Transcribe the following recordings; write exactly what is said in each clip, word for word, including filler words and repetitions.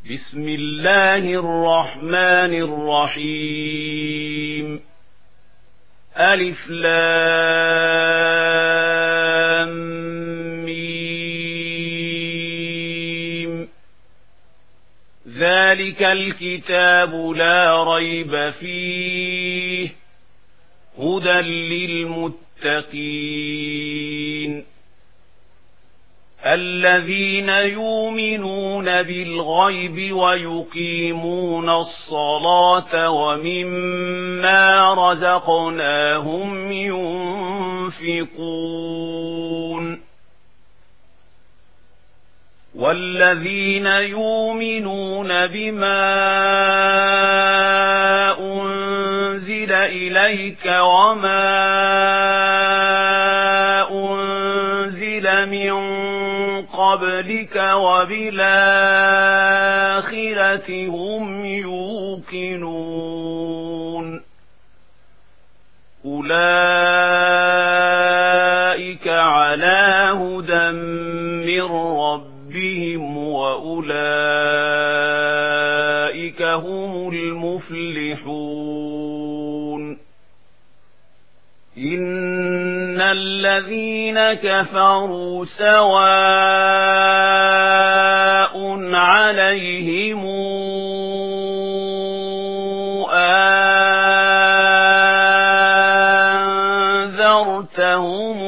بسم الله الرحمن الرحيم ألف لام ميم ذلك الكتاب لا ريب فيه هدى للمتقين الذين يؤمنون بالغيب ويقيمون الصلاة ومما رزقناهم ينفقون والذين يؤمنون بما أنزل إليك وما أنزل من قبلك وبالآخرة هم يوقنون أولئك على هدى من ربهم وأولئك هم المفلحون إن الذين كفروا سواء عليهم أنذرتهم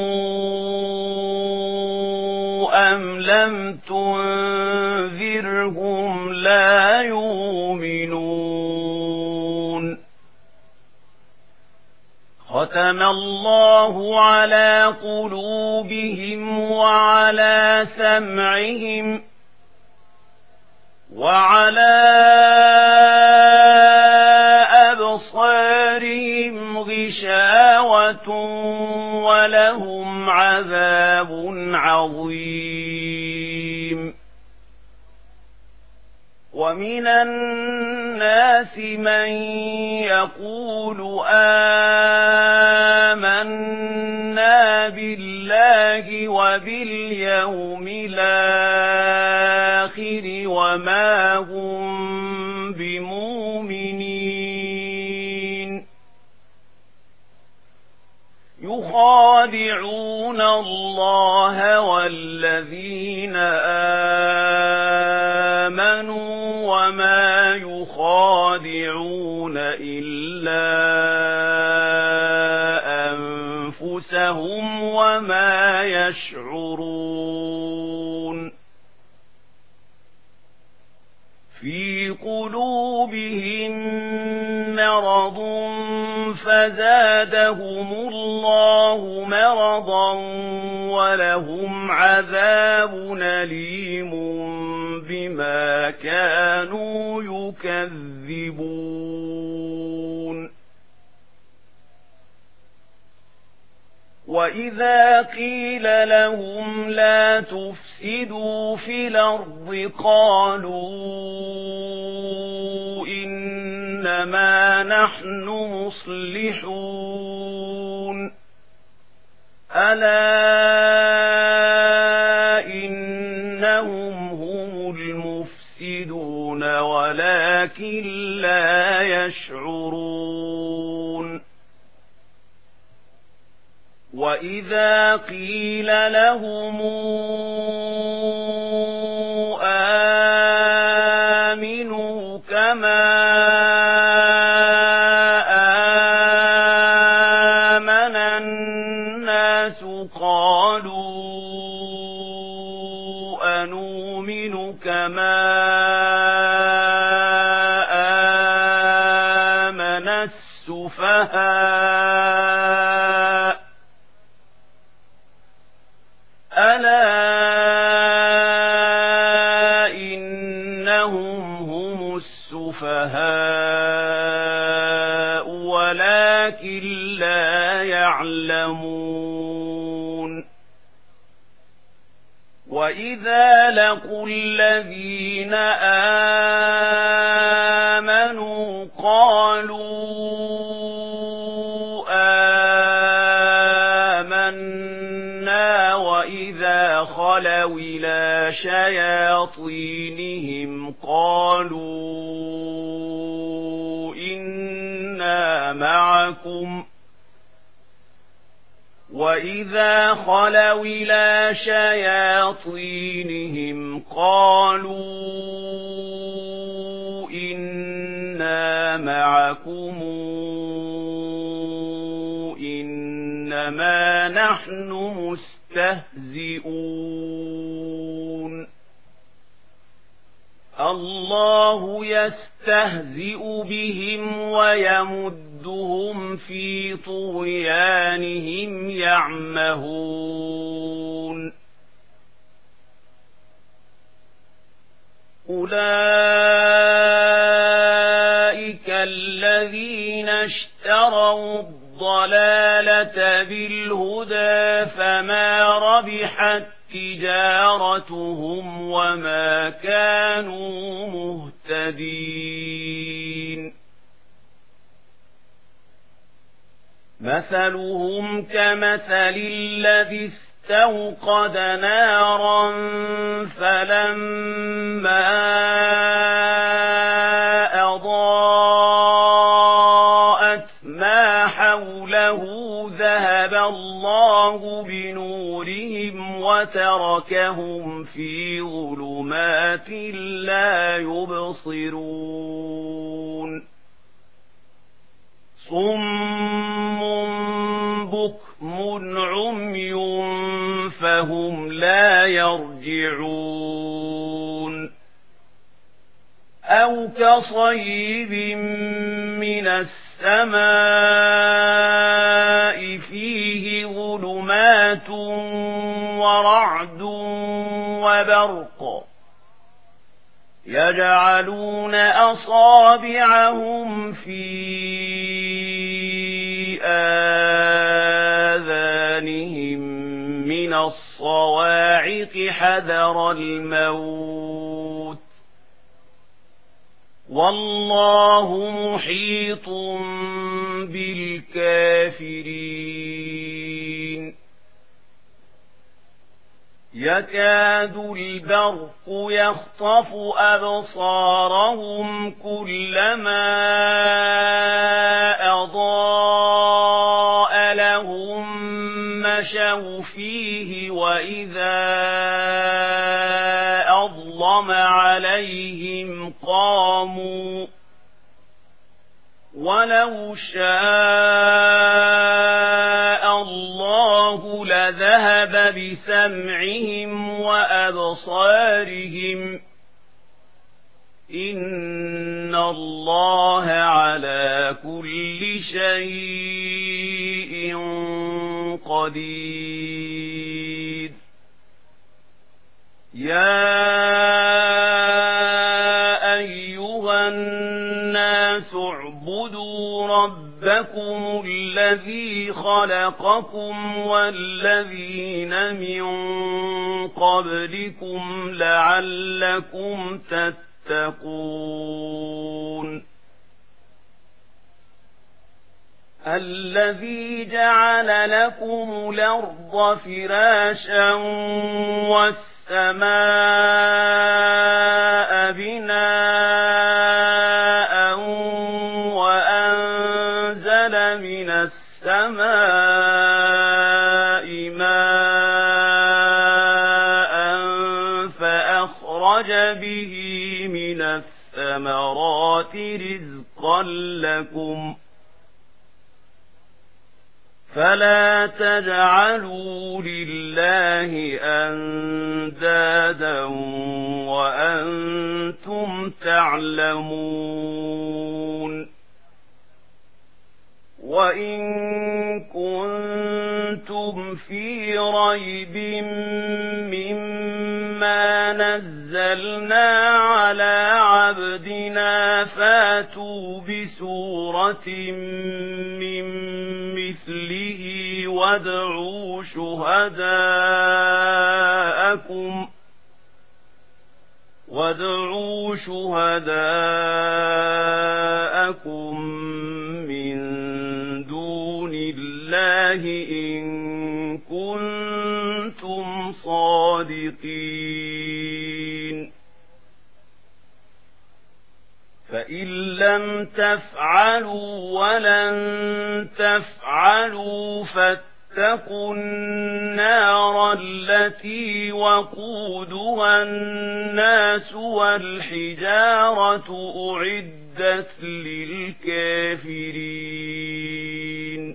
أم لم تنذرهم لا يؤمنون ختم الله على قلوبهم وعلى سمعهم وعلى أبصارهم غشاوة ولهم عذاب عظيم ومن الناس من يقول آمنا بالله وباليوم الآخر وما هم بمؤمنين يخادعون الله والذين آمنوا وما يخادعون إلا أنفسهم وما يشعرون في قلوبهم مرض فزادهم الله مرضا ولهم عذاب أليم بما كانوا يكذبون وإذا قيل لهم لا تفسدوا في الأرض قالوا إنما نحن مصلحون ألا إنهم هم المفسدون ولكن لا يشعرون وإذا قيل لهم آمنوا كما آمن الناس قالوا أنؤمن كما آمن السفهاء ألا إنهم هم السفهاء ولكن لا يعلمون وإذا لقوا الذين آمنوا قالوا آمنا وإذا خلوا إلى شياطينهم قالوا قالوا إنا معكم وإذا خلوا إلى شياطينهم قالوا إنا معكم إنما نحن مستهزئون الله يستهزئ بهم ويمدهم في طغيانهم يعمهون أولئك الذين اشتروا الضلالة بالهدى فما ربحت تجارتهم وما كانوا مهتدين مثلهم كمثل الذي استوقد نارا فلما أضاءت ما حوله ذهب الله بنورهم وتركهم في ظلمات لا يبصرون صم بكم عمي فهم لا يرجعون أو كصيب من السماء فيه ظلمات ورعد وبرق يجعلون أصابعهم في آذانهم من الصواعق حذر الموت والله محيط بالكافرين يكاد البرق يخطف أبصارهم كلما أضاء لهم مشوا فيه وإذا أظلم عليهم قاموا ولو شاء الله لذهب بسمعهم وأبصارهم إن الله على كل شيء قدير يا أيها الناس اعبدوا ربكم الذي خلقكم والذين من قبلكم لعلكم تتقون الذي جعل لكم الأرض فراشا والسماء بناء وأنزل من السماء ماء فأخرج به من الثمرات رزقا لكم فلا تجعلوا لله أندادا وأنتم تعلمون وإن كنتم في ريب مما نزلنا على عبدنا فاتوا بسورة من مثله وادعوا شهداءكم وادعوا شهداءكم من دون الله إن كنتم صادقين فإن لم تفعلوا ولن تفعلوا فاتقوا النار التي وقودها الناس والحجارة أعدت للكافرين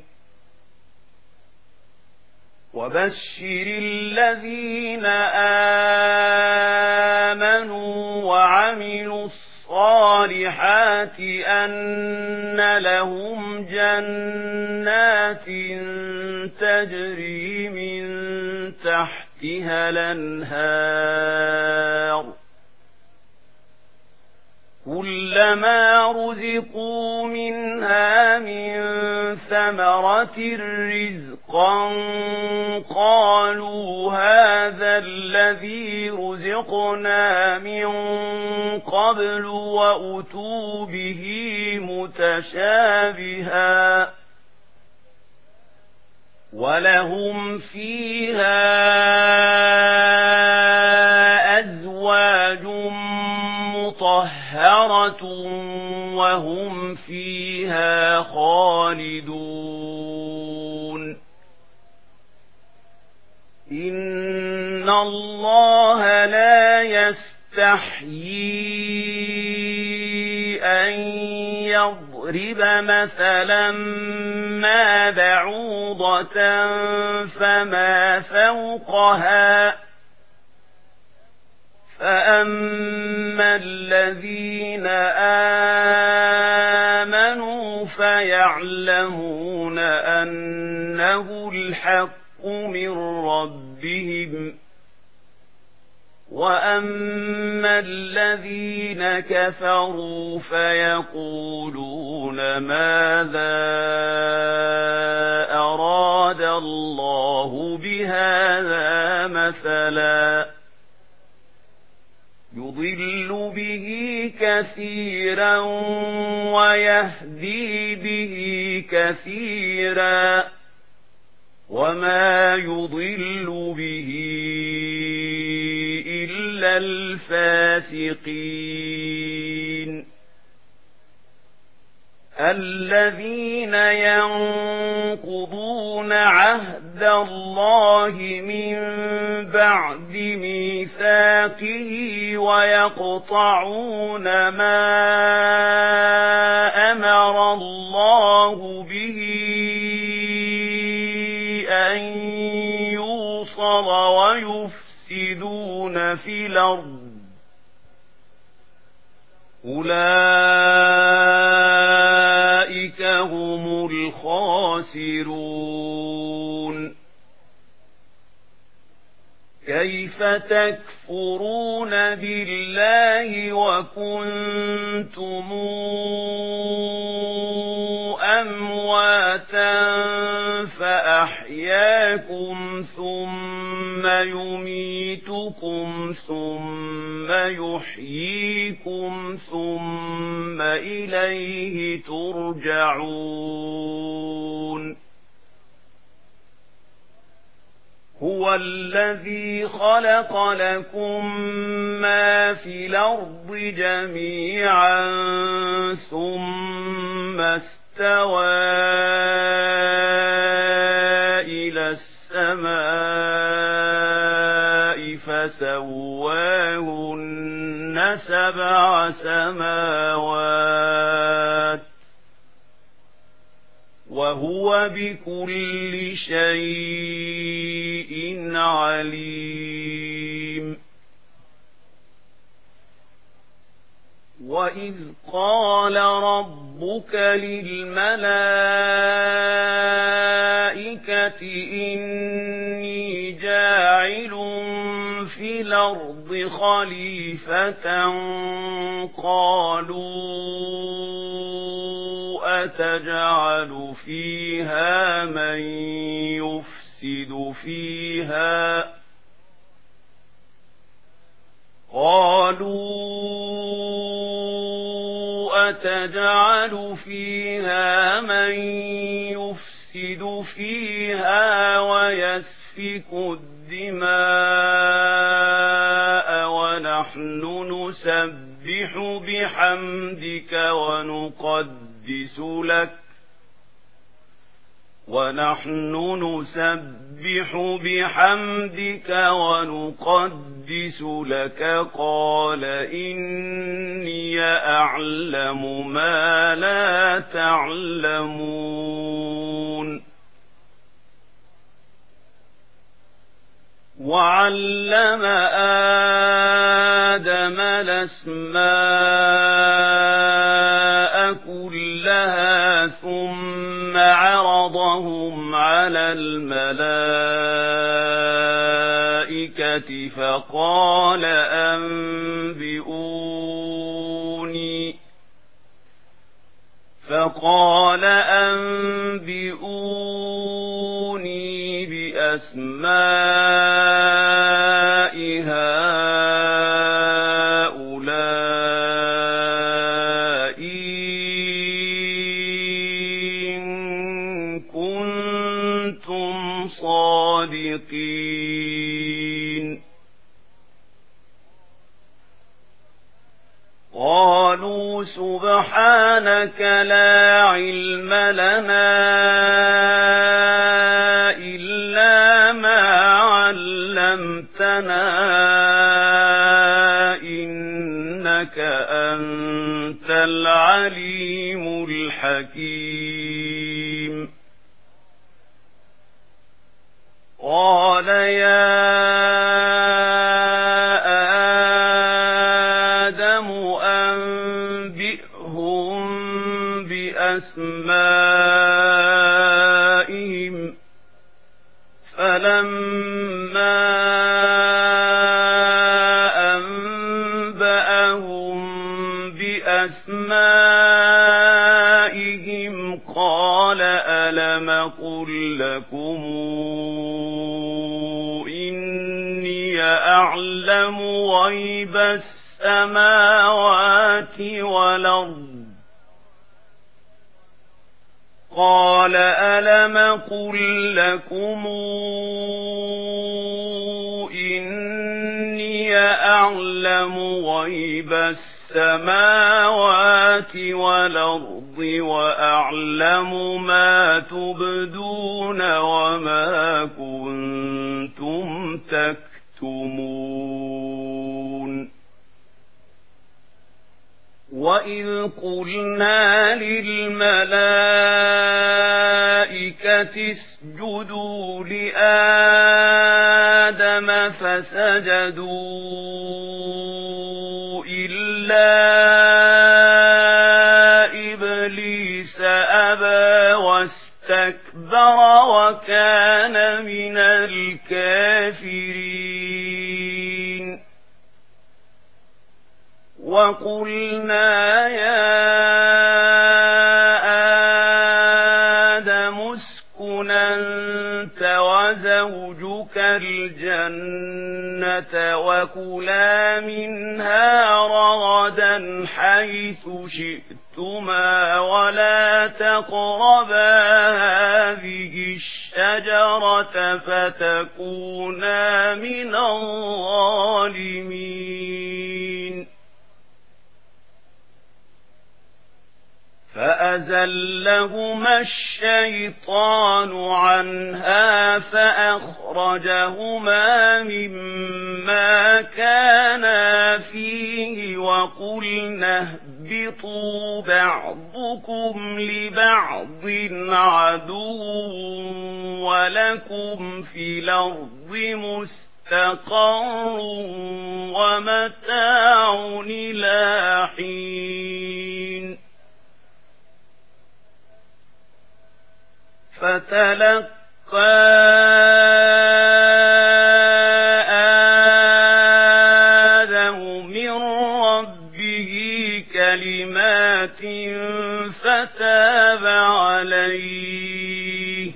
وبشر الذين آمنوا وعملوا الصالحات أن لهم جنات تجري من تحتها الأنهار كلما رزقوا منها من ثمرة رزقا قالوا هذا الذي رزقنا من قبل وأتوا به متشابها ولهم فيها أزواج مطهرة وهم فيها خالدون إن الله لا يستحيي أن يضرب مثلا ما بعوضة فما فوقها فأما الذين آمنوا فيعلمون أنه الحق من ربهم وأما الذين كفروا فيقولون ماذا أراد الله بهذا مثلا يضل به كثيرا ويهدي به كثيرا وما يضل به إلا الفاسقين الذين ينقضون عهد الله من بعد ميثاقه ويقطعون ما أمر الله به أن يوصل ويفسدون في الأرض أولئك هم الخاسرون كيف تكفرون بالله وكنتم أمواتا فأحياكم ثم يميتكم ثم يحييكم ثم إليه ترجعون هو الذي خلق لكم ما في الأرض جميعا ثم استوى إلى السماء فسواهن سبع سماوات وهو بكل شيء عليم وإذ قال ربك للملائكة إني جاعل في الأرض خليفة قالوا أتجعل فيها من يفسد فيها قالوا أتجعل فيها من يفسد فيها ويسفك الدماء ونحن نسبح بحمدك ونقدس لك ونحن نسبح بحمدك ونقدس لك قال إني أعلم ما لا تعلمون وعلم آدم الأسماء كلها ثم عرضهم على الملائكة فقال أنبئوني فقال أنبئوني بأسماء هؤلاء إن كنتم صادقين قالوا سبحانك لا علم لنا إلا ما علمتنا إنك أنت العليم الحكيم قال يا أسمائهم فلما أنبأهم بأسمائهم قال ألم قل لكم إني أعلم غيب السماوات والأرض قال ألم قل لكم إني أعلم غيب السماوات والأرض وأعلم ما تبدون وما كنتم تكتمون وإذ قلنا للملائكة اسجدوا لآدم فسجدوا إلا إبليس أبى واستكبر وكان من الكافرين وقلنا يا آدم اسكن أنت وزوجك الجنة وكلا منها رغدا حيث شئتما ولا تقربا هذه الشجرة فتكونا من الظالمين فأزلهما الشيطان عنها فأخرجهما مما كانا فيه وقلنا اهبطوا بعضكم لبعض عدو ولكم في الأرض مستقر ومتاع إلى حين فتلقى آدم من ربه كلمات فتاب عليه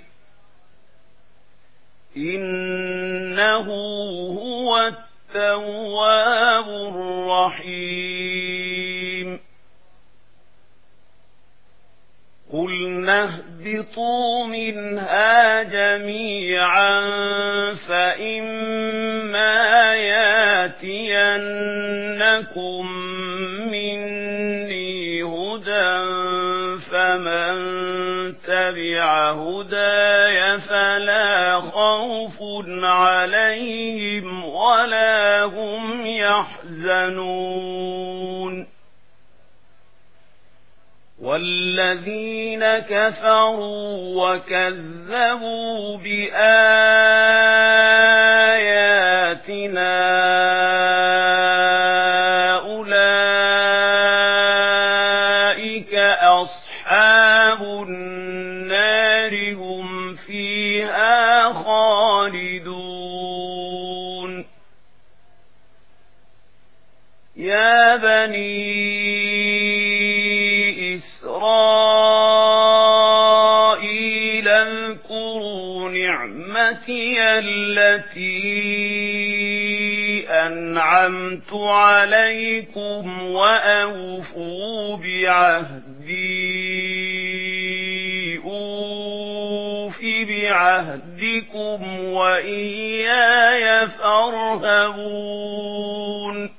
إنه هو التواب الرحيم قلنا اهبطوا منها جميعا فإما ياتينكم اتبع هداي فلا خوف عليهم ولا هم يحزنون والذين كفروا وكذبوا بآياتنا أولئك أصحاب النار هم فيها خالدون يا بني إسرائيل اذكروا نعمتي التي أنعمت عليكم وأوفوا بعهدي أوف بعهدكم وإياي فارهبون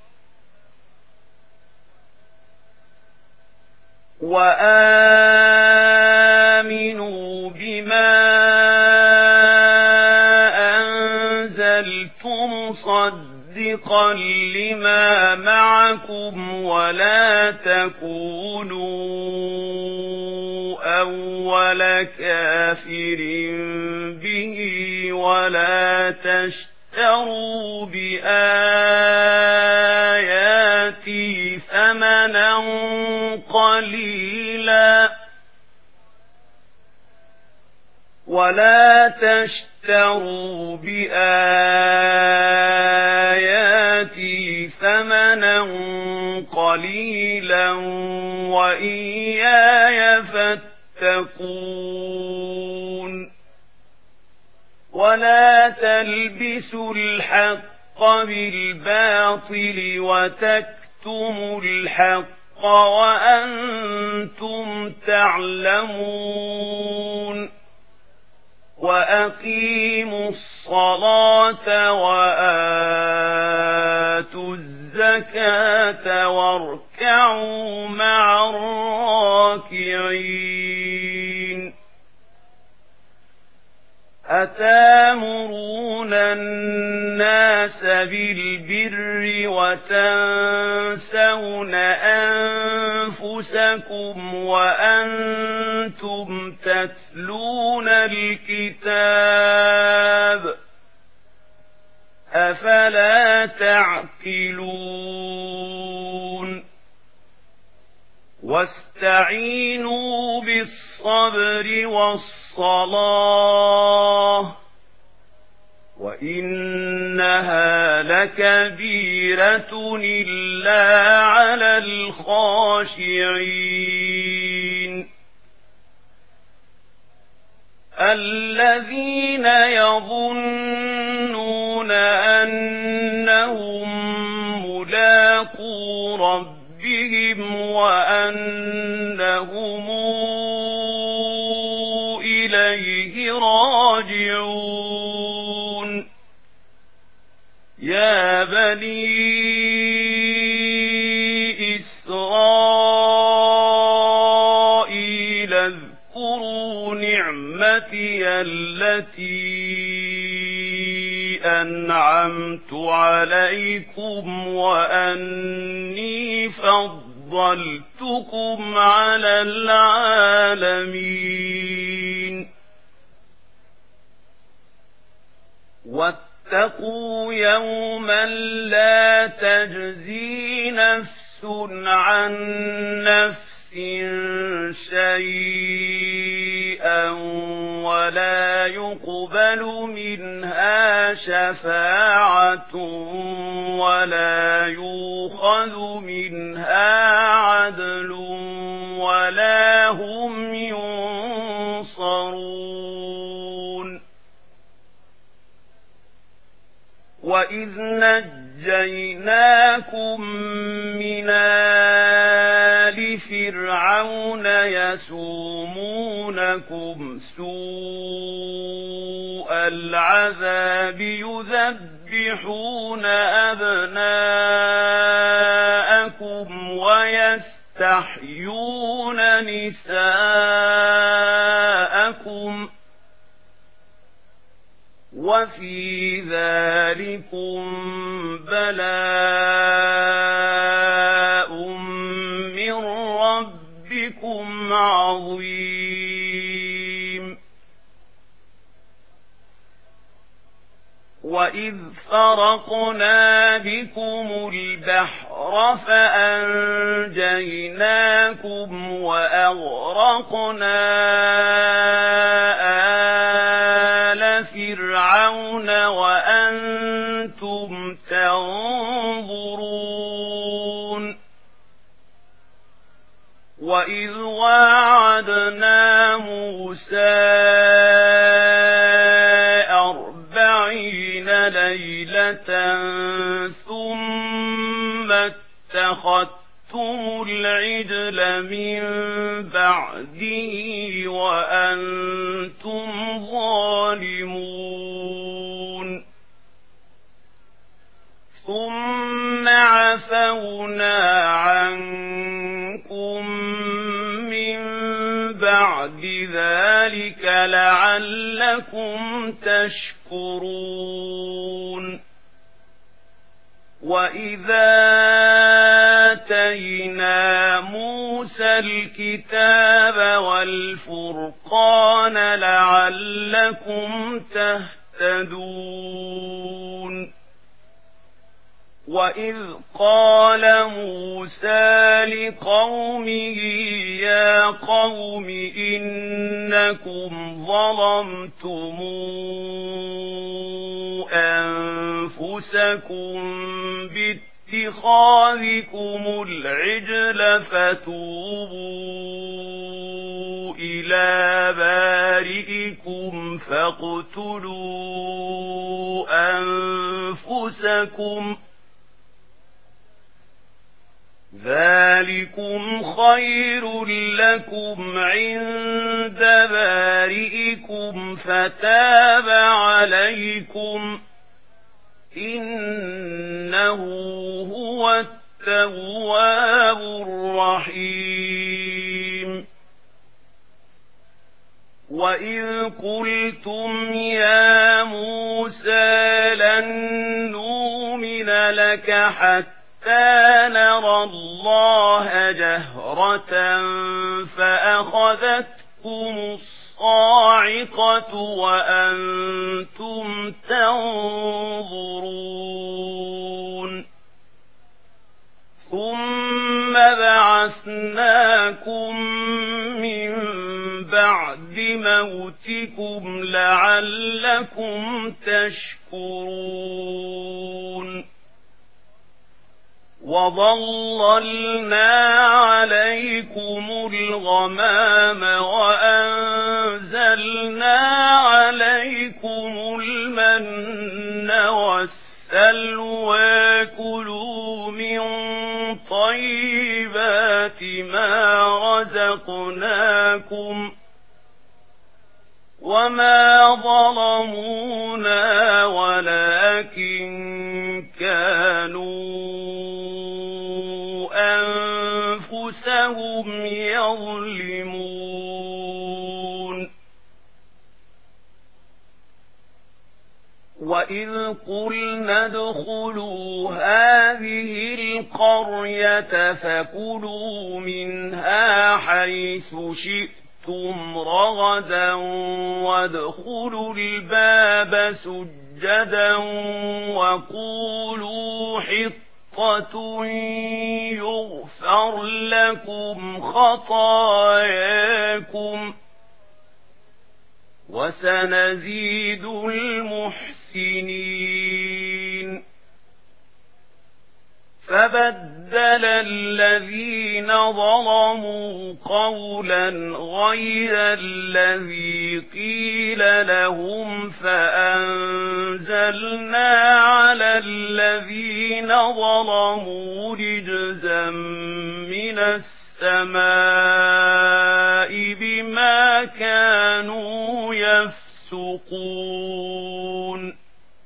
وآمنوا بما أنزلت مصدقا لما معكم ولا تكونوا أول كافر به ولا تشتروا بآياتي ثمنا قليلا ولا تشتروا بآياتي ثمنا قليلا وإياي فاتقون ولا تلبسوا الحق بالباطل وتكتموا الحق وأنتم تعلمون وأقيموا الصلاة وآتوا الزكاة واركعوا مع الراكعين أتامرون الناس بالبر وتنسون أنفسكم وأنتم تتلون الكتاب أفلا تعقلون واستعينوا بالصبر والصلاة وإنها لكبيرة إلا على الخاشعين الذين يظنون أنهم ملاقو ربهم بهم وأنهم إليه راجعون يا بني إسرائيل اذكروا نعمتي التي أنعمت عليكم وأني فضلتكم على العالمين واتقوا يوما لا تجزي نفس عن نفس شيئا ولا يقبل منها شفاعة ولا يؤخذ منها عدل ولا هم ينصرون وإذ نجيناكم من آل فرعون يسومونكم سوء العذاب يذبحون أبناءكم ويستحيون نساءكم وفي ذلكم بلاء من ربكم عظيم. وإذ فرقنا بكم البحر فأنجيناكم وأغرقنا آل فرعون وأنتم تنظرون. وإذ واعدنا موسى أربعين ليلة ثم اتخذتم العجل من بعده وأنتم ظالمون. ثم عفونا عنكم من بعد ذلك لعلكم تشكرون. وإذا آتينا موسى الكتاب والفرقان لعلكم تهتدون. وإذ قال موسى لقومه يا قوم إنكم ظلمتم أنفسكم باتخاذكم العجل فتوبوا إلى بارئكم فاقتلوا أنفسكم ذلكم خير لكم عند بارئكم فتاب عليكم إنه هو التواب الرحيم. وإذ قلتم يا موسى لن نؤمن لك حتى نرى الله جهرة فأخذتكم الصاعقة وأنتم تنظرون. ثم بعثناكم من بعد موتكم لعلكم تشكرون. وظللنا عليكم الغمام وأنزلنا عليكم المن والسلوى كلوا من طيبات ما رزقناكم وما ظلمونا ولكن كانوا أنفسهم يظلمون. وإذ قلنا ادخلوا هذه القرية فكلوا منها حيث شئتم رغدا وادخلوا الباب سجدا وقولوا حطة يغفر لكم خطاياكم وسنزيد المحسنين. فبدل الذين ظلموا قولا غير الذي قيل لهم فأنزلنا على الذين ظلموا رجزا من السماء بما كانوا يفسقون.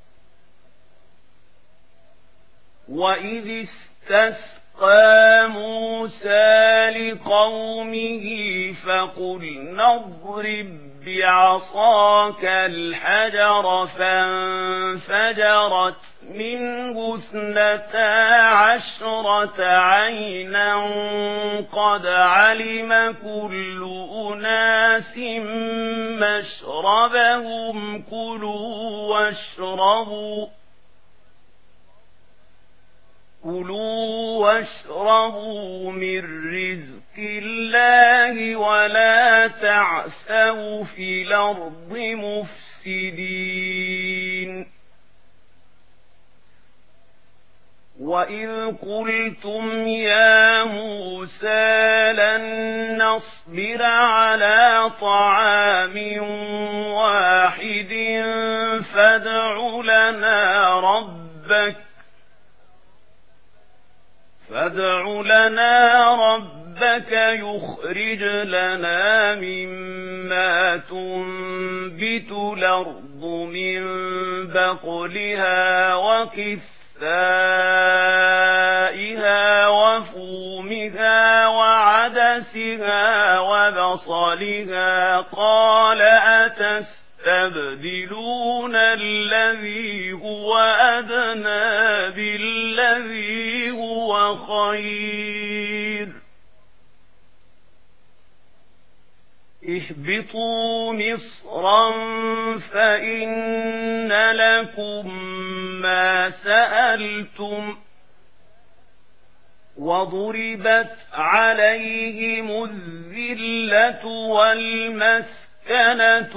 وإذ استسقى موسى لقومه فقلنا اضرب بعصاك الحجر فانفجرت منه اثنتا عشرة عينا قد علم كل أناس مشربهم كلوا واشربوا كلوا واشربوا من رزق الله ولا تعثوا في الأرض مفسدين وإذ قلتم يا موسى لن نصبر على طعام واحد فادع لنا ربك فادع لنا ربك يخرج لنا مما تنبت الأرض من بقلها وكثائها وفومها وعدسها وبصلها قال أتستبدلون الذي هو أدنى بالذي هو خير اهبطوا مصرا فإن لكم ما سألتم وضربت عليهم الذلة والمسكنة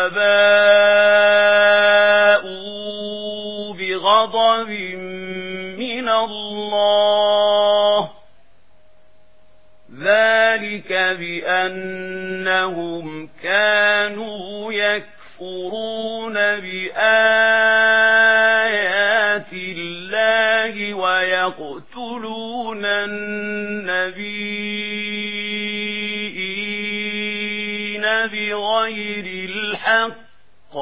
وباءوا بغضب من الله ذلك بأنهم كانوا يكفرون بآيات الله ويقتلون النبيين بغير الحق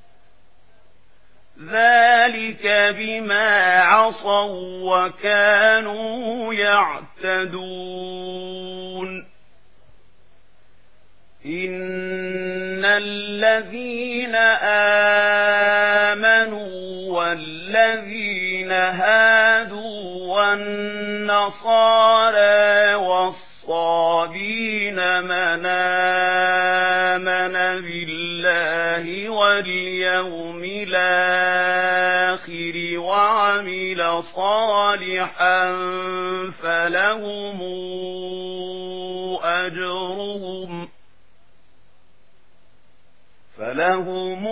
ذلك بما عصوا وكانوا يعتدون إن الذين آمنوا والذين هادوا والنصارى والصابين من آمن بالله واليوم الآخر وعمل صالحا فلهم أجرهم فلهم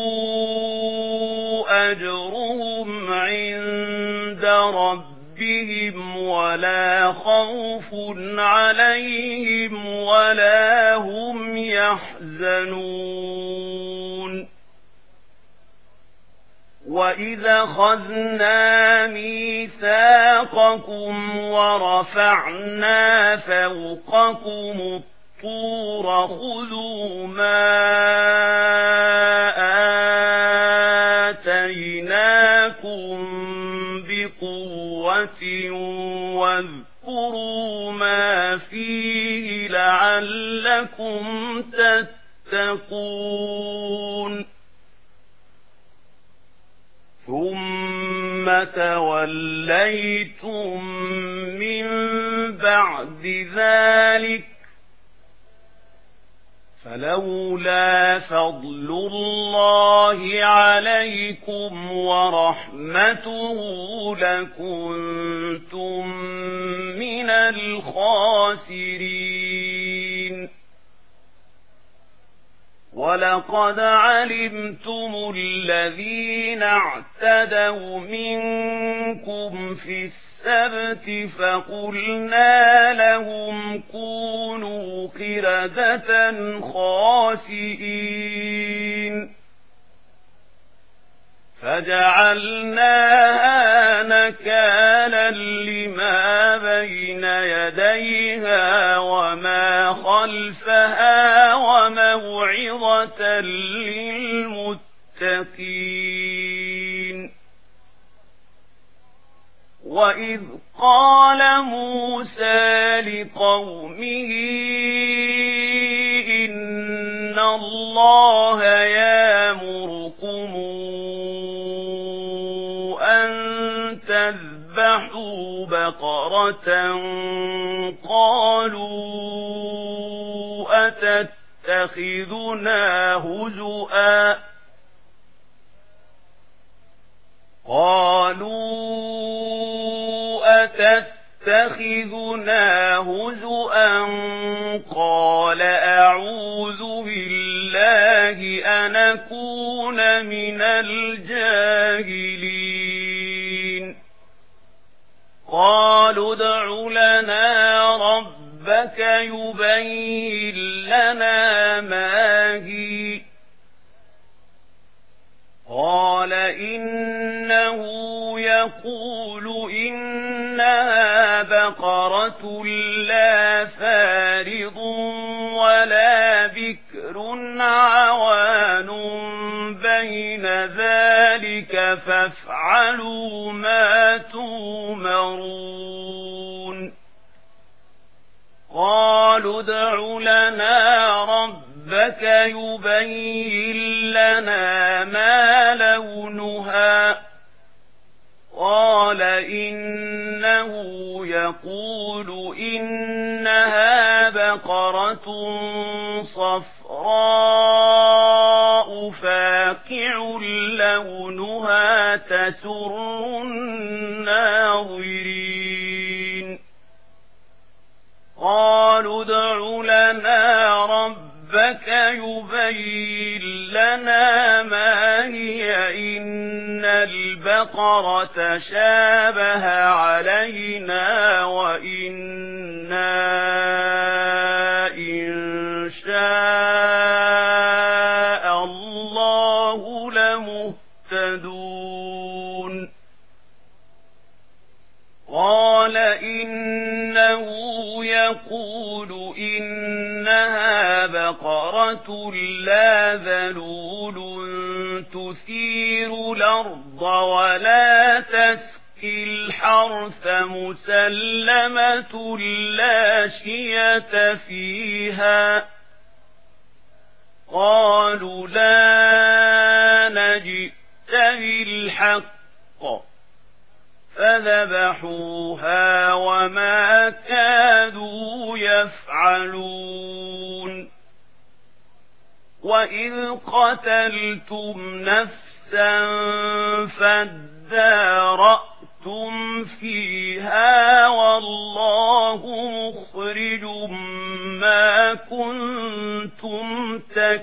أجرهم عند ربهم ولا خوف عليهم ولا هم يحزنون وإذا أخذنا ميثاقكم ورفعنا فوقكم الطور خذوا ما آتيناكم بقوة واذكروا ما فيه لعلكم تتقون ثم توليتم من بعد ذلك فلولا فضل الله عليكم ورحمته لكنتم من الخاسرين ولقد علمتم الذين اعتدوا منكم في السبت فقلنا لهم كونوا قردة خاسئين فجعلناها نكالا لما بين يديها وما خلفها وموعظة للمتقين وإذ قال موسى لقومه إن الله الله يأمركم أن تذبحوا بقرة قالوا أتتخذنا هزؤا قالوا أتتخذنا هزؤا قال أعوذ بالله أن أكون من الجاهلين قالوا ادع لنا ربك يبين لنا ما هي قال إنه يقول إنها بقرة لا فارض ولا بكر عوان بين ذلك فافعلوا ما تؤمرون قالوا ادع لنا ربك يبين لنا ما لونها قال إنه يقول إنها بقرة صفراء فاقع لونها تسر الناظرين قالوا ادع لنا ربك يبين لنا ما هي إن البقرة شابه علينا وإنا إن شاء الله لمهتدون قال إنه يقول إنها بقرة لا ذلول تثير الأرض ولا تسقي الحرث مسلمة لا شية فيها قالوا لا نجئت بالحق فذبحوها وما كادوا يفعلون وإذ قتلتم نفسا فادارأتم فيها والله مخرج ما كنتم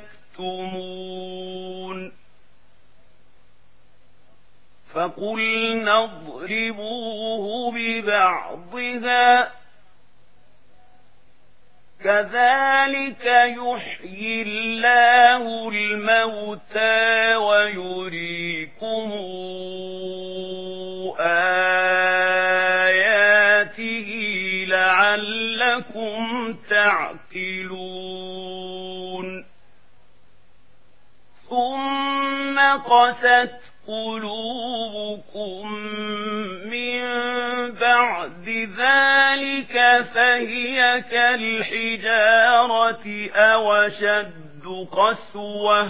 تكتمون فقلنا اضربوه ببعضها كذلك يحيي الله الموتى ويريكم آياته لعلكم تعقلون ثم قست قلوبكم من بعد ذلك فهي كالحجارة أو أشد قسوة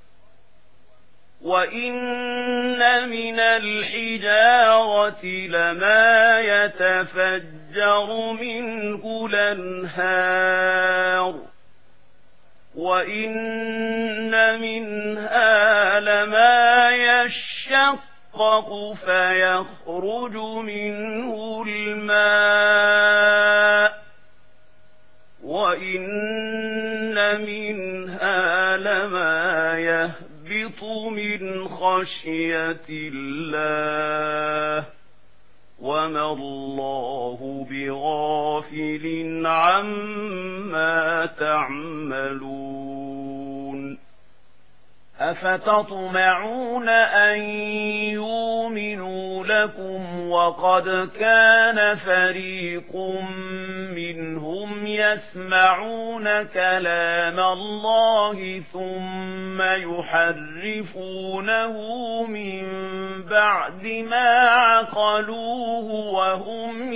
وإن من الحجارة لما يتفجر منه الأنهار وإن منها لما يشقق فيخرج منه الماء وإن منها لما يهبط من خشية الله وما الله بغافل عما تعملون أفتطمعون أن يؤمنوا لكم وقد كان فريق منهم يسمعون كلام الله ثم يحرفونه من بعد ما عقلوه وهم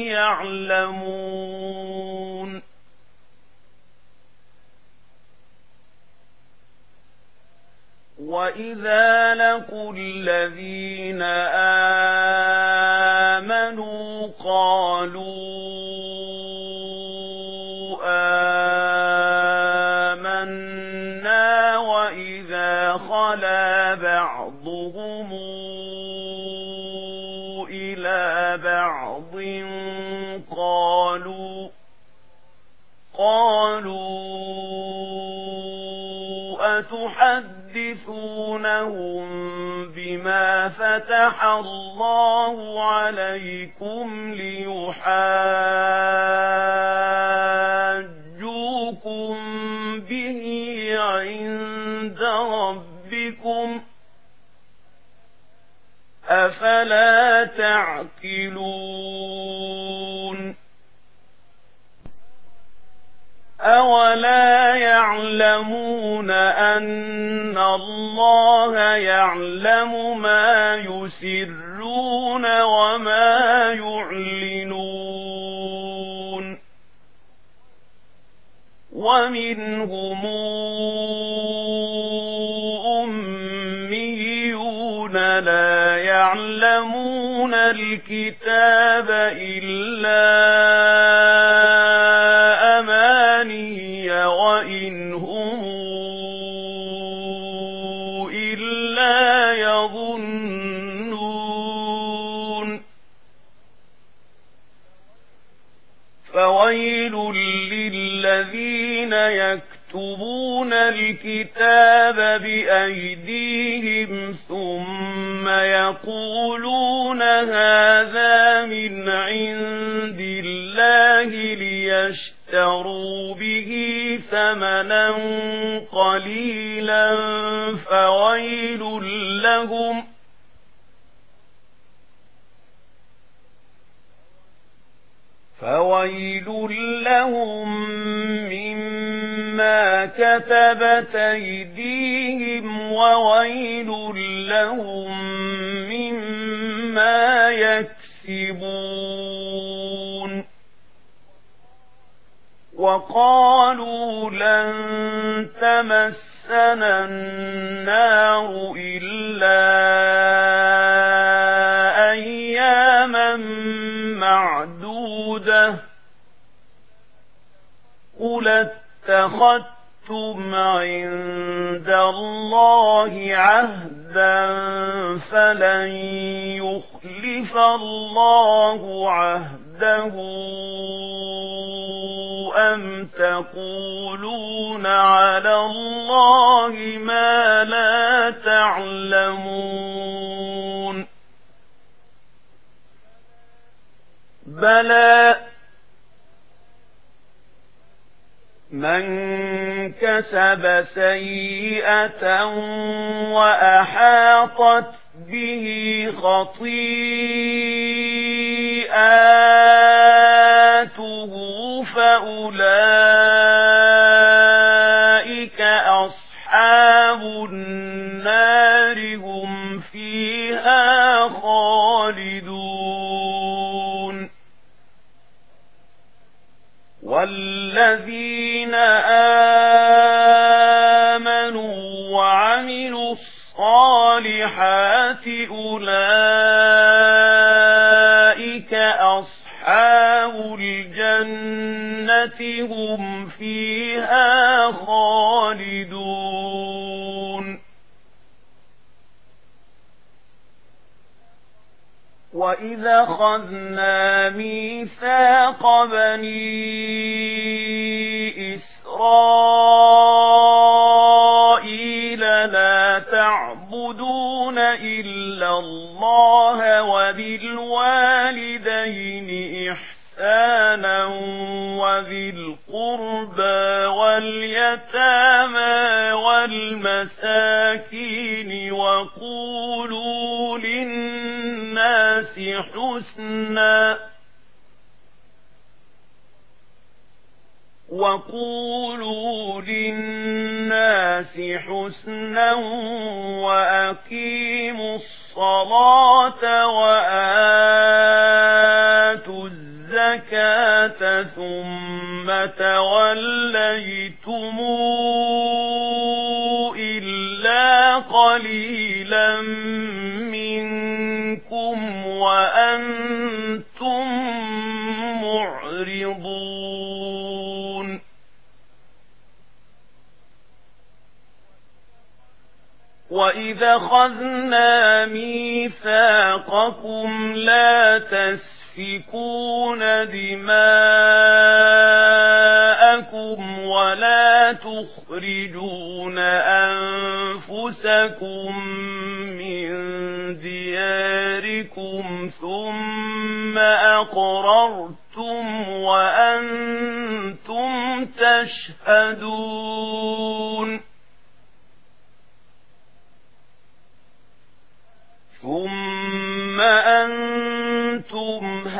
يعلمون وَإِذَا لَقُوا الَّذِينَ آمَنُوا قَالُوا آمَنَّا وَإِذَا خَلَا بَعْضُهُمْ إِلَى بَعْضٍ قَالُوا قَالُوا أَتُحَدِّثُونَهُم بِمَا فَتَحَ اللَّهُ عَلَيْكُمْ لِيُحَاجُّوكُم بِهِ عِندَ رَبِّكُمْ ۚ أَفَلَا تَعْقِلُونَ أَوَلَا يَعْلَمُونَ أَنَّ اللَّهَ يَعْلَمُ مَا يُسِرُّونَ وَمَا يُعْلِنُونَ وَمِنْهُمْ أُمِّيُّونَ لَا يَعْلَمُونَ الْكِتَابَ إِلَّا وَإِنْ هُمْ إِلَّا يَظُنُّونَ فَوَيْلٌ لِّلَّذِينَ يَكْتُبُونَ الْكِتَابَ بِأَيْدِيهِمْ ثُمَّ يَقُولُونَ هَذَا مِنْ عِندِ اللَّهِ لِيَشْتَرُوا بِهِ ثَمَنًا قَلِيلًا فَوَيْلٌ لَّهُمْ فَوَيْلٌ لَّهُم مِّمَّا كَتَبَتْ أَيْدِيهِمْ وَوَيْلٌ لَّهُم مِّمَّا يَكْسِبُونَ وَقَالُوا لَن تَمَسَّنَا النَّارُ إِلَّا أَيَّامًا مَّعْدُودَةً قُلِ اتَّخَذْتُمْ عِندَ اللَّهِ عَهْدًا فَلَن يُخْلِفَ اللَّهُ عَهْدَهُ أَمْ تَقُولُونَ عَلَى اللَّهِ مَا لَا تَعْلَمُونَ بَلَى مَنْ كَسَبَ سَيِّئَةً وَأَحَاطَتْ بِهِ خَطِيئَاتُهُ فَأُولَئِكَ أَصْحَابُ النَّارِ هُمْ فِيهَا خَالِدُونَ وَالَّذِينَ آمَنُوا وَعَمِلُوا الصَّالِحَاتِ أُولَئِكَ أَصْحَابُ الْجَنَّةِ هُمْ فِيهَا خَالِدُونَ وَإِذَا أَخَذْنَا مِيثَاقَ بَنِي إِسْرَائِيلَ لَا تَعْبُدُونَ إِلَّا اللَّهَ وَبِالْوَالِدَيْنِ إِحْسَانًا وَذِي الْقُرْبَى وَالْيَتَامَى وَالْمَسَاكِينِ وَقُولُوا لِلنَّاسِ حُسْنًا وَقُولُوا لِلنَّاسِ حُسْنًا وَأَقِيمُوا الصَّلَاةَ وَآتُوا الزَّكَاةَ ثُمَّ تَوَلَّيْتُمْ إِلَّا قَلِيلًا وَإِذَا أَخَذْنَا مِيثَاقَكُمْ لَا تَسْفِكُونَ دِمَاءَكُمْ وَلَا تُخْرِجُونَ أَنفُسَكُمْ مِنْ دِيَارِكُمْ ثُمَّ أَقْرَرْتُمْ وَأَنْتُمْ تَشْهَدُونَ ثُمَّ أَنْتُمْ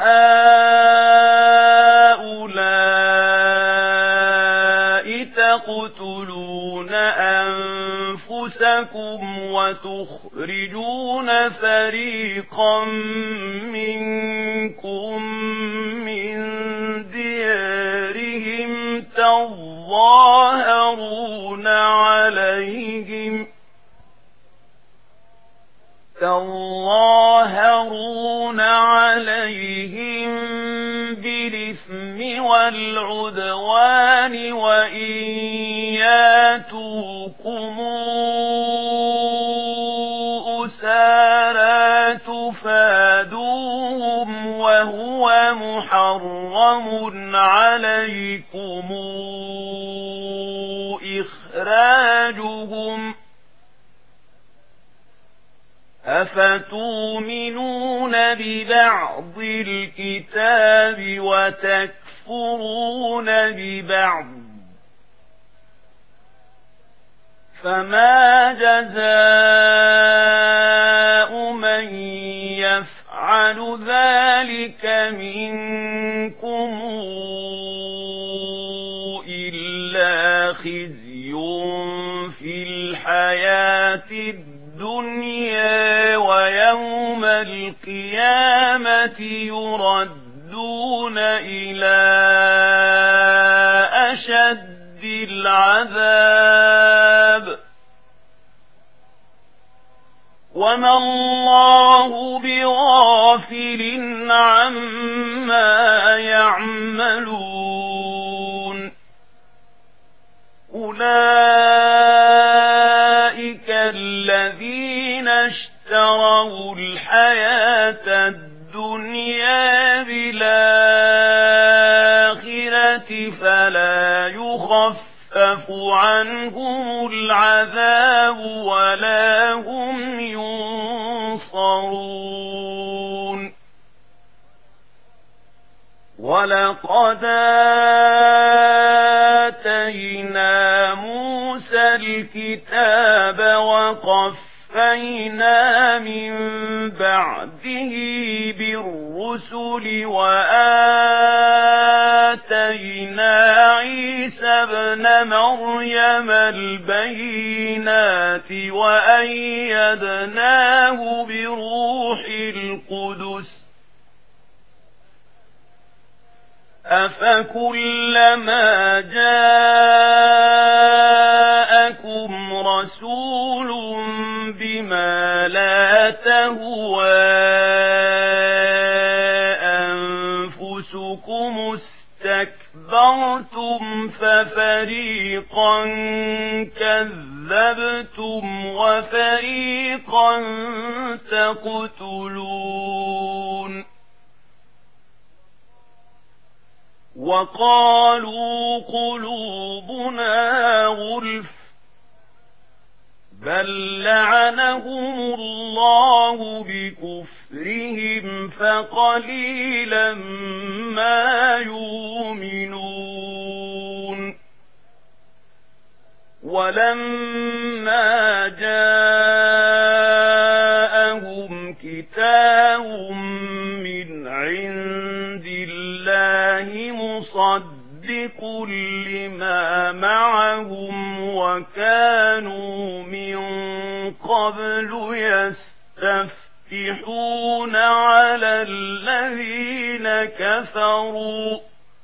هَؤُلَاءِ تَقْتُلُونَ أَنفُسَكُمْ وَتُخْرِجُونَ فَرِيقًا مِنْكُمْ مِنْ دِيَارِهِمْ تَظَاهَرُونَ عَلَيْهِمْ تظاهرون عليهم بالإثم والعدوان وإن ياتوكم أسارى تفادوهم وهو محرم عليكم إخراجهم أفتؤمنون ببعض الكتاب وتكفرون ببعض فما جزاء من يفعل ذلك منكم إلا خزي في الحياة الدنيا الدنيا ويوم القيامة يردون إلى أشد العذاب وما الله بغافل عما يعملون أولئك الذين اشتروا الحياة الدنيا بالآخرة فلا يخفف عنهم العذاب ولا هم ينصرون ولقد آتينا موسى الكتاب وقفينا من بعده بالرسل وآتينا عيسى ابن مريم البينات وأيدناه بروح القدس أفكلما جاءكم رسول بما لا تهوى أنفسكم استكبرتم ففريقا كذبتم وفريقا تقتلون وقالوا قلوبنا غلف بل لعنهم الله بكفرهم فقليلا ما يؤمنون ولما جاءهم كتاب من عند الله مصدق لما معهم وكانوا من قبل يستفتحون على الذين كفروا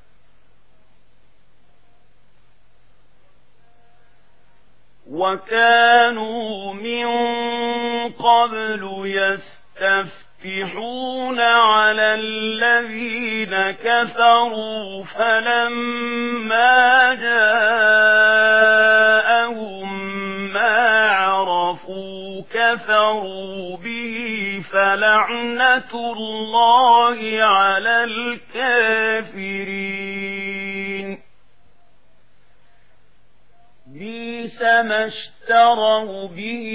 وكانوا من قبل يستفتحون على الذين كفروا فلما جاءهم ما عرفوا كفروا به فلعنة الله على الكافرين بئس ما اشتروا به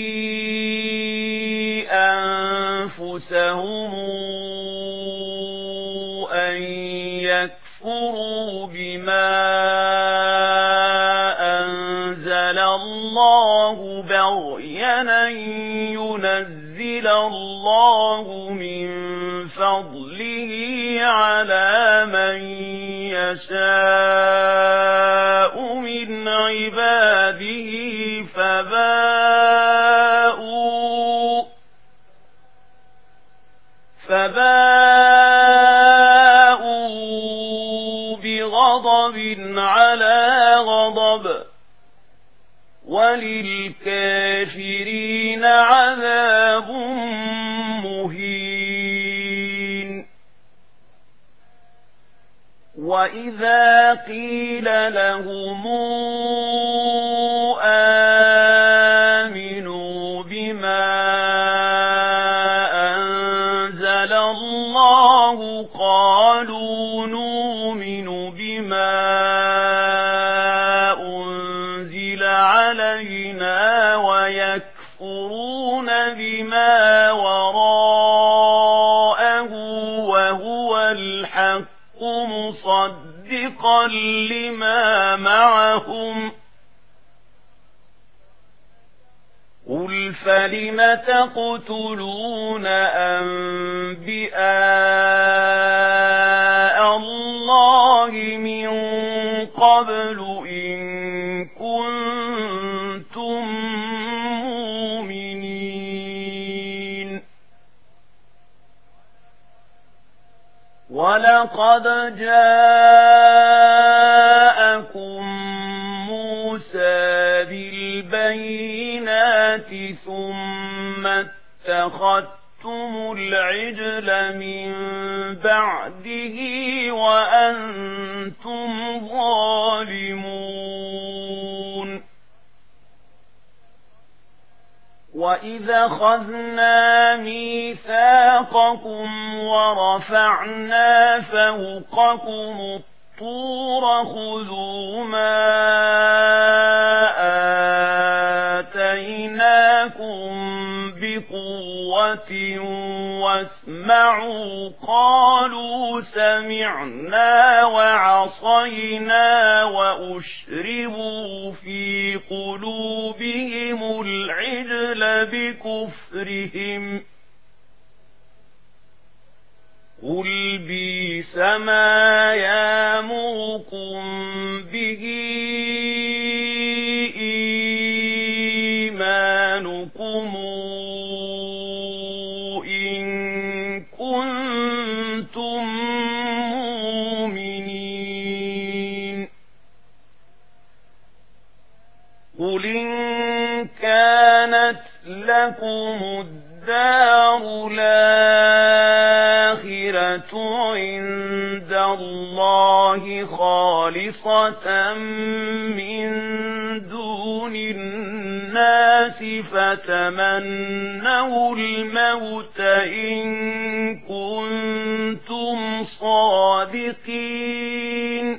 أنفسهم أن يكفروا بما أنزل الله بغيا أن ينزل الله من فضله على من يشاء من عباده فباءوا فباءوا بغضب على غضب وللكافرين عذاب مهين وإذا قيل لهم آمنوا بما أنزل الله قالوا نؤمن بما أنزل علينا ويكفرون بما وراءه وهو الحق مصدقا لما معهم قل فلم تقتلون أنبياء الله من قبل إن كنتم مؤمنين ولقد جاءكم موسى بالبينات ثم اتخذتم العجل من بعده وأنتم ظالمون وإذا أخذنا ميثاقكم ورفعنا فوقكم الطور خذوا ما آتيناكم بقوة واسمعوا قالوا سمعنا وعصينا وأشربوا في قلوبهم العجل بكفرهم قل بئس ما يأمركم به إيمانكم إن كنتم مؤمنين قل إن كانت لكم الدار الآخرة عند الله خالصة من دون الناس فتمنوا الموت إن كنتم صادقين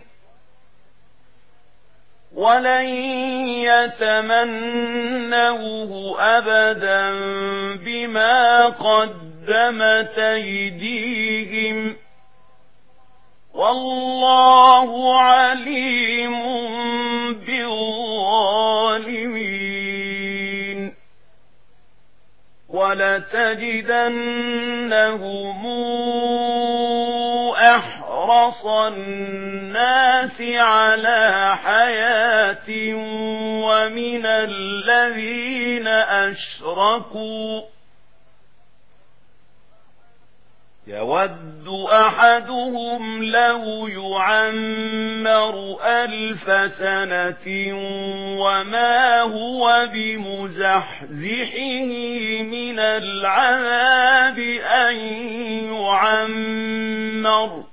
ولن يتمنوه أبدا بما قدمت أيديهم والله عليم بالظالمين ولتجدنهم أحرص الناس على حياة ومن الذين أشركوا يود أحدهم لو يعمر ألف سنة وما هو بمزحزحه من العذاب أن يعمر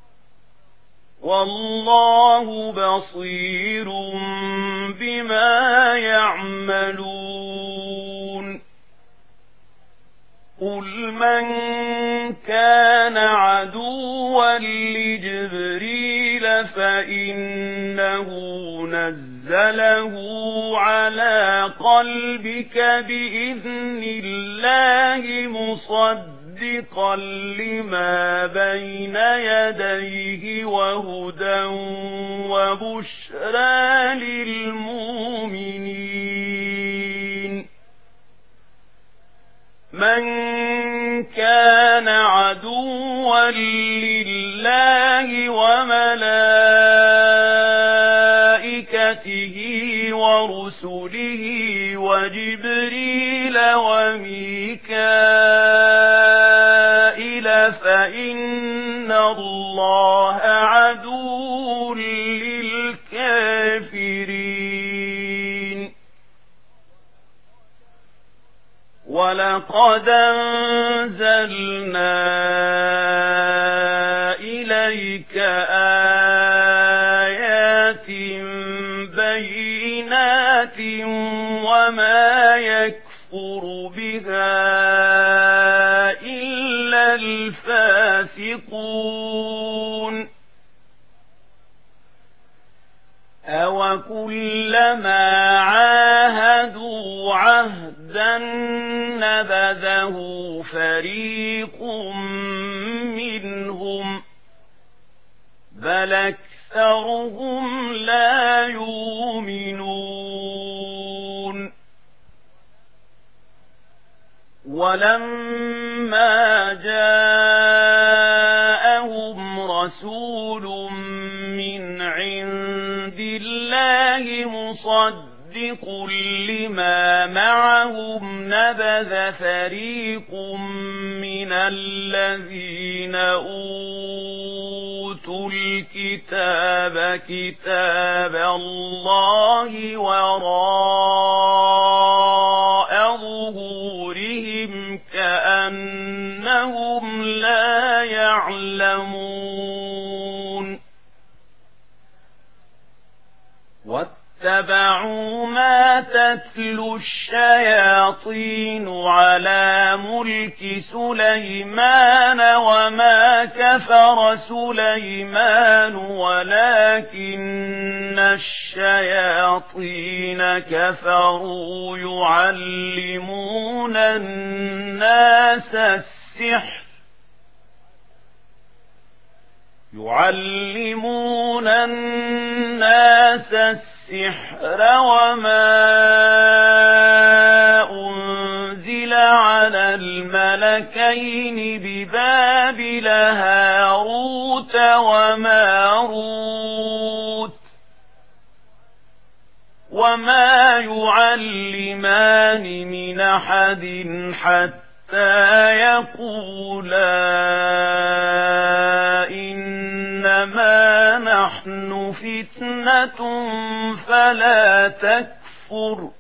والله بصير بما يعملون من كان عدوا لجبريل فإنه نزله على قلبك بإذن الله مصدقا لما بين يديه وهدى وبشرى للمؤمنين من كان عدوا لله وملائكته ورسله وجبريل وميكائيل فإن الله عدو للكافرين ولقد أنزلنا إليك آيات بينات وما يكفر بها إلا الفاسقون أوكلما عاهدوا عهدا نبذه فريق منهم بل أكثرهم لا يؤمنون ولما جاءهم رسول من عند الله مصدق لما معهم نبذ فريق من الذين أوتوا الكتاب كتاب الله وراء ظهورهم كأنهم لا يعلمون واتبعوا ما تتلو الشياطين على ملك سليمان وما كفر سليمان ولكن الشياطين كفروا يعلمون الناس السحر يعلمون الناس السحر وما أنزل على الملكين ببابل هاروت وماروت وما يعلمان من أحد حتى يقولا إنما نحن فتنة فلا تكفر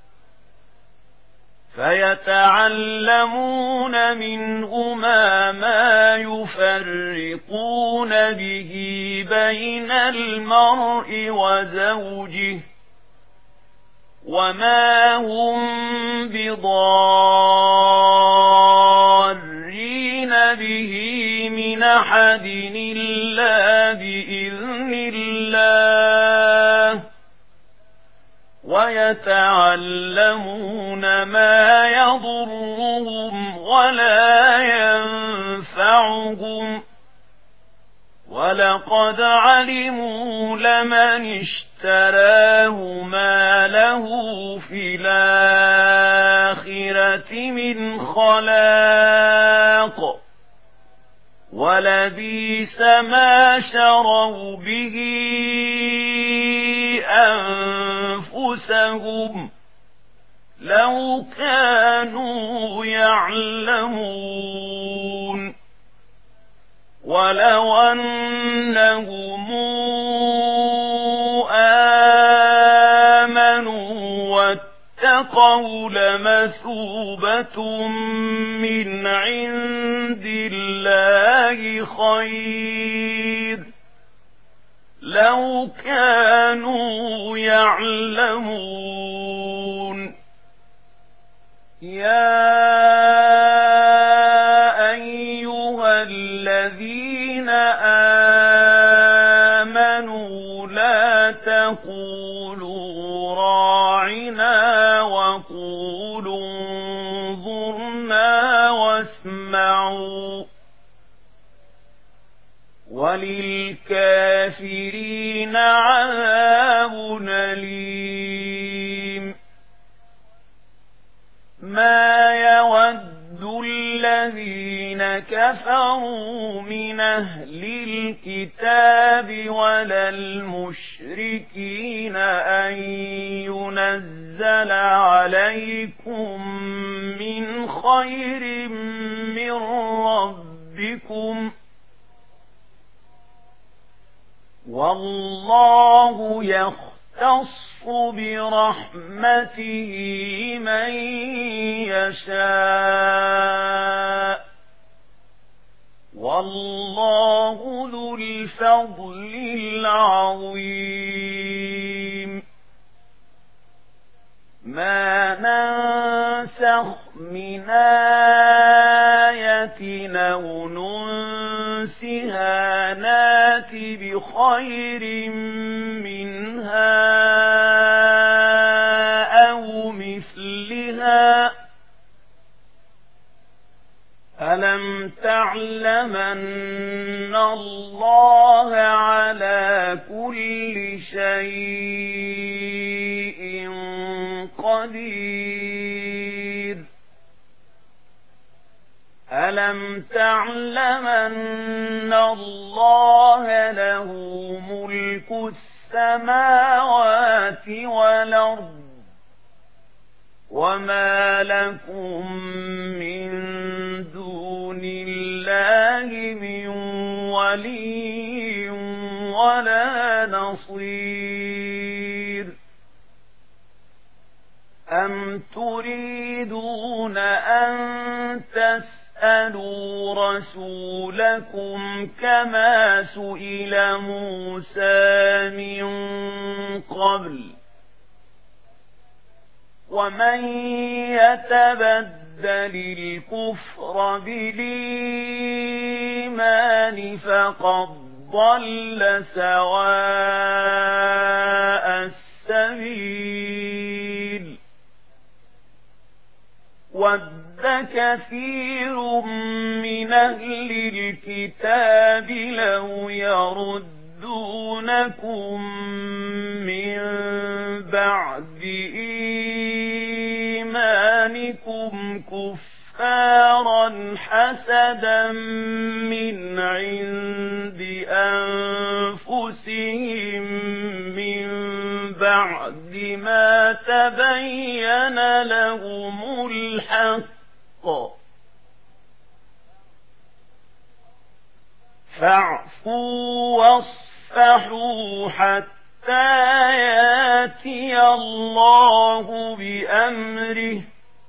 فيتعلمون منهما ما يفرقون به بين المرء وزوجه وما هم بضارين به من أحد إلا بإذن الله ويتعلمون ما يضرهم ولا ينفعهم ولقد علموا لمن اشتراه ما له في الآخرة من خلاق ولبئس ما شروا به أنفسهم لو كانوا يعلمون ولو أنهم آمنوا واتقوا لمثوبة من عند الله خير لو كانوا يعلمون يا فقولوا راعنا وقولوا انظرنا واسمعوا وللكافرين عذاب أليم ما يود الذين كفروا من أهل الكتاب ولا المشركين أن ينزل عليكم من خير من ربكم والله يختص برحمته من يشاء والله ذو الفضل العظيم ما ننسخ من آية أو ننسها نات بخير منها أو مثلها ألم تعلم أن الله على كل شيء قدير ألم تعلم أن الله له ملك السماوات والأرض وما لكم من دون الله من ولي ولا نصير أم تريدون أن تسألوا رسولكم كما سئل موسى من قبل ومن يتبدل الكفر بالإيمان فقد ضل سواء السبيل ود كثير من أهل الكتاب لو يردونكم من بعد إيمانكم كفارا حسدا من عند أنفسهم من بعد ما تبين لهم الحق فاعفوا واصفحوا حتى ياتي الله بأمره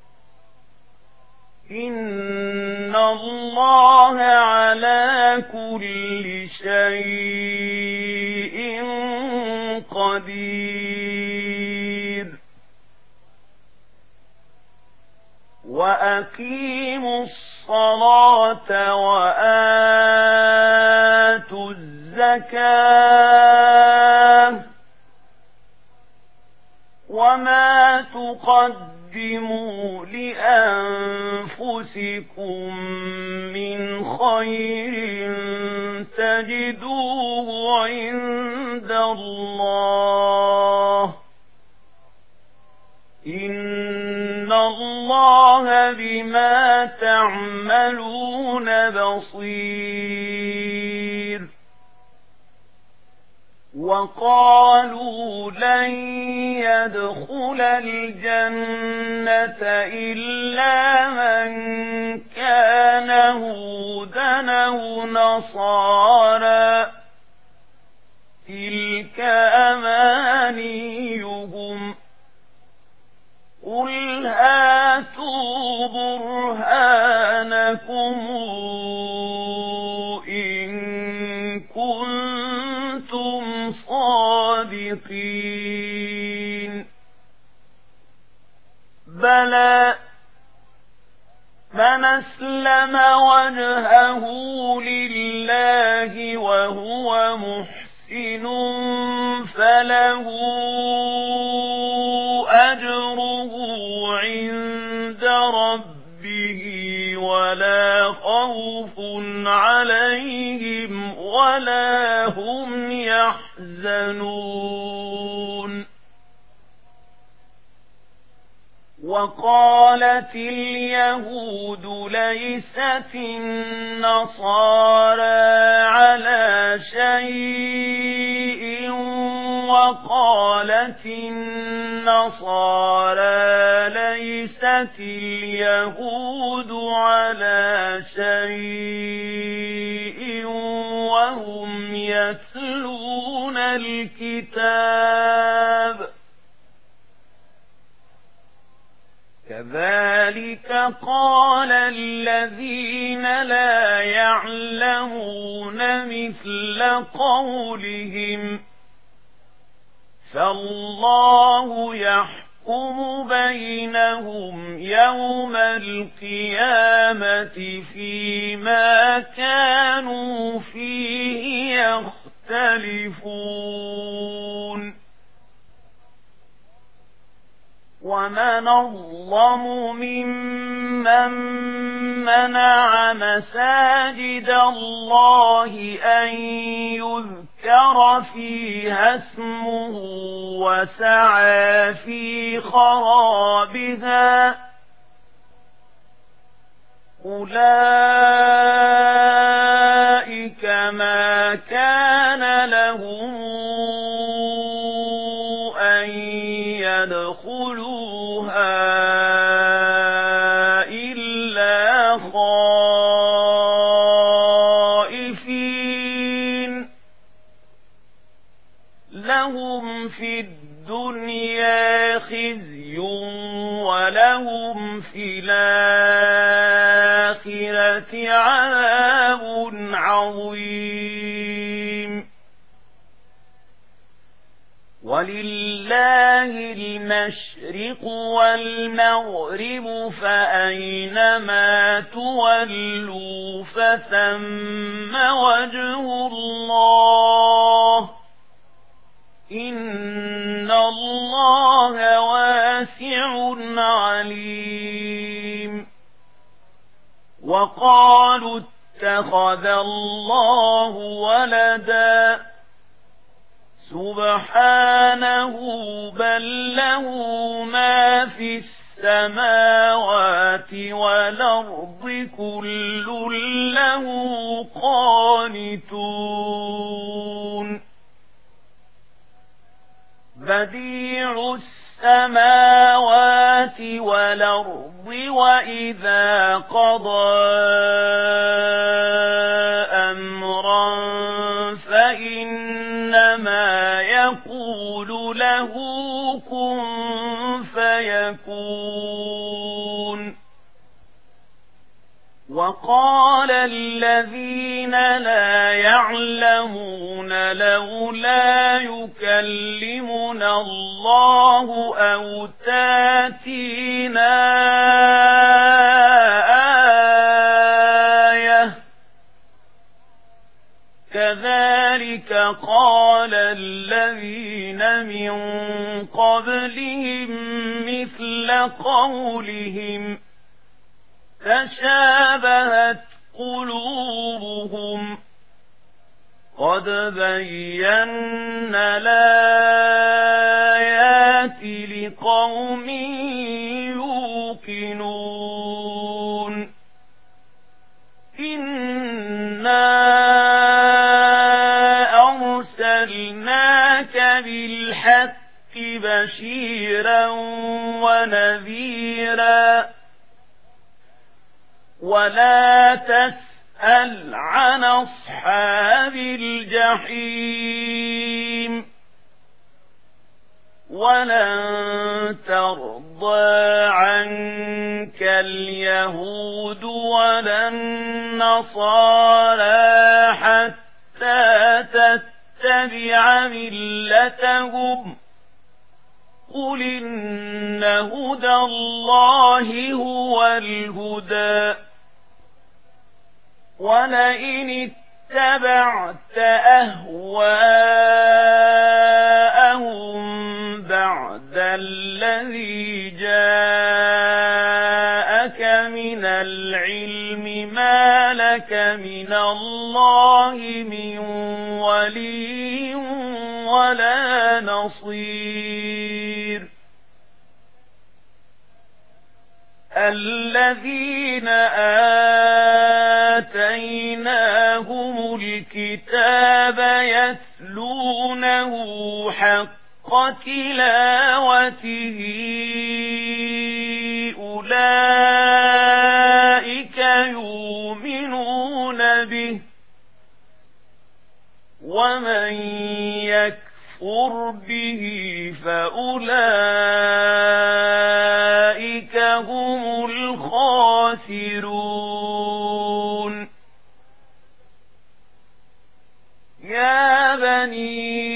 إن الله على كل شيء قدير وأقيموا الصلاة وآتوا الزكاة وما تقدموا لأنفسكم من خير تجدوه عند الله إن الله بما تعملون بصير وقالوا لن يدخل الجنة إلا من كان هودا أو نصارى تلك أمانيهم قل هاتوا برهانكم إن كنتم صادقين بلى من أسلم وجهه لله وهو محسن فله أجره عند ربه ولا خوف عليهم ولا هم يحزنون. وقالت اليهود ليست النصارى على شيء وقالت النصارى ليست اليهود على شيء وهم يتلون الكتاب. كذلك قال الذين لا يعلمون مثل قولهم فالله يحكم بينهم يوم القيامة فيما كانوا فيه يختلفون. ومن أظلم ممن منع مساجد الله أن يذكر فيها اسمه وسعى في خرابها أولئك ما كان لهم أن يدخلوها إلا خائفين لهم في الدنيا خزي ولهم في الآخرة عذاب عظيم. ولله المشرق والمغرب فأينما تولوا فثم وجه الله إن الله واسع عليم. وقالوا اتخذ الله ولدا سبحانه بل له ما في السماوات والأرض كل له قانتون. بديع السماوات والأرض وإذا قضى أمرا فإنما يقول له كن فيكون. وقال الذين لا يعلمون لولا يكلمنا الله أو تاتينا آية كذلك قال الذين من قبلهم مثل قولهم تشابهت قلوبهم قد بينا الآيات لقوم يوقنون. إنا أرسلناك بالحق بشيرا ونذيرا ولا تسأل عن أصحاب الجحيم ولن ترضى عنك اليهود ولا النصارى حتى تتبع ملتهم قل إن هدى الله هو الهدى ولئن اتبعت أهواءهم لهم بعد الذي جاءك من العلم ما لك من الله من ولي ولا نصير الذين آتيناهم الكتاب يتلونه حق تلاوته أولئك يؤمنون به ومن يكفر به فأولئك هم الخاسرون يا بني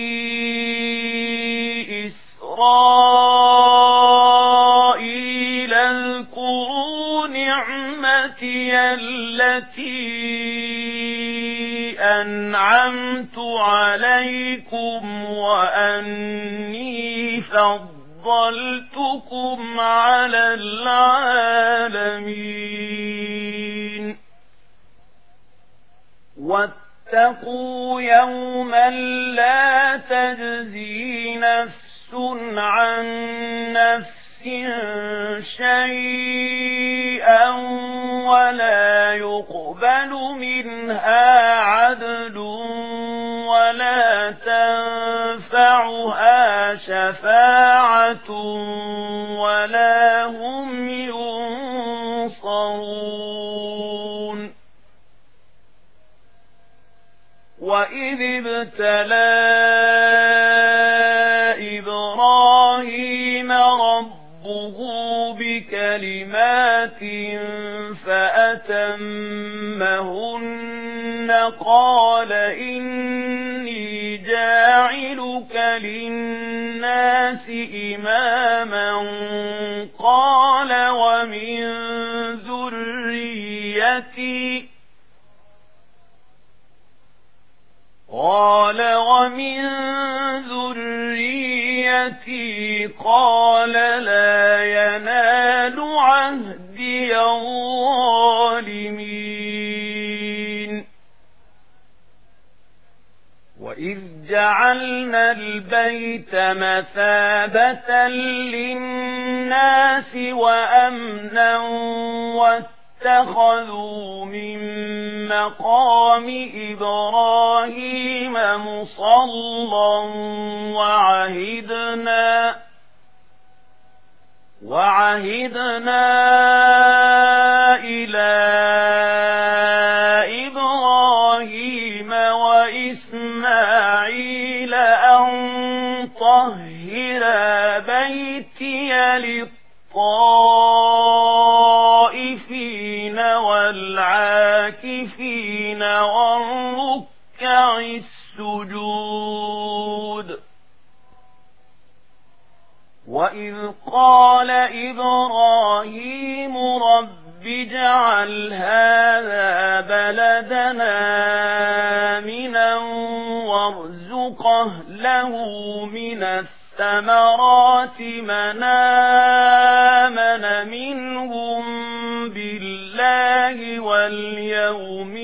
إسرائيل اذكروا نعمتي التي أنعمت عليكم وأني فضلتكم على العالمين واتقوا يوما لا تجزي نفس عن نفس شيئا ولا يقبل منها عدل ولا تنفعها شفاعة ولا هم ينصرون وإذ ابتلى إبراهيم ربه بكلمات فأتمهن قال إني جاعلك للناس إماما قال ومن ذريتي قال ومن ذريتي قال لا ينال عهدي الظالمين وإذ جعلنا البيت مثابة للناس وأمنا اتخذوا من مقام إبراهيم مصلى وعهدنا وعهدنا إلى إبراهيم وإسماعيل أن طهر بيتي للطائفين والعاكفين والركع السجود وإذ قال إبراهيم رب اجعل هذا بلدنا آمنا وارزق أهله من الثمرات من آمن منهم بالله واليوم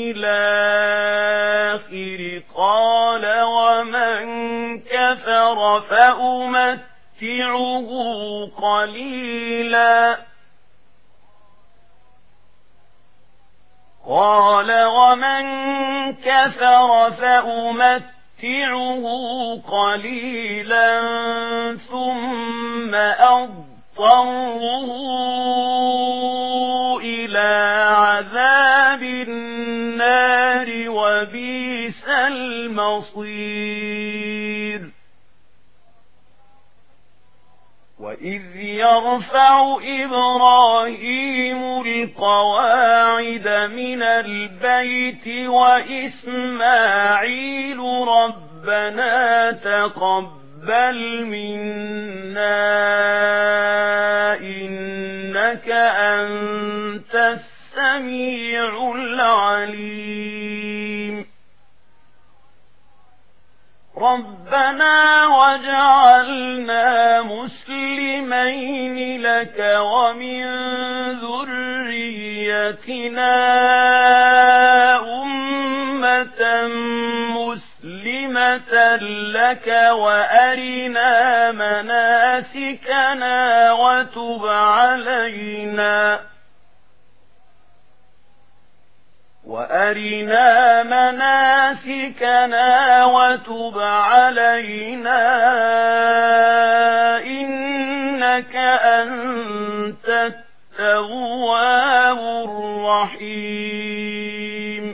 الآخر قال ومن كفر فأمتعه قليلا قال ومن كفر فأمتعه قليلا ثم أضطره إلى عذاب النار وبئس المصير وإذ يرفع إبراهيم القواعد من البيت وإسماعيل ربنا تقبل منا إنك أنت السميع العليم رب ربنا واجعلنا مسلمين لك ومن ذريتنا أمة مسلمة لك وأرنا مناسكنا وتب علينا وأرنا مناسكنا وتب علينا إنك أنت التواب الرحيم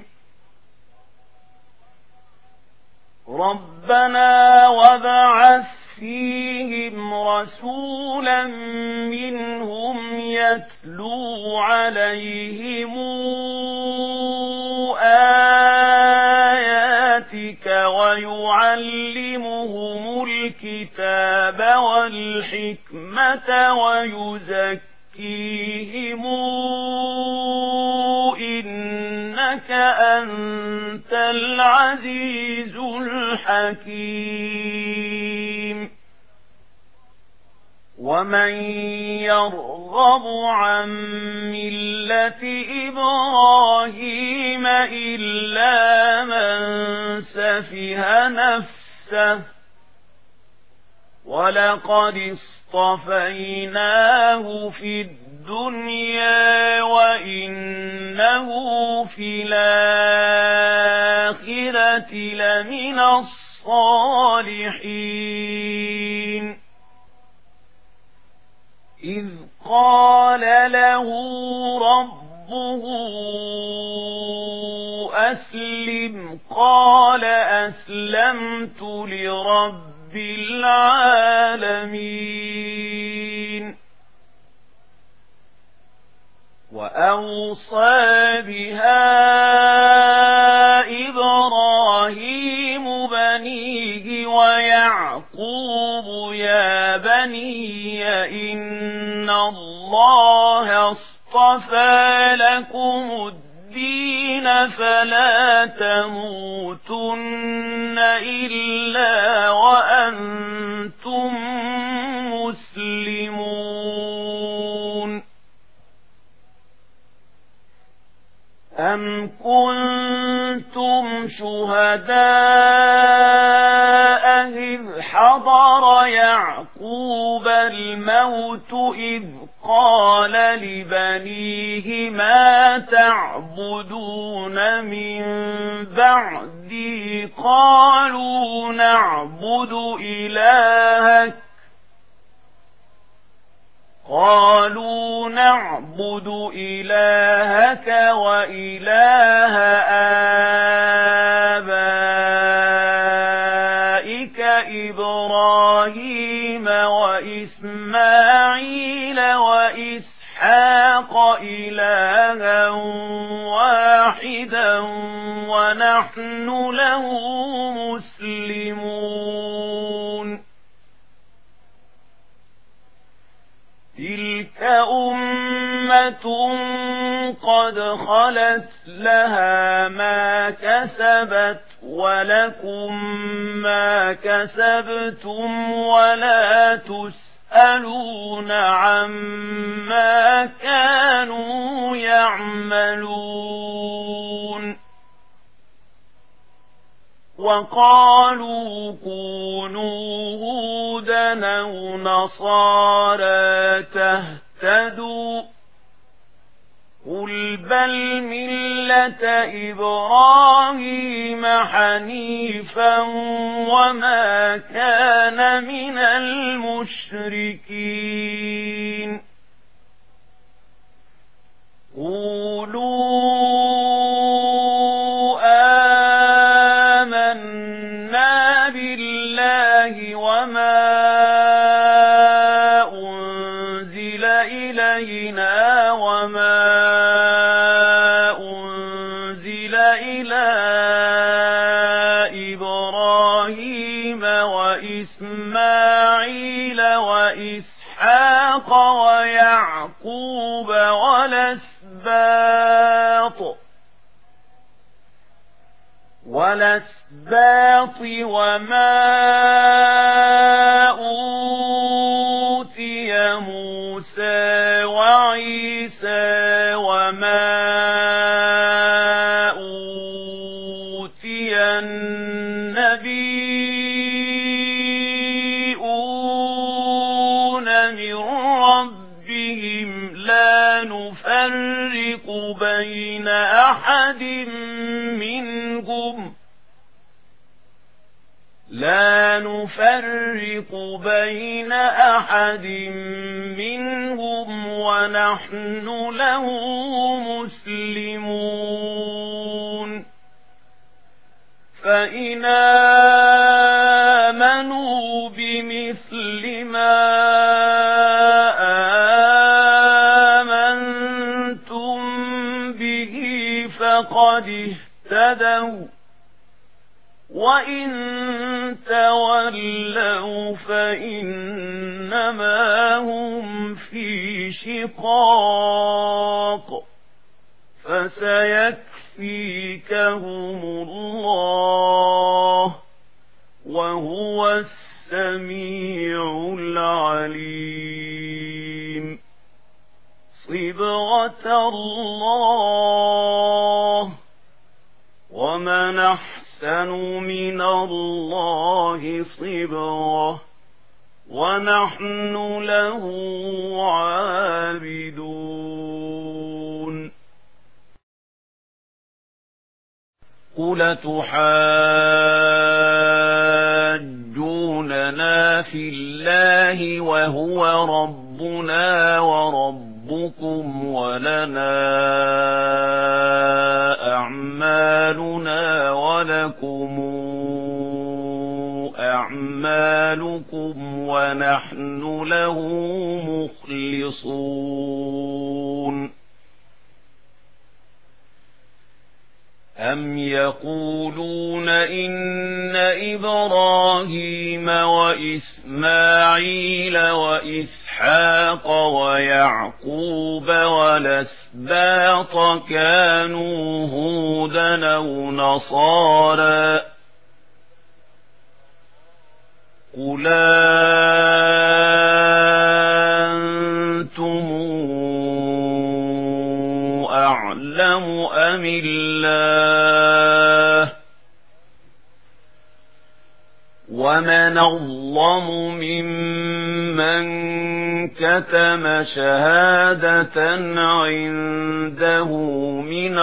ربنا وابعث فيهم رسولا منهم يتلو عليهم آياتك ويعلمهم الكتاب والحكمة ويزكيهم إنك أنت العزيز الحكيم ومن يرغب عن ملة إبراهيم إلا من سفه نفسه ولقد اصطفيناه في الدنيا وإنه في الآخرة لمن الصالحين إذ قال له ربه أسلم قال أسلمت لرب العالمين وأوصى بها إبراهيم بنيه ويعقوب يا بني إن الله اصطفى لكم الدين فلا تموتن إلا وأنتم مسلمون أم كنتم شهداء إذ حضر يعقوب الموت إذ قال لبنيه ما تعبدون من بعدي قالوا نعبد إلهك قالوا نعبد إلهك وإله آبائك إبراهيم وإسماعيل وإسحاق إلها واحدا ونحن له مسلمون تلك أمة قد خلت لها ما كسبت ولكم ما كسبتم ولا تسألون عما كانوا يعملون وقالوا كونوا هودا أو نصارى تهتدوا قل بل ملة إبراهيم حنيفا وما كان من المشركين قولوا آمنا بالله وما أنزل إلينا وما أنزل إلى إبراهيم وإسماعيل وإسحاق ويعقوب والأسباط والأسباط الأسباط وما أوتي موسى وعيسى وما أوتي النبيون من ربهم لا نفرق بين أحد منهم لا نفرق بين أحد منهم ونحن له مسلمون فإن آمنوا بمثل ما آمنتم به فقد اهتدوا وإن تولوا فإنما هم في شقاق فسيكفيكهم الله وهو السميع العليم صبغة الله ومن أحسن من الله صبغة ونحن له عابدون قل تحاجوننا في الله وهو ربنا وربكم ولنا أعمالنا ولكم أعمالكم ونحن له مخلصون أم يقولون إن إبراهيم وإسماعيل وإسحاق ويعقوب والأسباط كانوا هودا أو نصارى قل أنتم أعلم أم الله ومن أظلم ممن كتم شهادة عنده من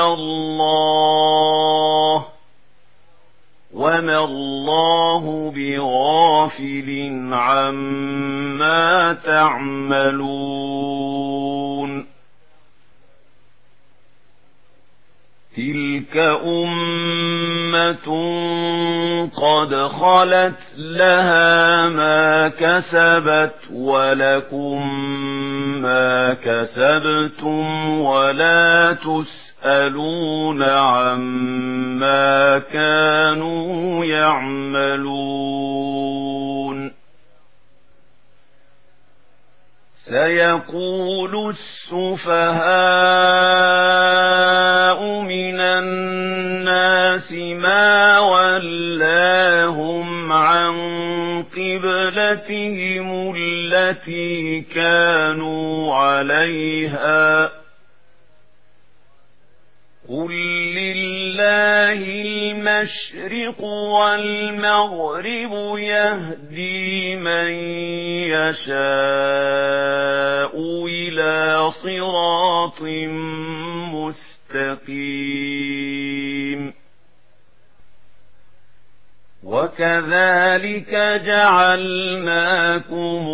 الله وما الله بغافل عما تعملون تلك أمة قد خلت لها ما كسبت ولكم ما كسبتم ولا تسألون عما كانوا يعملون سيقول السفهاء من الناس ما ولاهم عن قبلتهم التي كانوا عليها قل لله المشرق والمغرب يهدي من يشاء إلى صراط مستقيم وكذلك جعلناكم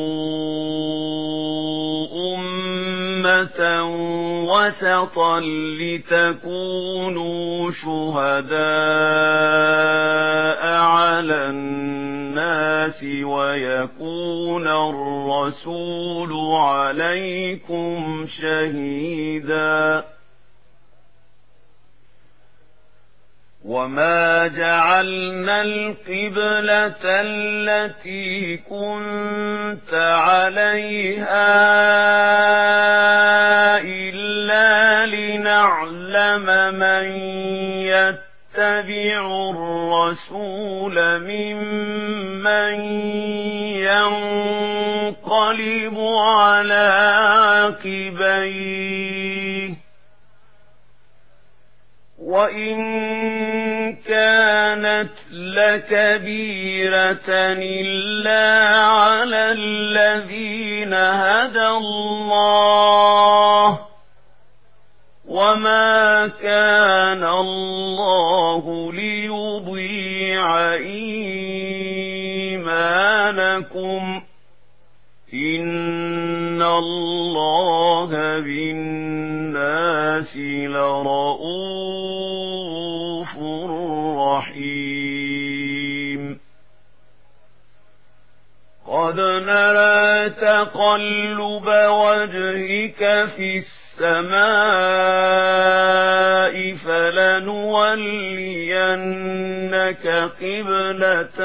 أمة وسطا لتكونوا شهداء على الناس ويكون الرسول عليكم شهيدا وما جعلنا القبلة التي كنت عليها إلا لنعلم من يتبع الرسول الرَّسُولَ مِمَّن يَنقَلِبُ عَلَى عَقِبَيْهِ وَإِن كَانَتْ لَكَبِيرَةً إِلَّا عَلَى الَّذِينَ هَدَى اللَّهُ وَمَا كَانَ اللَّهُ لِيُضِيعَ إِيمَانَكُمْ إِنَّ اللَّهَ بِالنَّاسِ لَرَءُوفٌ رَحِيمٌ قَدْ نَرَى تَقَلُّبَ وَجْهِكَ فِي السَّمَاءِ فَلَنُوَلِّيَنَّكَ قِبْلَةً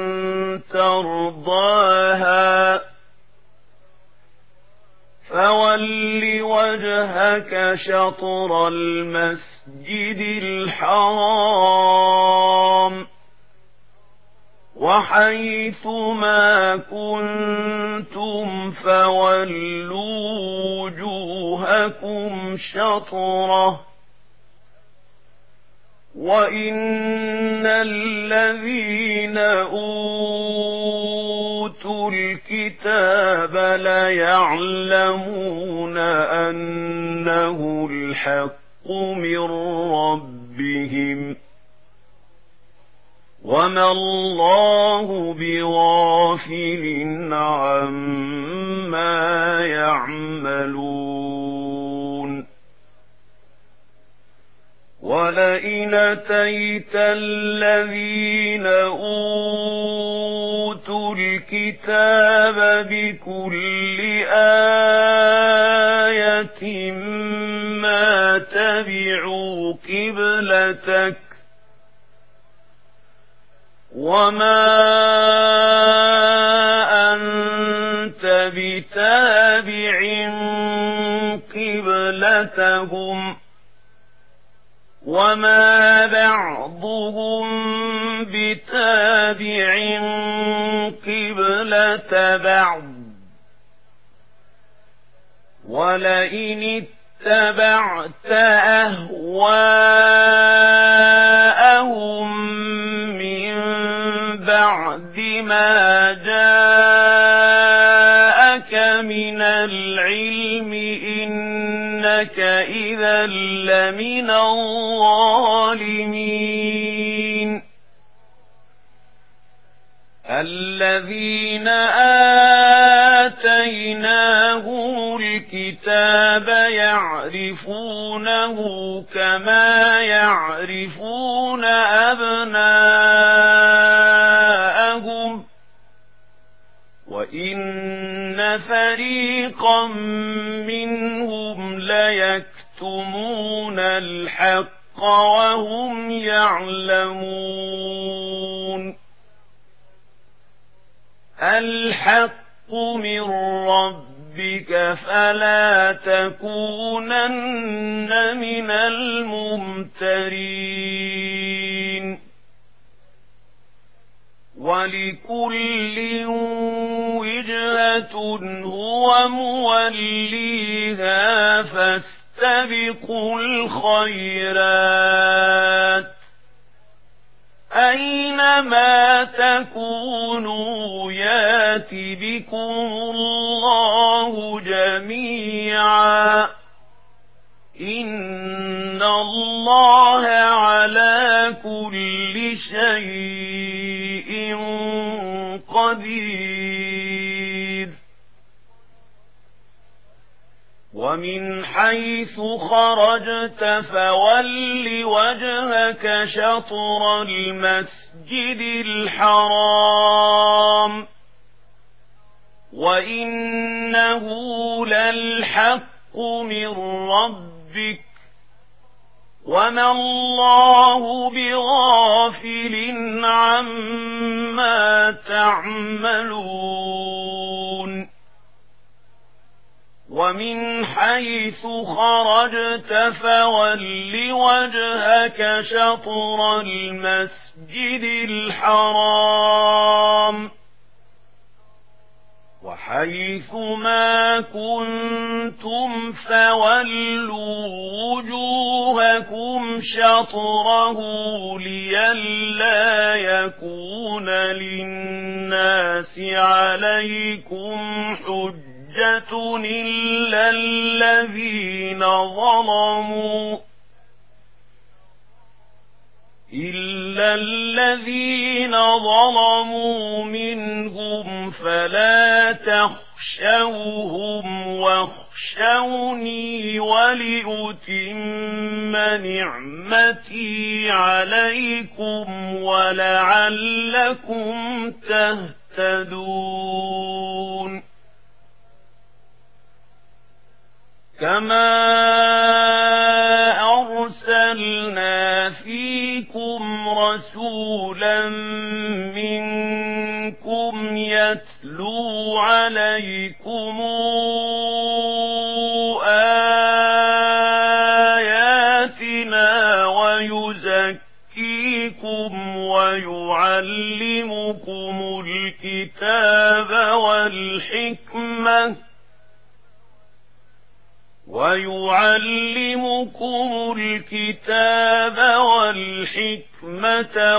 تَرْضَاهَا فَوَلِّ وَجْهَكَ شَطْرَ الْمَسْجِدِ الْحَرَامِ وَحَيْثُ مَا كُنتُمْ فَوَلُّوا وُجُوهَكُمْ شَطْرَهُ وَإِنَّ الَّذِينَ أُوتُوا الْكِتَابَ لَيَعْلَمُونَ أَنَّهُ الْحَقُّ مِنْ رَبِّهِمْ وَمَا اللَّهُ بِغَافِلٍ عَمَّا يَعْمَلُونَ وَلَئِنْ أَتَيْتَ الَّذِينَ أُوتُوا الْكِتَابَ بِكُلِّ آيَةٍ مَا تَبِعُوا قِبْلَتَكَ وَمَا أَنْتَ بِتَابِعٍ قِبْلَتَهُمْ وَمَا بَعْضُهُمْ بِتَابِعٍ قِبْلَةَ بَعْضٍ وَلَئِنِ اتَّبَعْتَ أَهْوَاءَهُمْ مِنْ بَعْدِ مَا جَاءَكَ مِنَ الْعِلْمِ إِنَّكَ إِذًا لَّمِنَ الظَّالِمِينَ الَّذِينَ آتَيْنَاهُمُ الْكِتَابَ يَعْرِفُونَهُ كَمَا يَعْرِفُونَ أَبْنَاءَهُمْ وَإِنَّ فَرِيقًا مِّنْهُمْ لَيَكْتُمُونَ الْحَقَّ وَهُمْ يَعْلَمُونَ الْحَقُّ مِنْ رَبِّكَ فَلَا تَكُونَنَّ مِنَ الْمُمْتَرِينَ وَلِكُلٍّ وِجْهَةٌ هُوَ مُوَلِّيهَا فَاسْتَبِقُوا الْخَيْرَاتِ أَيْنَمَا تَكُونُوا يَأْتِ بِكُمُ اللَّهُ جَمِيعًا إِنَّ اللَّهَ عَلَى كُلِّ شَيْءٍ قَدِيرٌ وَمِنْ حَيْثُ خَرَجْتَ فَوَلِّ وَجْهَكَ شَطْرَ الْمَسْجِدِ الْحَرَامِ وَإِنَّهُ لَلْحَقُّ مِنْ رَبِّكَ وَمَا اللَّهُ بِغَافِلٍ عَمَّا تَعْمَلُونَ ومن حيث خرجت فول وجهك شطر المسجد الحرام وحيث ما كنتم فولوا وجوهكم شطره لئلا يكون للناس عليكم حجة إلا الذين ظلموا إلا الذين ظلموا منهم فلا تخشوهم واخشوني ولأتم نعمتي عليكم ولعلكم تهتدون كما أرسلنا فيكم رسولا منكم يتلو عليكم آياتنا ويزكيكم ويعلمكم الكتاب والحكمة ويعلمكم الكتاب والحكمة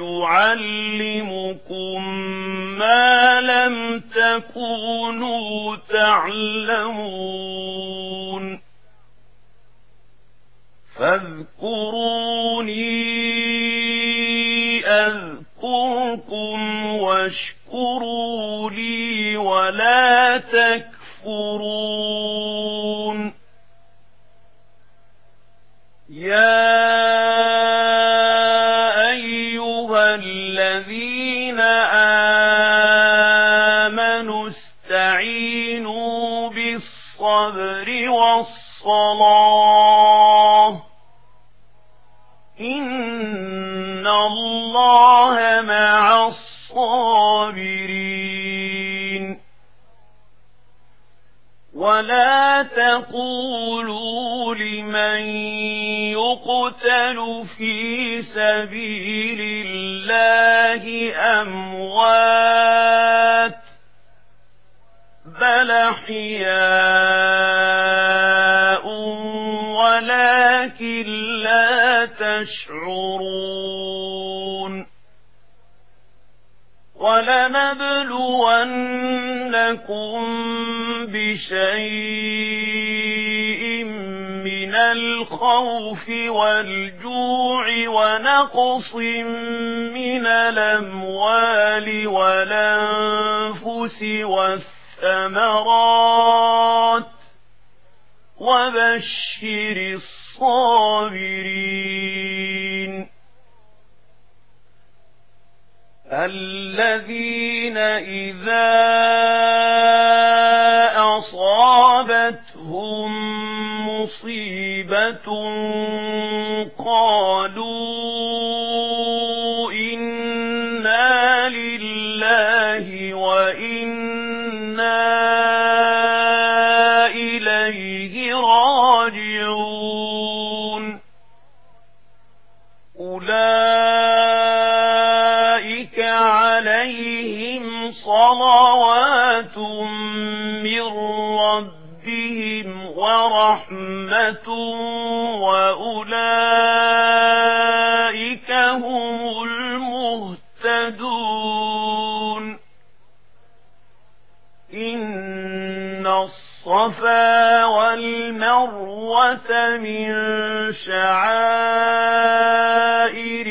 ويعلمكم ما لم تكونوا تعلمون فاذكروني أذكركم واشكروا لي ولا تكفرون يا أيها الذين آمنوا استعينوا بالصبر والصلاة إن الله مع الصابرين ولا تقولوا لمن يقتل في سبيل الله أموات بل أحياء ولكن لا تشعرون ولنبلونكم بشيء من الخوف والجوع ونقص من الأموال والأنفس والثمرات وبشر الصابرين الذين إذا أصابتهم مصيبة قالوا إنا لله وإنا إليه راجعون أولئك عليهم صلوات من ربهم ورحمة وأولئك هم المهتدون إن الصفا والمروة من شعائر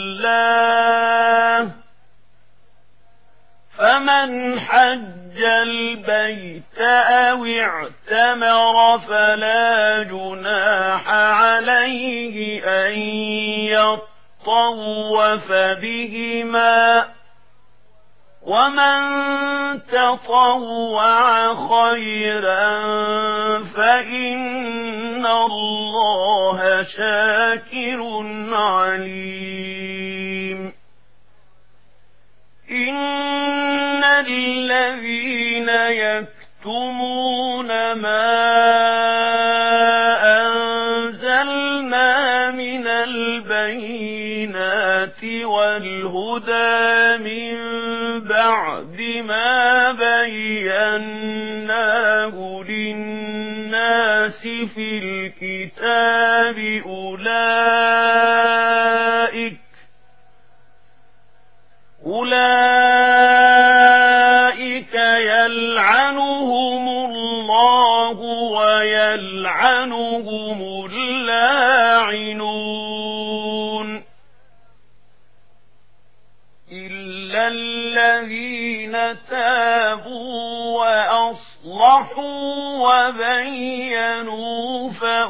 الله فمن حج البيت أو اعتمر فلا جناح عليه أن يطوف بهما ومن تطوع خيرا فإن الله شاكر عليم إن الذين يكتمون ما أنزلنا من البينات والهدى من بعد ما بيناه للناس في الكتاب أولئك أولئك يلعنهم الله ويلعنهم اللاعنون إلا الذين تابوا وأصلحوا وبينوا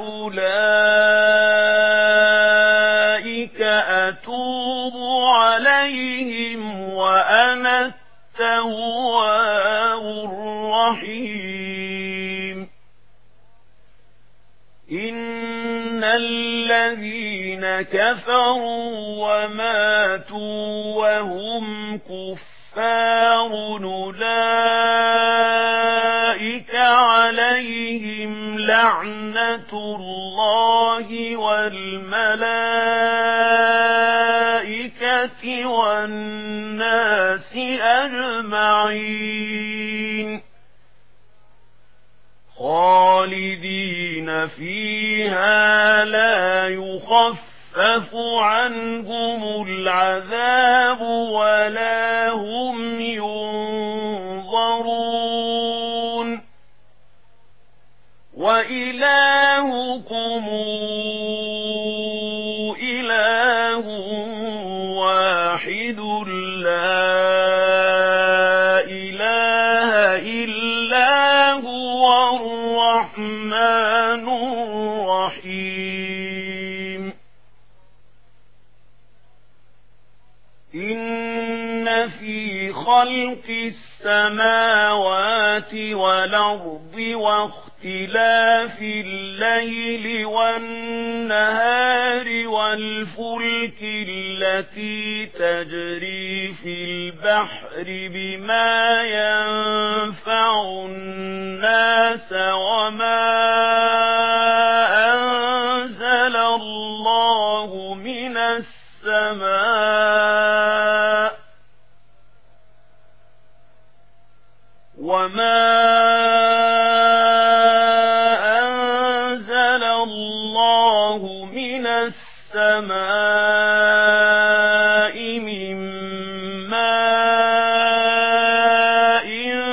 فأولئك أتوب عليهم وأنا التواب الرحيم إن الذين كفروا وماتوا وهم كفار أولئك عليهم لعنة الله والملائكة والناس أجمعين خالدين فيها لا يخفف عنهم العذاب ولا هم ينظرون وإلهكم إله واحد لا إله إلا هو الرحمن الرحيم إن في خلق السماوات والأرض واختلاف الليل والنهار والفلك التي تجري في البحر بما ينفع الناس وما أنزل الله من السماء وما أنزل الله من السماء من ماء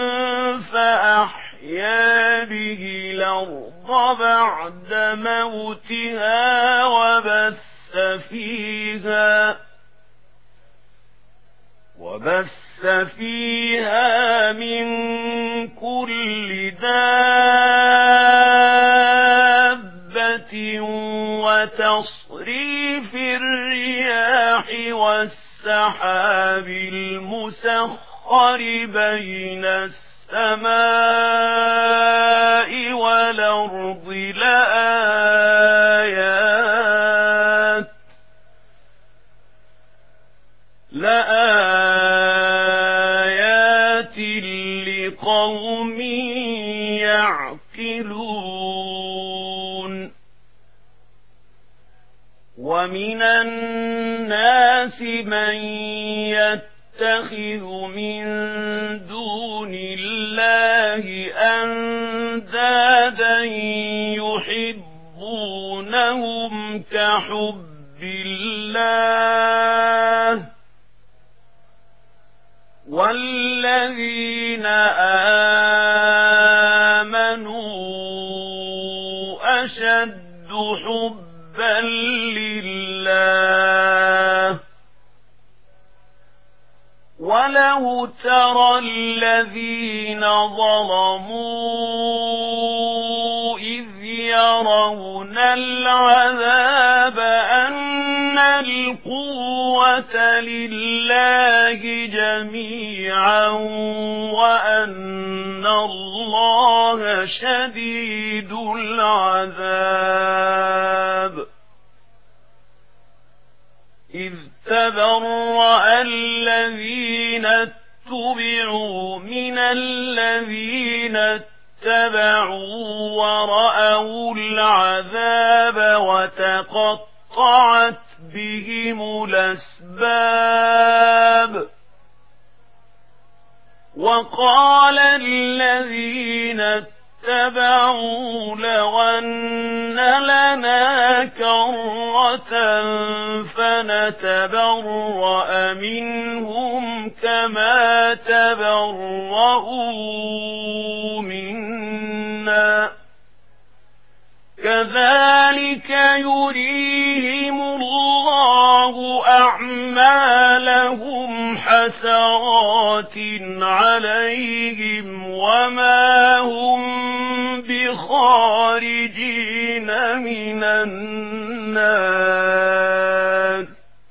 فأحيا به الأرض بعد موتها وبث فيها وبث فيها من كل دابة وتصريف الرياح والسحاب المسخر بين السماء والأرض لآيات لآيات لقوم يعقلون ومن الناس من يتخذ من دون الله أندادا يحبونهم كحب الله والذين آمنوا أشد حبا لله ولو ترى الذين ظلموا إذ يرون العذاب أن القوة لله جميعا وأن الله شديد العذاب إذ تبرأ الذين اتبعوا من الذين اتبعوا ورأوا العذاب وتقطعت بهم الأسباب وقال الذين اتبعوا لو أن لنا كرة فنتبرأ منهم كما تبرؤوا منا كذلك يريهم الله أعمالهم حسرات عليهم وما هم بخارجين من النار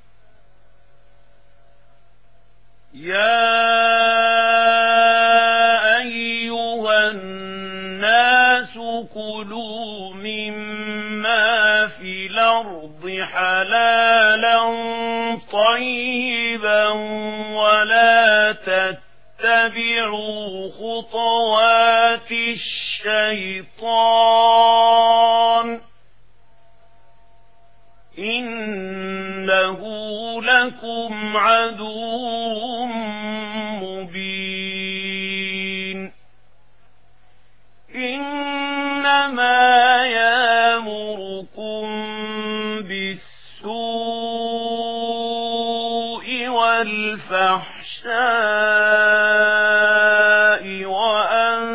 يا أيها الناس كلوا مما في الأرض حلالا طيبا ولا تتبعوا خطوات الشيطان إنه لكم عدو مبين إنما يأمركم بالسوء والفحشاء وأن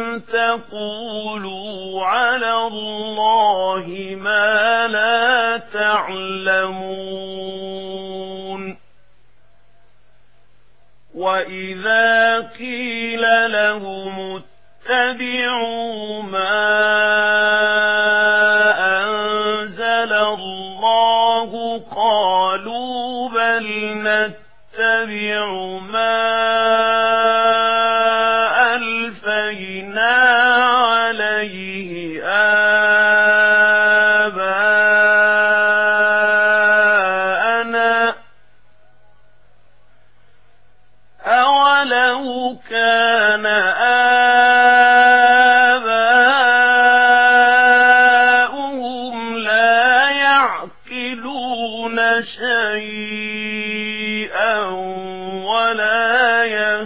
تقولوا على الله ما لا تعلمون وإذا قيل لهم اتبعوا ما أنزل الله قالوا بل نتبع ما ألفينا عليه آباءنا أولو كان آباؤهم لا يعقلون شيئا ولا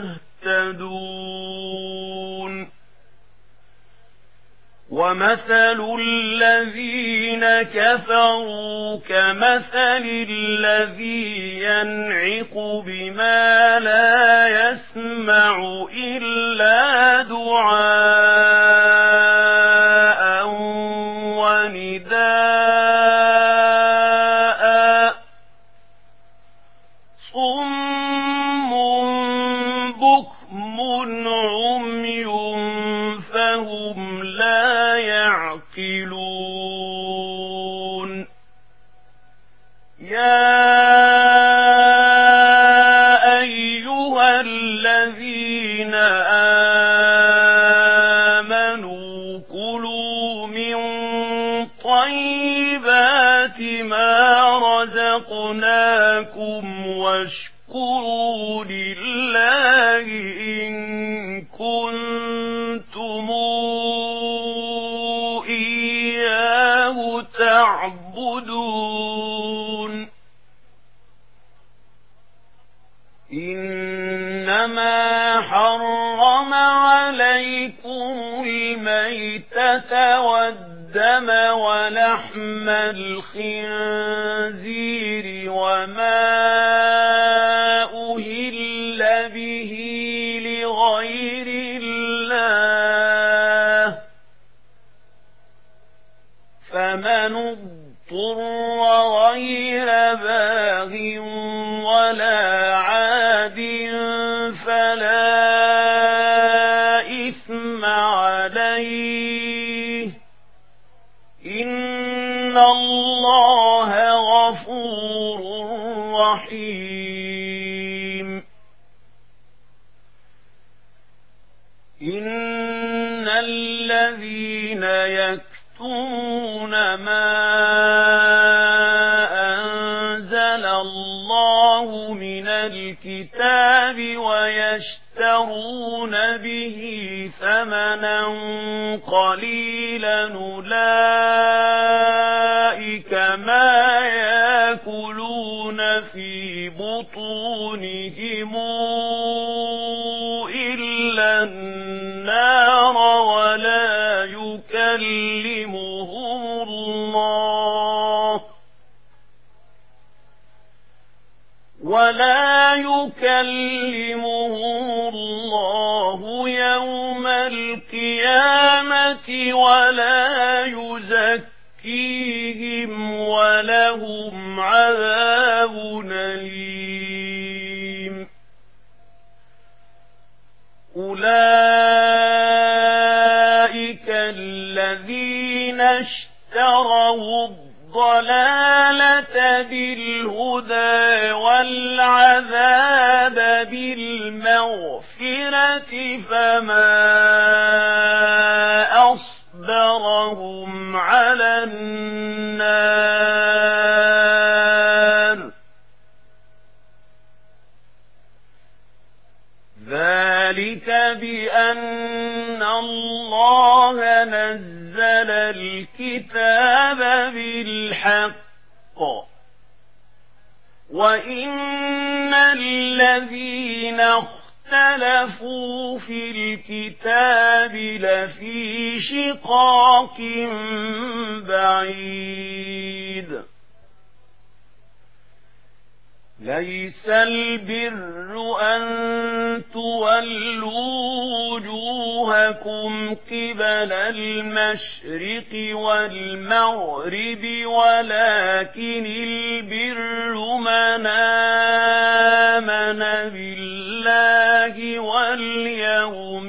يهتدون ومثل الذين كفروا كمثل الذي ينعق بما لا يسمع إلا دعاء ونداء صم بكم عمي فهم لا يعقلون يا أيها الذين آمنوا كلوا من طيبات ما رزقناكم واشكروا لله إن كنتم إياه تعبدون إنما حرم عليكم الميتة والدم ولحم الخنزير وما أهل به لغير الله فمن اضطر غير باغ ولا عاد فلا إثم عليه إن الله غفور رحيم إن الذين يكتمون ما أنزل الله من الكتاب ويشترون يشترون به ثمنا قليلا أولئك ما يأكلون في بطونهم إلا النار ولا يكلمهم الله ولا يكلمهم الله يوم القيامة ولا يزكيهم ولهم عذاب أليم أولئك الذين اشتروا الضلالة بالهدى والعذاب بالمغفرة فما أصبرهم على النار ذلك بأن الله نزل الكتاب بالحق وإن الذين اختلفوا في الكتاب لفي شقاق بعيد ليس البر أن تولوا وجوهكم قبل المشرق والمغرب ولكن البر من آمن بالله واليوم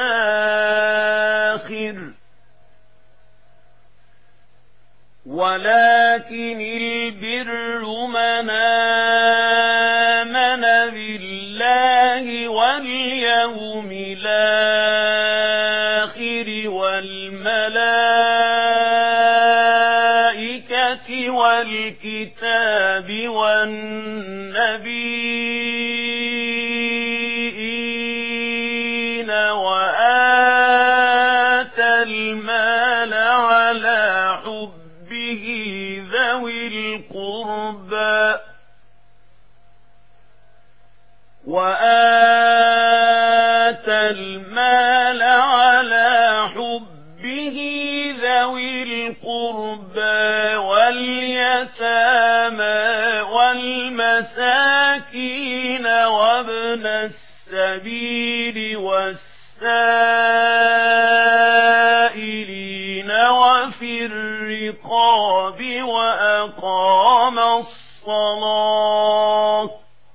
الآخر ولكن البر من آمن بالله واليوم الآخر والملائكة والكتاب والنبيين وآتى المال على حبه ذوي القربى وآتى المال على حبه ذوي القربى واليتامى والمساكين وابن السبيل والسائلين وفي الرقاب وأقام الصلاة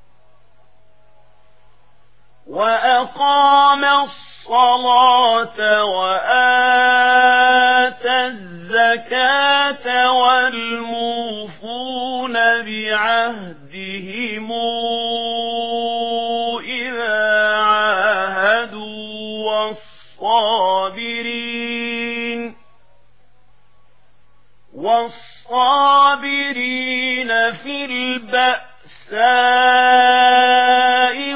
وأقام الصلاة وآتى الزكاة والموفون بعهدهم إذا عاهدوا والصابرين والصابرين في البأساء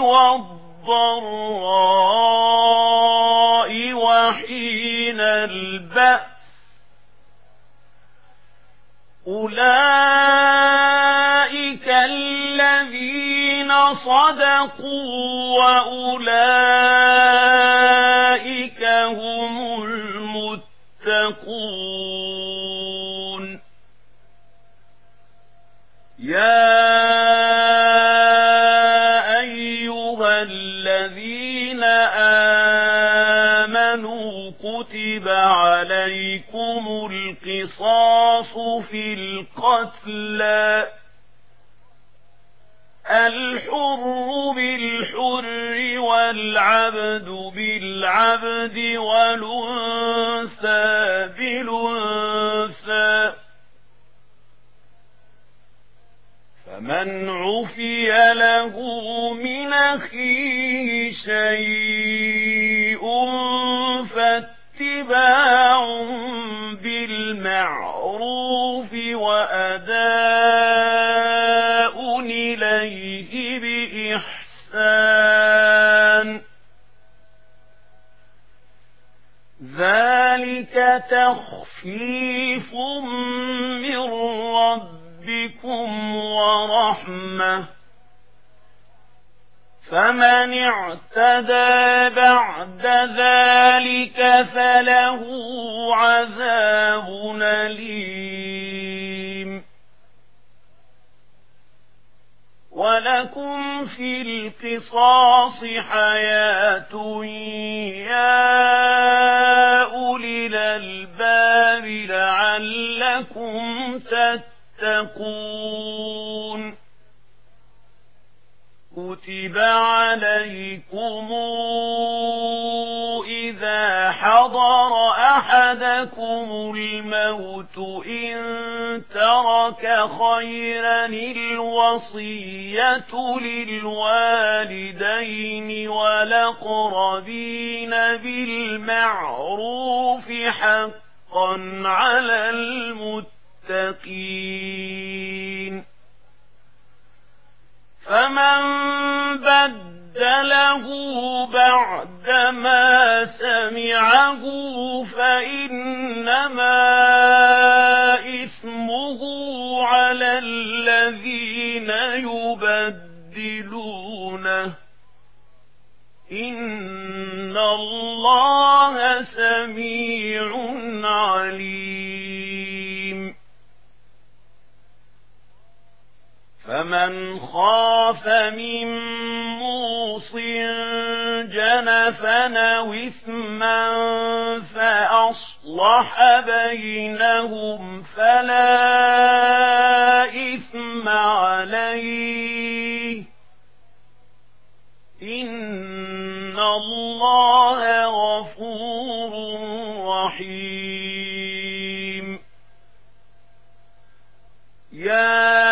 والضراء وحين البأس أولئك الذين صدقوا وأولئك هم المتقون يا أيها الذين آمنوا كتب عليكم القصاص في القتلى الحر بالحر والعبد بالعبد والأنثى بالأنثى فمن عفي له من أخيه شيء فاتباع بالمعروف وأداء إليه بإحسان ذلك تخفيف من ربكم ورحمة فمن اعتدى بعد ذلك فله عذاب أليم ولكم في القصاص حياة يا أولي الألباب لعلكم تتقون كتب عليكم إذا حضر أحدكم الموت إن ترك خيرا الوصية للوالدين والأقربين بالمعروف حقا على المتقين فمن بدله بعدما سمعه فإنما إثمه على الذين يبدلونه إن الله سميع عليم فمن خاف من موص جنفا أو إثما فأصلح بينهم فلا إثم عليه إن الله غفور رحيم يا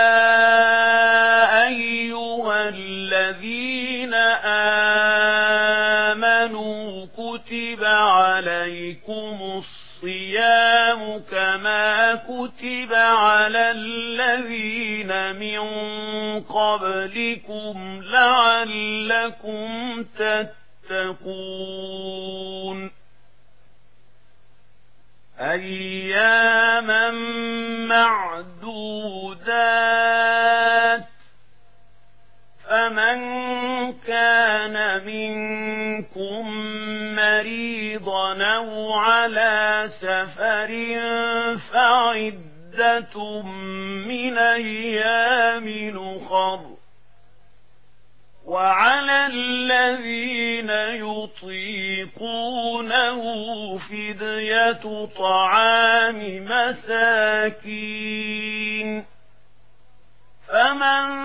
كتب عليكم الصيام كما كتب على الذين من قبلكم لعلكم تتقون أياما معدودات فمن كان منكم مريضا أو على سفر فعدة من أيام أخر وعلى الذين يطيقونه فدية طعام مساكين فمن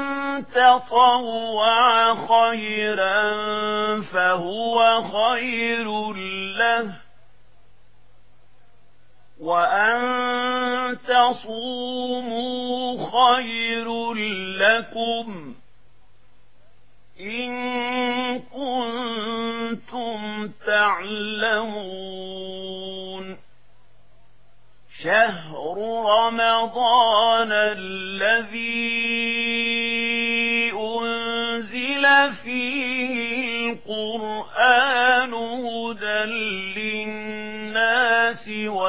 تطوع خيرا فهو خير له وأن تصوموا خير لكم إن كنتم تعلمون شهر رمضان الذي أنزل فيه القرآن هدى للناس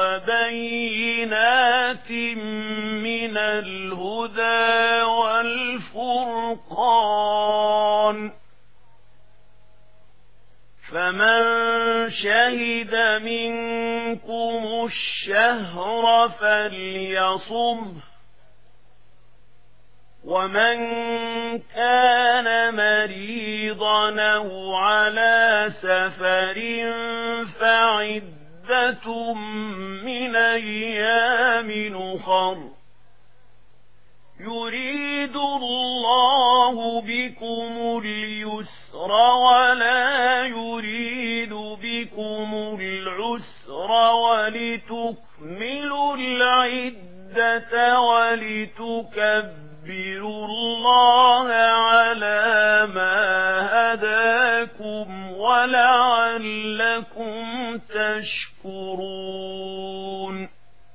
وبينات من الهدى والفرقان فمن شهد منكم الشهر فليصمه ومن كان مريضا أو على سفر فعدة من أيام أخر يريد الله بكم اليسر ولا يريد بكم العسر ولتكملوا العدة ولتكبروا الله على ما هداكم ولعلكم تشكرون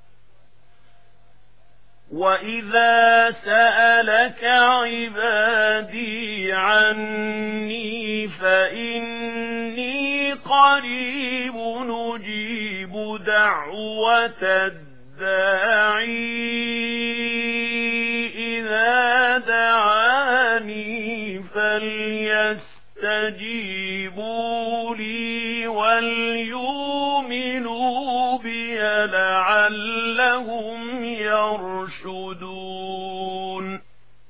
وإذا سألك عبادي عني فإني قريب نجيب دعوة الداعي إذا دعاني فليستجيبوا لي وليؤمنوا بي لعلهم يرشدون.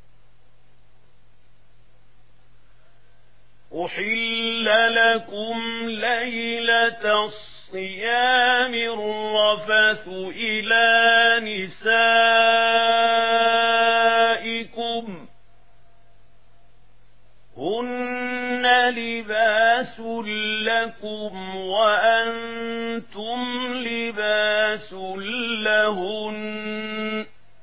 أحل لكم ليلة الصيام الرفث إلى نسائكم هن لباس لكم وأنتم لباس لهن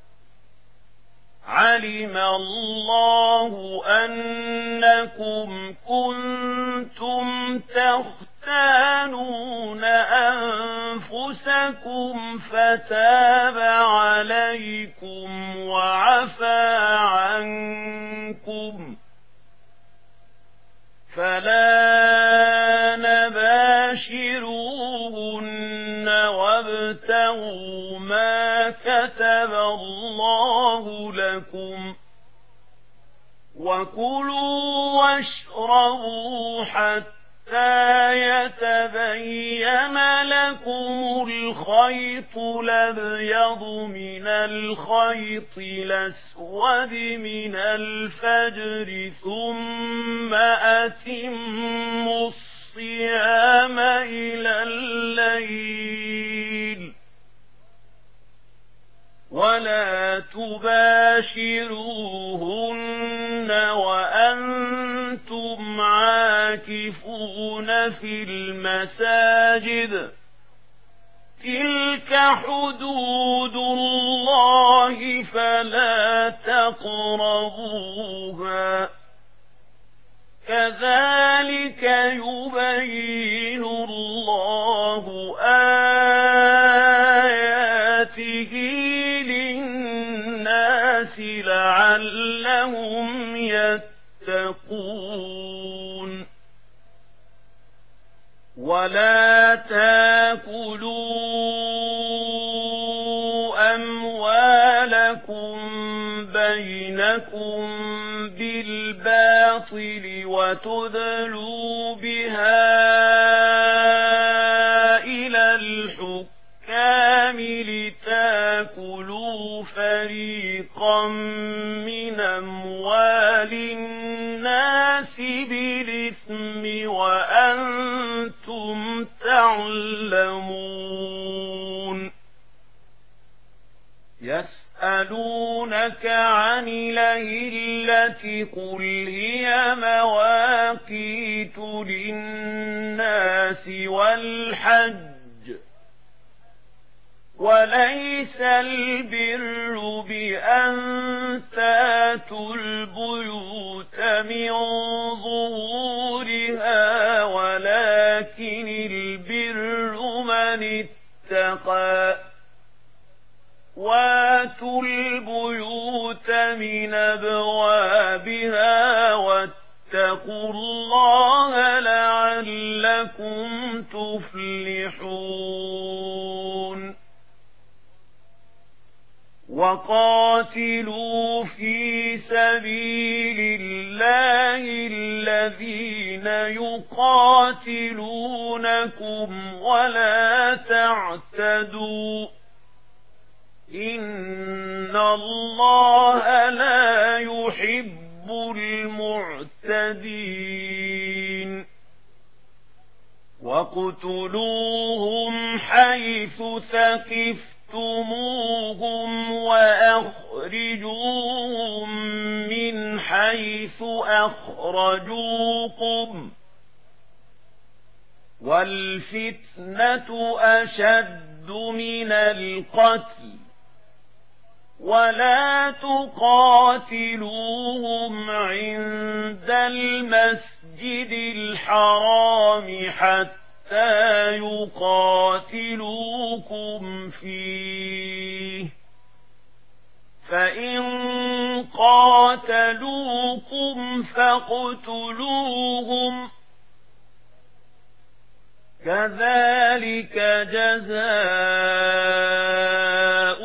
علم الله أنكم كنتم تختانون أنفسكم فتاب عليكم وعفى عنكم فلا نباشروهن وابتغوا ما كتب الله لكم وكلوا واشربوا حتى يتبين لكم الخيط الأبيض من الخيط الأسود من الفجر ثم أتموا الصيام إلى الليل ولا تباشروهن وأنتم عاكفون في المساجد تلك حدود الله فلا تقربوها كذلك يبين الله آياته للناس لعلهم يتقون. ولا تاكلوا أموالكم بينكم بالباطل وتدلوا بها إلى الحكام لتاكلوا فريقا من أموال الناس بالإثم وأنتم تعلمون. يسألونك عن الأهلة قل هي مواقيت للناس والحج وليس البر بأن تاتوا البيوت من ظهورها ولكن البر من اتقى واتوا البيوت من أبوابها واتقوا الله لعلكم تفلحون. وقاتلوا في سبيل الله الذين يقاتلونكم ولا تعتدوا إن الله لا يحب المعتدين. واقتلوهم حيث ثقفتموهم وأخرجوهم من حيث أخرجوكم والفتنة أشد من القتل ولا تقاتلوهم عند المسجد الحرام حتى يقاتلوكم فيه فإن قاتلوكم فاقتلوهم كذلك جزاء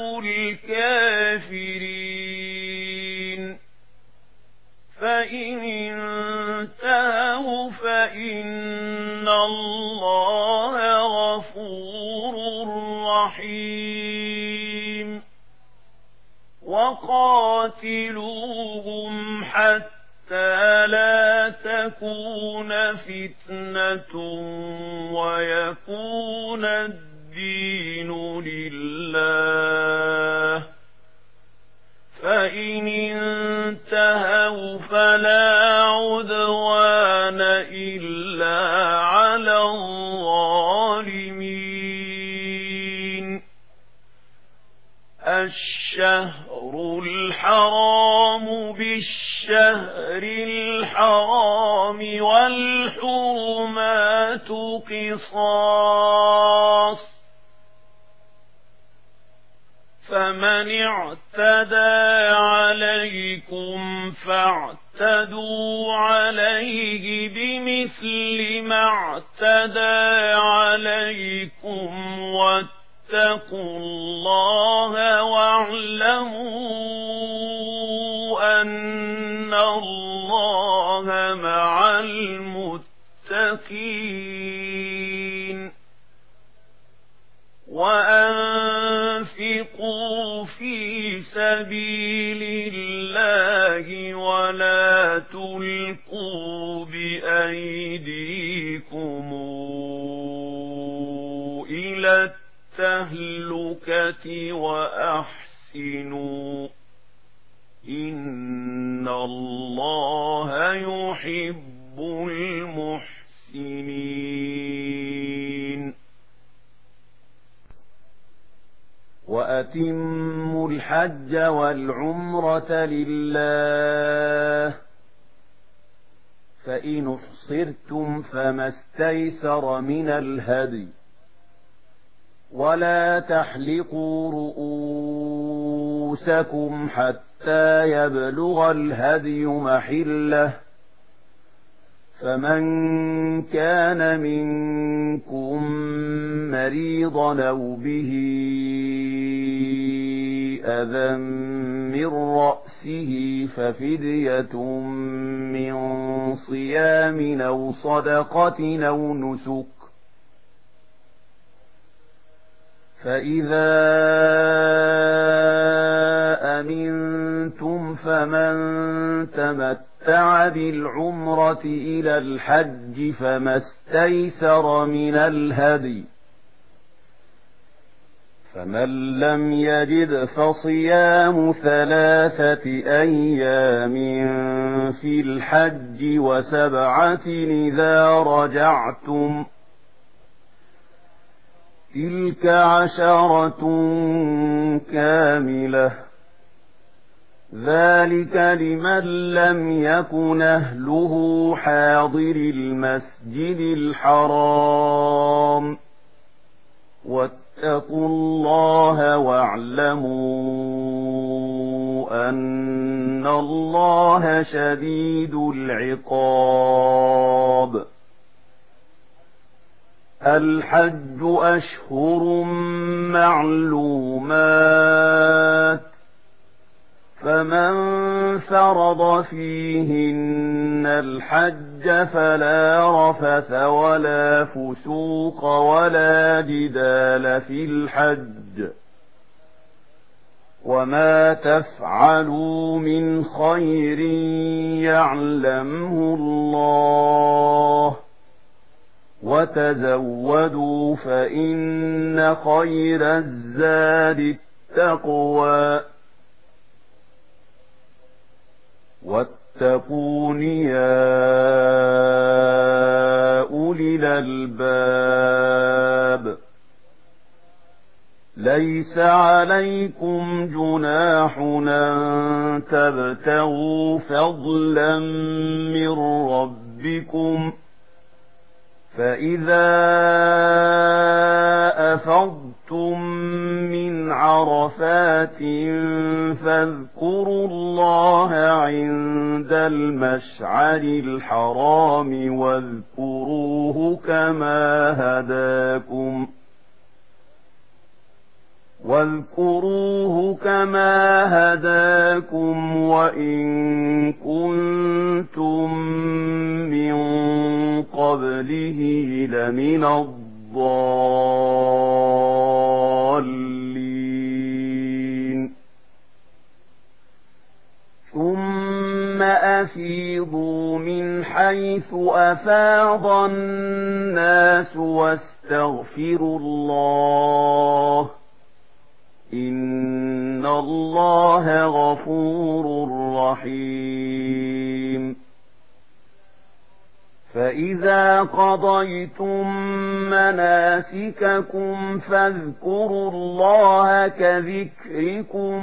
الكافرين فإن انتهوا فإن الله غفور رحيم وقاتلوهم حتى لا تكون فتنة ويكون الدين لله فإن انتهوا فلا عدوان إلا على الظالمين الشهر الحرام بالشهر الحرام والحرمات قصاص فمن اعتدى عليكم فاعتدوا عليه بمثل ما اعتدى عليكم واتقوا الله واعلموا أن الله مع المتقين وأنفقوا في سبيل الله ولا تلقوا بأيديكم إلى التهلكة وأحسنوا إن الله يحب المحسنين وأتموا الحج والعمرة لله فإن احصرتم فما استيسر من الهدي ولا تحلقوا رؤوسكم حتى يبلغ الهدي محله فمن كان منكم مريضا أو به أذى من رأسه ففدية من صيام أو صدقة أو نسك فإذا أمنتم فمن تمتع بالعمرة إلى الحج فما استيسر من الهدي فمن لم يجد فصيام ثلاثة أيام في الحج وسبعة إذا رجعتم تلك عشرة كاملة ذلك لمن لم يكن أهله حاضر المسجد الحرام واتقوا الله واعلموا أن الله شديد العقاب الحج أشهر معلومات فمن فرض فيهن الحج فلا رفث ولا فسوق ولا جدال في الحج وما تفعلوا من خير يعلمه الله وتزودوا فإن خير الزاد التقوى واتقون يا أولي الألباب ليس عليكم جناح أن تبتغوا فضلا من ربكم فإذا أفضتم من عرفات فاذكروا الله عند المشعر الحرام واذكروه واذكروه كما هداكم واذكروه كما هداكم وإن كنتم من قبله لمن الضالين ثم أفيضوا من حيث أفاض الناس واستغفروا الله إن الله غفور رحيم فإذا قضيتم مناسككم فاذكروا الله كذكركم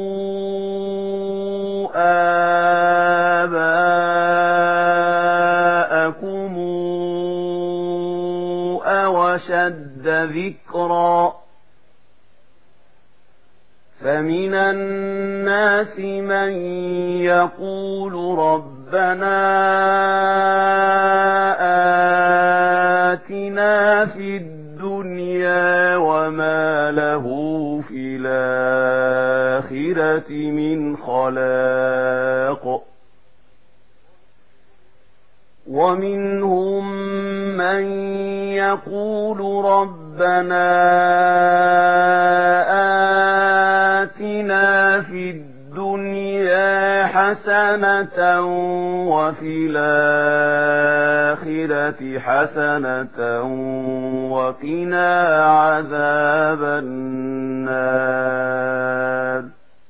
آباءكم أو أشد ذكرا فمن الناس من يقول ربنا آتنا في الدنيا وما له في الآخرة من خلاق ومنهم من يقول ربنا آتنا في الدنيا حسنة وفي الآخرة حسنة وقنا عذاب النار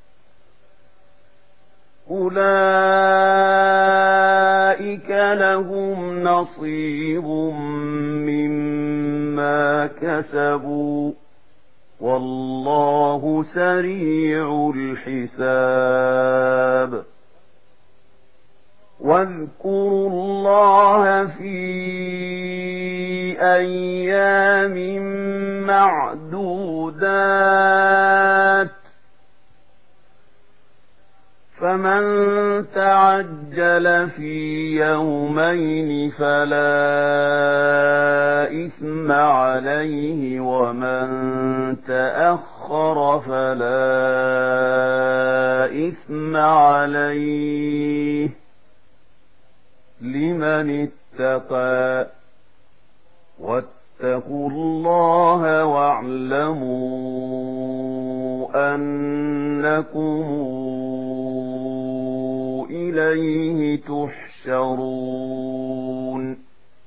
أولئك لهم نصيب مما كسبوا والله سريع الحساب واذكروا الله في أيام معدودات فمن تعجل في يومين فلا إثم عليه ومن تأخر فلا إثم عليه لمن اتقى واتقوا الله واعلموا أنكم إليه تحشرون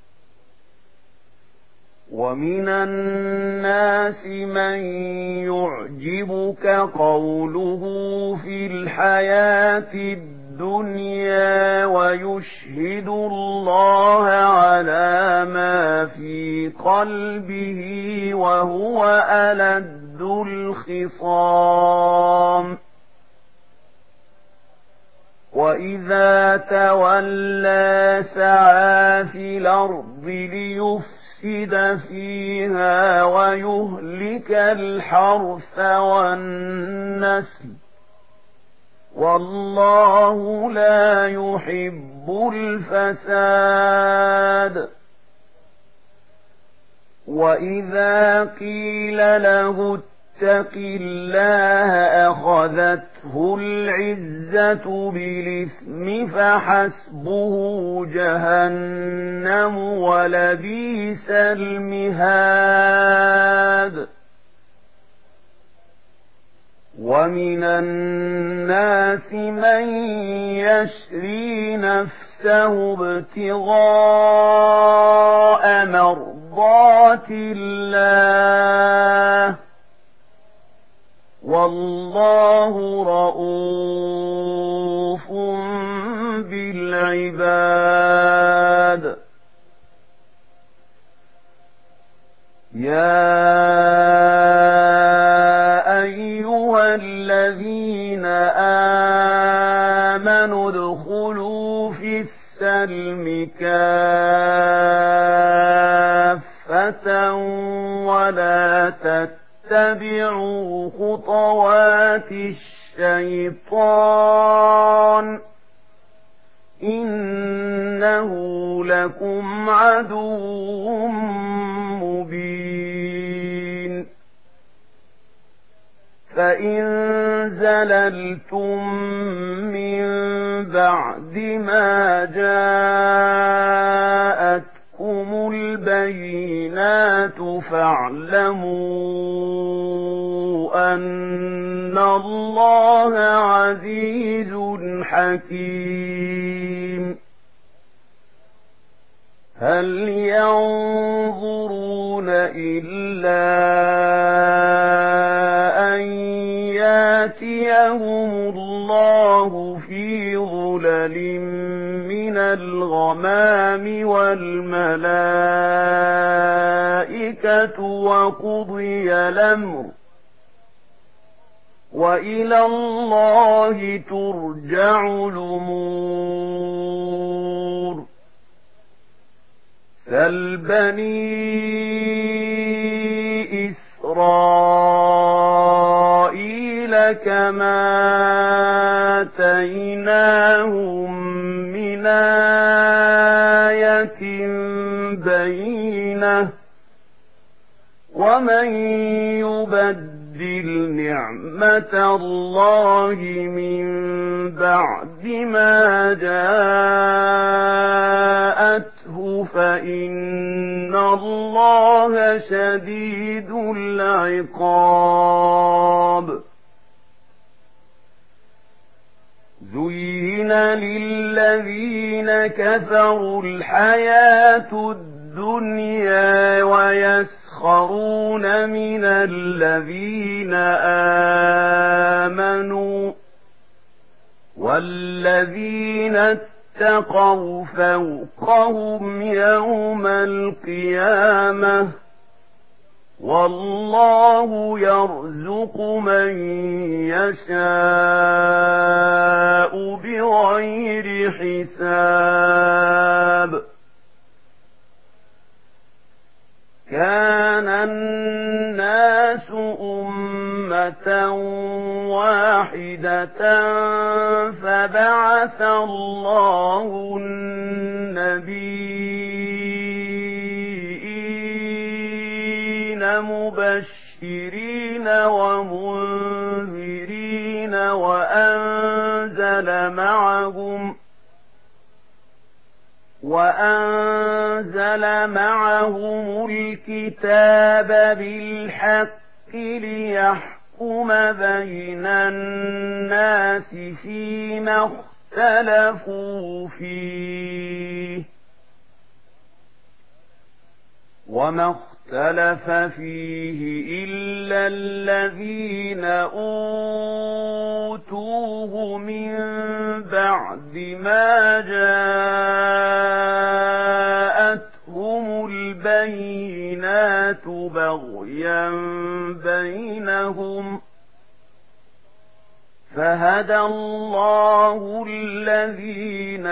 ومن الناس من يعجبك قوله في الحياة الدنيا ويشهد الله على ما في قلبه وهو ألد الخصام وإذا تولى سعى في الأرض ليفسد فيها ويهلك الحرث والنسل والله لا يحب الفساد وإذا قيل له اتق الله أخذته العزة بالإثم فحسبه جهنم ولبئس المهاد ومن الناس من يشري نفسه ابتغاء مرضات الله والله رؤوف بالعباد يا أيها الذين آمنوا ادخلوا في السلم كافة ولا تتبعوا اتبعوا خطوات الشيطان إنه لكم عدو مبين فإن زللتم من بعد ما جاءتكم البينات فاعلموا أن الله عزيز حكيم هل ينظرون إلا أن ياتيهم الله في ظلل من الغمام والملائكة وقضي الأمر وإلى الله ترجع الأمور سل بني إسرائيل كما آتيناهم من آية بينة ومن يبدل نعمة الله من بعد ما جاءته فإن الله شديد العقاب زين للذين كفروا الحياة الدنيا ويسخرون من الذين آمنوا والذين اتقوا فوقهم يوم القيامة والله يرزق من يشاء بغير حساب كان الناس أمة واحدة فبعث الله النبيين مبشرين ومنذرين وأنزل معهم وأنزل معهم الكتاب بالحق ليحكم بين الناس فيما اختلفوا فيه وما اختلف فيه إلا الذين أوتوه من بعد ما جاءتهم البينات بغيا بينهم فهدى الله الذين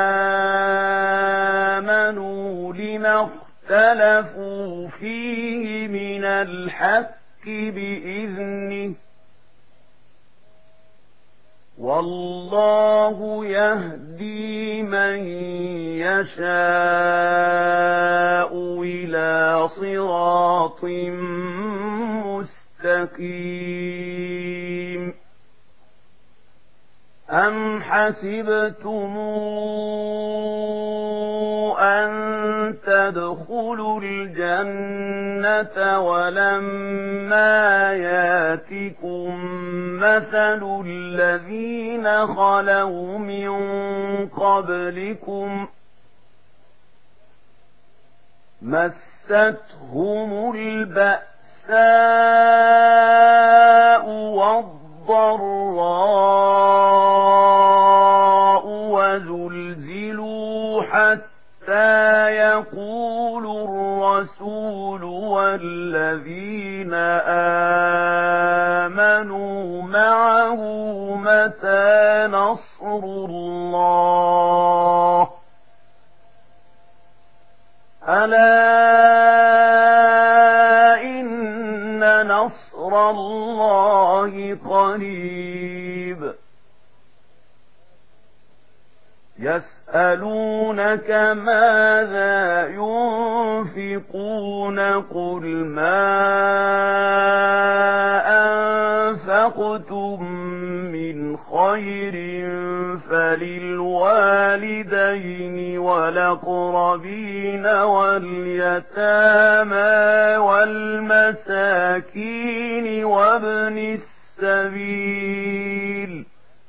آمنوا لما اختلفوا فيه من الحق بإذنه والله يهدي من يشاء إلى صراط مستقيم أم حسبتم أن تدخلوا الجنة ولما ياتكم مثل الذين خلوا من قبلكم مستهم البأساء والضراء وزلزلوا حتى يقول الرسول والذين آمنوا معه متى نصر الله ألا إن نصر الله قريب يسألونك ماذا ينفقون قل ما أنفقتم من خير فللوالدين والأقربين واليتامى والمساكين وابن السبيل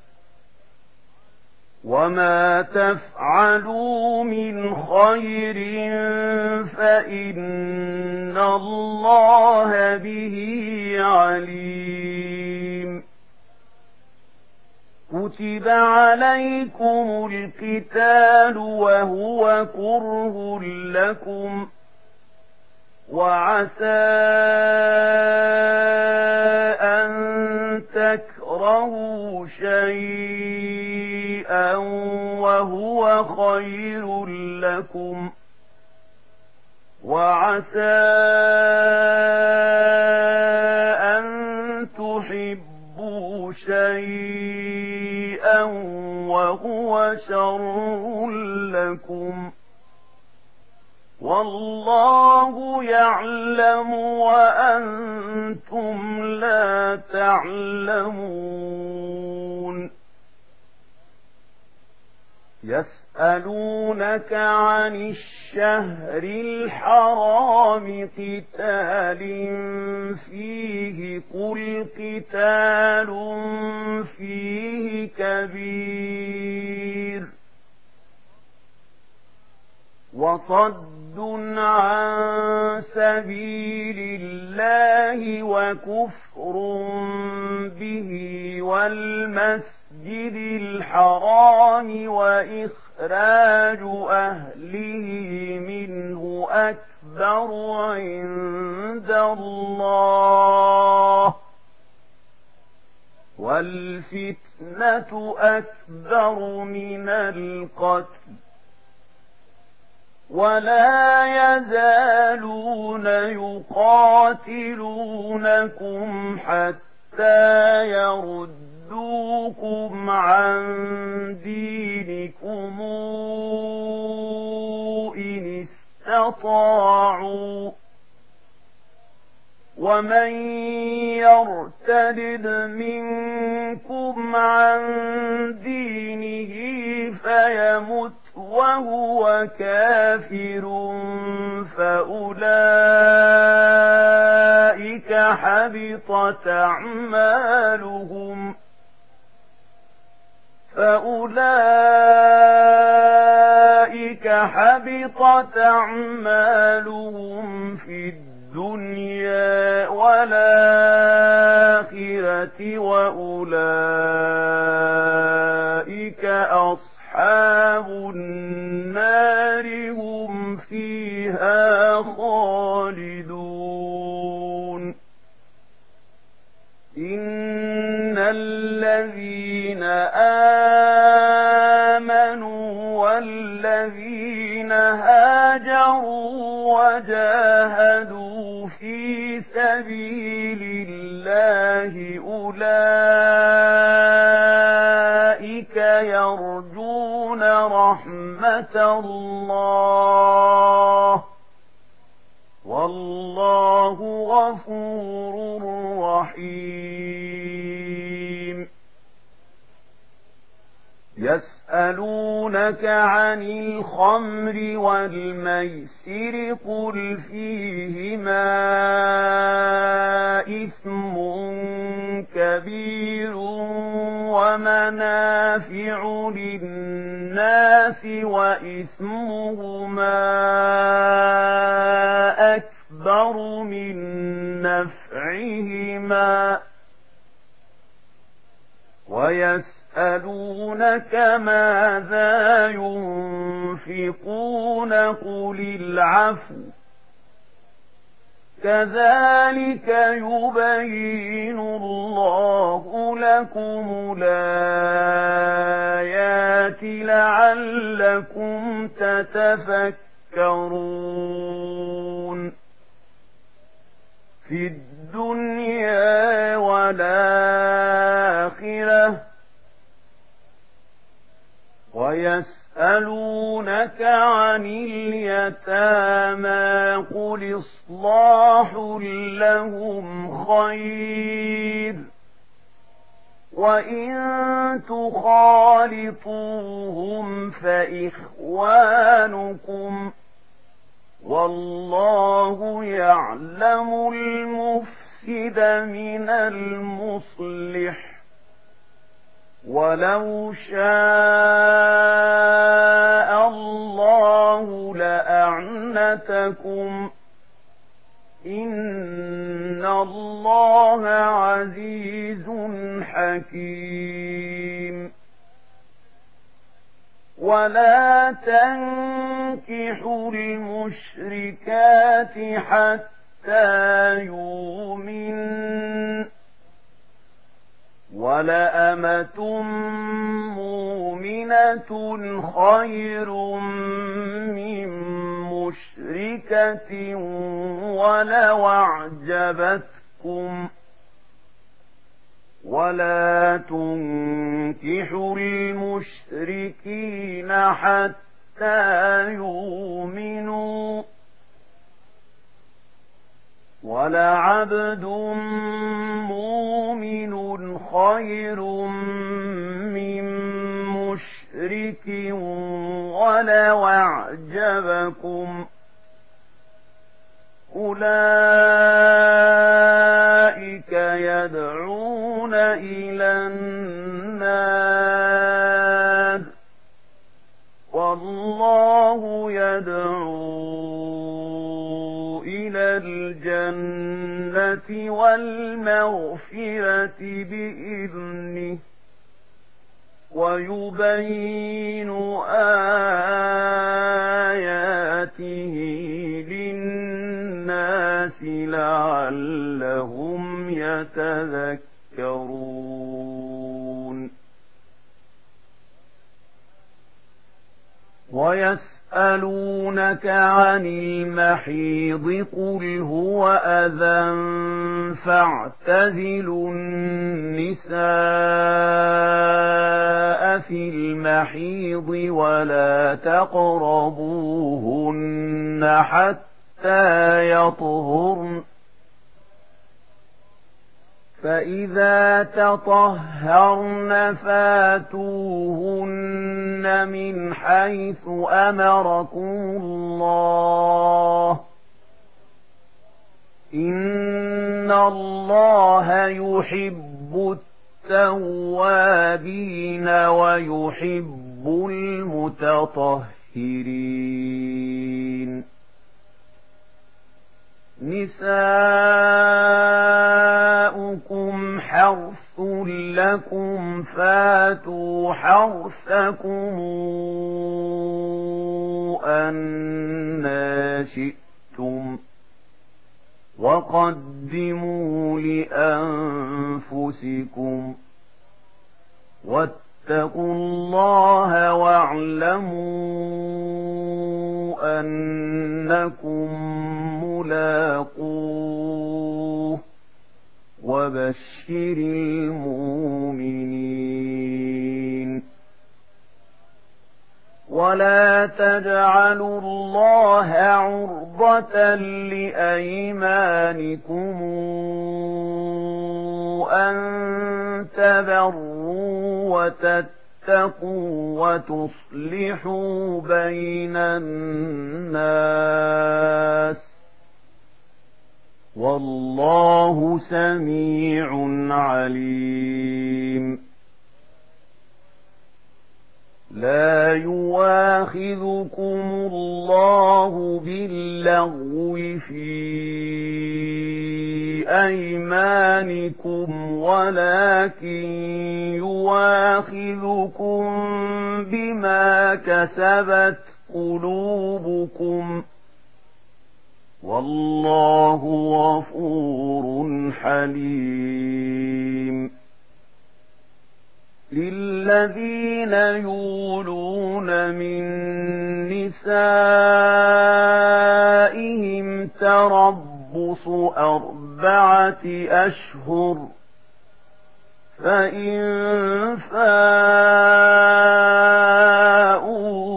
وما تفعلوا من خير فإن الله به عليم كتب عليكم القتال وهو كره لكم وعسى أن تكرهوا شيئا وهو خير لكم وعسى أن تحبوا شيئا وهو شر لكم والله يعلم وأنتم لا تعلمون يسألونك عن الشهر الحرام قتال فيه قل قتال فيه كبير وصد عن سبيل الله وكفر به والمسجد الحرام وإخراج أهله منه أكبر عند الله والفتنة أكبر من القتل ولا يزالون يقاتلونكم حتى يردوكم عن دينكم إن استطاعوا ومن يرتد منكم عن دينه فيمت وهو كافر فأولئك حبطت أعمالهم فأولئك حبطت أعمالهم في الدنيا والآخرة وأولئك أصحاب أصحاب النار هم فيها خالدون إن الذين آمنوا والذين هاجروا وجاهدوا في سبيل الله أولئك يرجون رحمة الله والله غفور رحيم يسألونك عن الخمر والميسر قل فيهما إثم كبير ومنافع للناس وإثمهما أكبر من نفعهما ويسألونك ماذا ينفقون قل العفو كذلك يبين الله لكم الآيات لعلكم تتفكرون في الدنيا والآخرة ويسألونك ويسألونك عن اليتامى قل إصلاح لهم خير وإن تخالطوهم فإخوانكم والله يعلم المفسد من المصلح ولو شاء الله لأعنتكم إن الله عزيز حكيم ولا تنكحوا المشركات حتى يؤمنن ولأمة مؤمنة خير من مشركة ولو أعجبتكم ولا تنكحوا المشركين حتى يؤمنوا ولعبد مؤمن خير من مشرك ولو أعجبكم أولئك يدعون إلى النار والله يدعو إلى الجنة والمغفرة بإذنه ويبين آياته للناس لعلهم يتذكرون ويسألونك عن المحيض قل هو أذى فاعتزلوا النساء في المحيض ولا تقربوهن حتى يطهرن فإذا تطهرن فاتوهن من حيث أمركم الله إن الله يحب التوابين ويحب المتطهرين نساؤكم حرث لكم فاتوا حرثكم أنى شئتم وقدموا لأنفسكم واتقوا الله واعلموا أنكم ملاقوه وبشر المؤمنين ولا تجعلوا الله عرضة لأيمانكم أن تبروا وتتقوا وتصلحوا بين الناس والله سميع عليم لا يواخذكم الله باللغو في أيمانكم ولكن يواخذكم بما كسبت قلوبكم والله غفور حليم للذين يولون من نسائهم تربص أربعة أشهر فإن فاءوا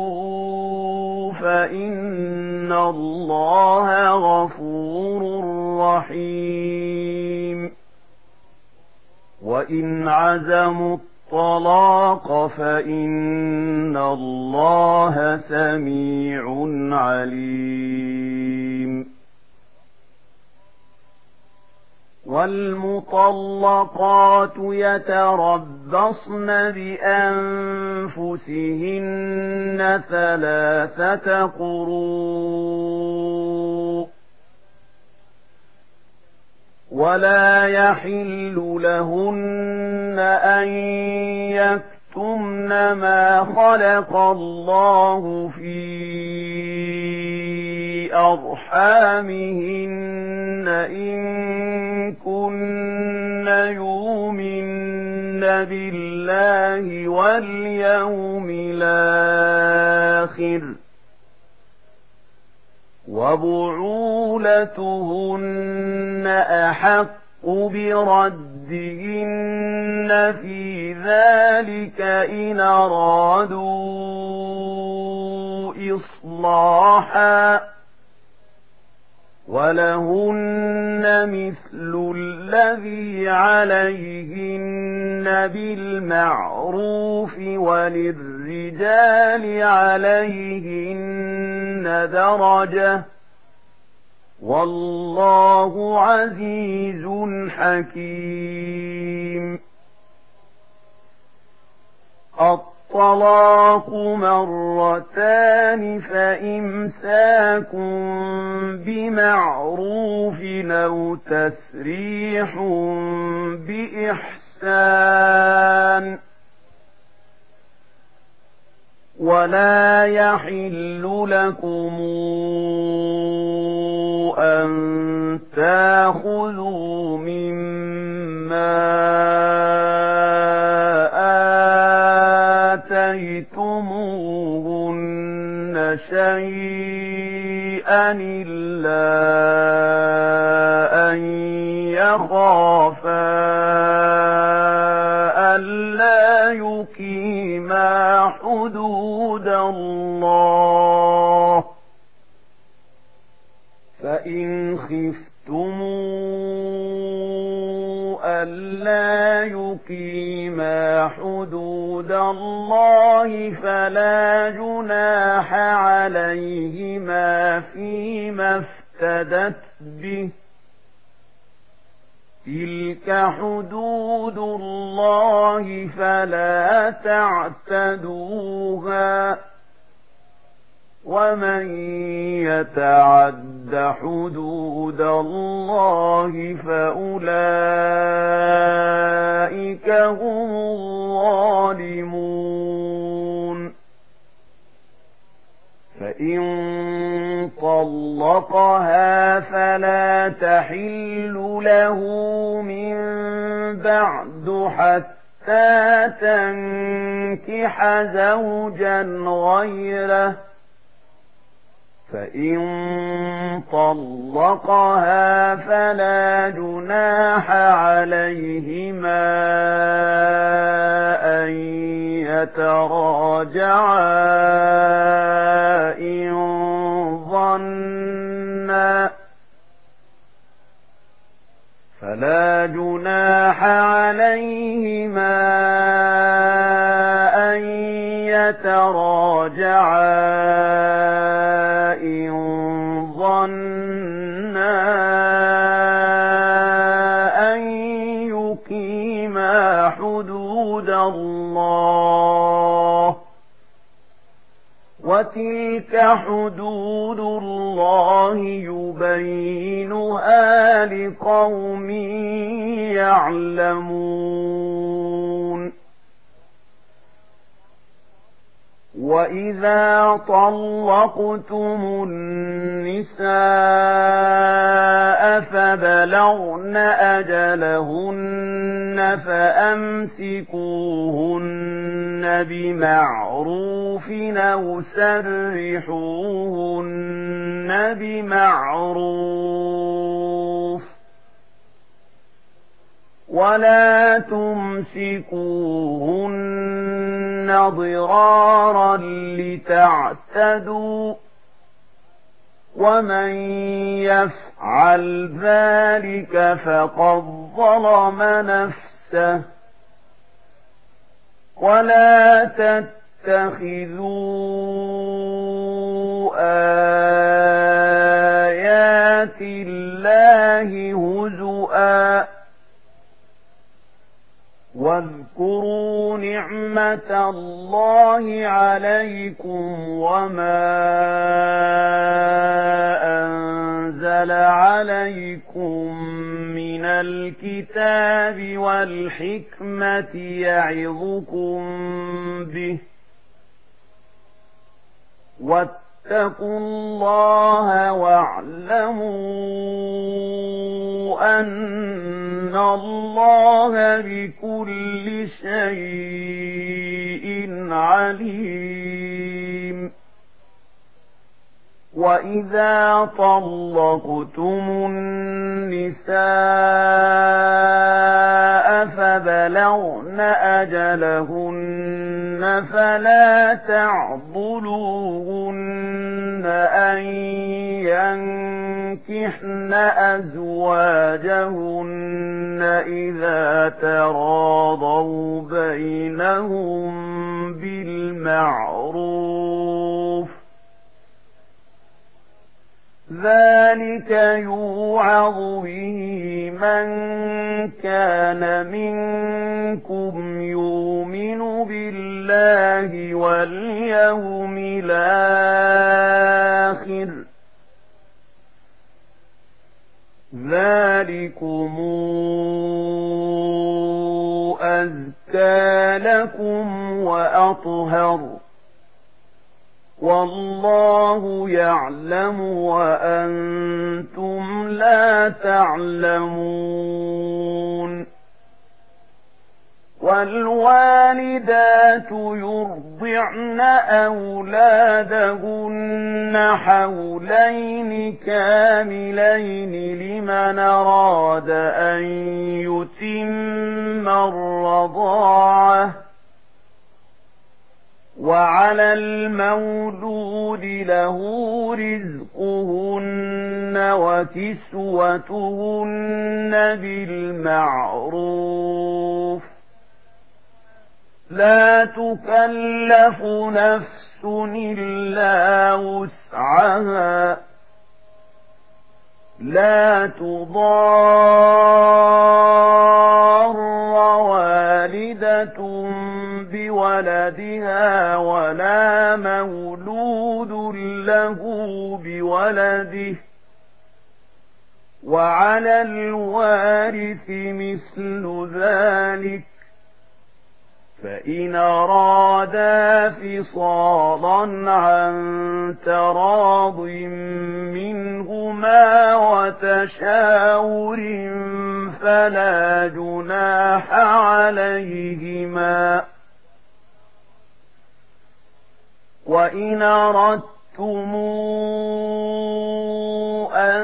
وإن عزموا الطلاق فإن الله سميع عليم. والمطلقات يتربصن بأنفسهن ثلاثة قروء ولا يحل لهن أن يكتمن ما خلق الله في أرحامهن إن كن يؤمن بالله واليوم الآخر وبعولتهن أحق بردهن في ذلك إن أرادوا إصلاحا ولهن مثل الذي عليهن بالمعروف وللرجال عليهن درجة والله عزيز حكيم. الطلاق مرتان فإمساك بمعروف أو تسريح بإحسان ولا يحل لكم أن تأخذوا مما آتيتموهن شيئا إلا أن يخافا ألا يقيما حدود الله فإن خفتم ألا يقيما حدود الله فلا جناح عليهما فيما افتدت به تلك حدود الله فلا تعتدوها ومن يتعد حدود الله فأولئك هم الظالمون. فإن طلقها فلا تحل له من بعد حتى تنكح زوجا غيره فإن طلقها فلا جناح عليهما أن يتراجعا إن ظنا فلا جناح عليهما أن يتراجعا إن ظنا أن يقيما حدود الله وتلك حدود الله يبينها لقوم يعلمون. وإذا طلقتم النساء فبلغن أجلهن فأمسكوهن بمعروف أو سرحوهن بمعروف ولا تمسكوهن ضرارا لتعتدوا ومن يفعل ذلك فقد ظلم نفسه نفسه ولا تتخذوا آيات الله هزؤا واذكروا نعمة الله عليكم وما أنزل عليكم من الكتاب والحكمة يعظكم به واتقوا الله واعلموا أن الله بكل شيء عليم. وإذا طلقتم النساء فبلغن أجلهن فلا تعضلوهن أن ينكحن أزواجهن إذا تراضوا بينهم بالمعروف ذلك يوعظ به من كان منكم يؤمن بالله واليوم الآخر ذلكم أزكى لكم وأطهر والله يعلم وأنتم لا تعلمون. والوالدات يرضعن أولادهن حولين كاملين لمن أراد أن يتم الرضاعة وعلى المولود له رزقهن وكسوتهن بالمعروف لا تكلف نفس إلا وسعها لا تضار والدة بولدها ولا مولود له بولده وعلى الوارث مثل ذلك فإن أرادا فصالا عن تراض منهما وتشاور فلا جناح عليهما. وإن أردتم أن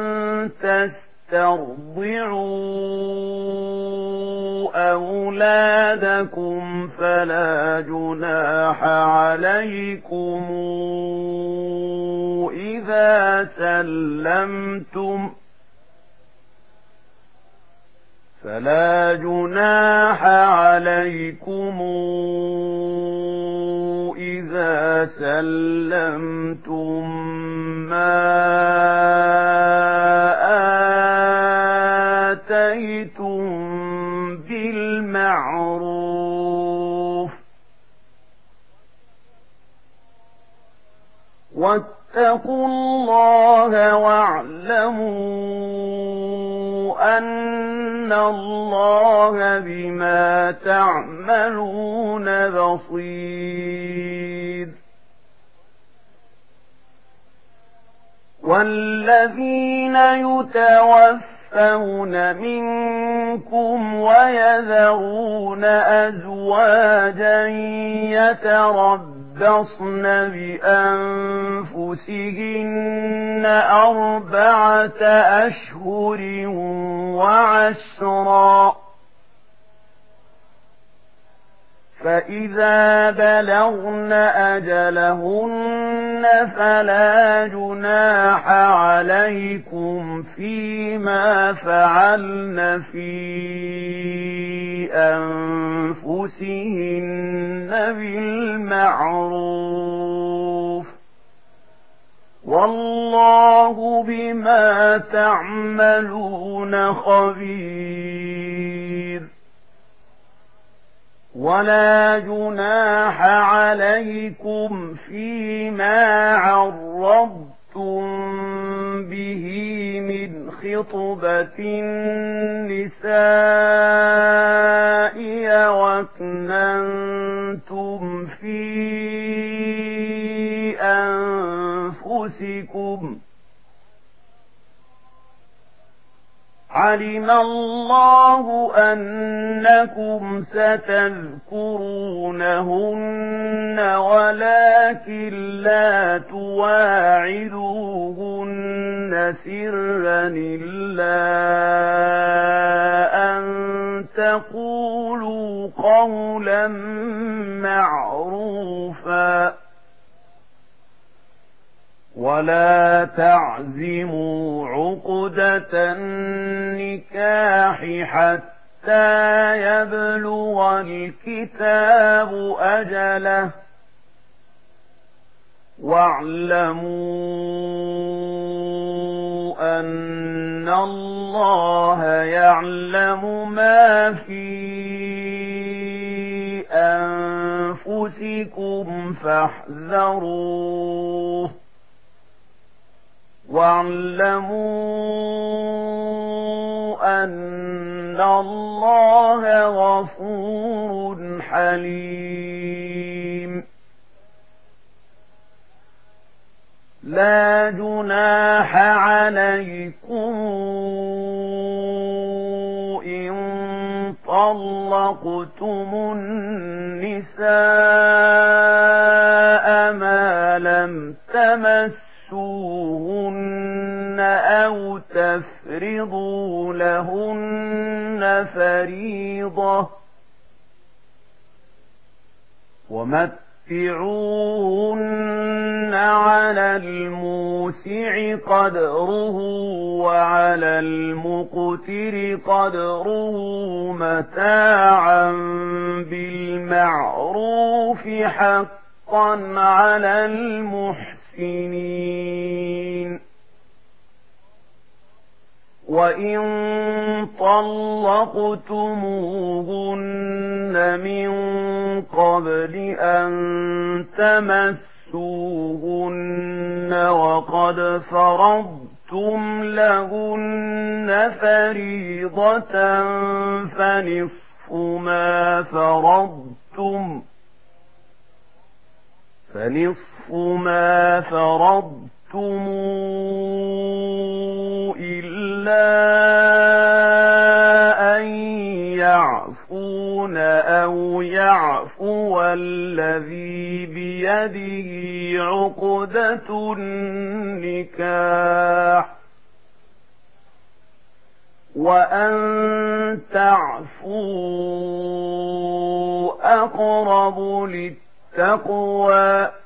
تسترضعوا أولادكم فلا جناح عليكم إذا سلمتم فلا جناح عليكم إذا سلمتم ما آتيتم بالمعروف واتقوا الله واعلموا أن الله بما تعملون بصير. والذين يتوفون منكم ويذرون أزواجا يتربصن بأنفسهن أربعة أشهر وعشرا فإذا بلغن أجلهن فلا جناح عليكم فيما فعلن في أنفسهن بالمعروف والله بما تعملون خبير ولا جناح عليكم فيما عرضتم به من خطبة النساء وأكننتم في أنفسكم علم الله أنكم ستذكرونهن ولكن لا تواعدوهن سرا إلا أن تقولوا قولا معروفا ولا تعزموا عقدة النكاح حتى يبلغ الكتاب أجله واعلموا أن الله يعلم ما في أنفسكم فاحذروه واعلموا أن الله غفور حليم لا جناح عليكم إن طلقتم النساء ما لم تمسوا سوهن أو تفرضوا لهن فريضة ومتعوهن على الموسع قدره وعلى المقتر قدره متاعا بالمعروف حقا على المحسنين سنين وإن طلقتموهن من قبل أن تمسوهن وقد فرضتم لهن فريضة فنصف ما فرضتم فنصف ما فرضتم إلا أن يعفون أو يعفو الذي بيده عقدة النكاح وأن تعفوا أقرب للتقوى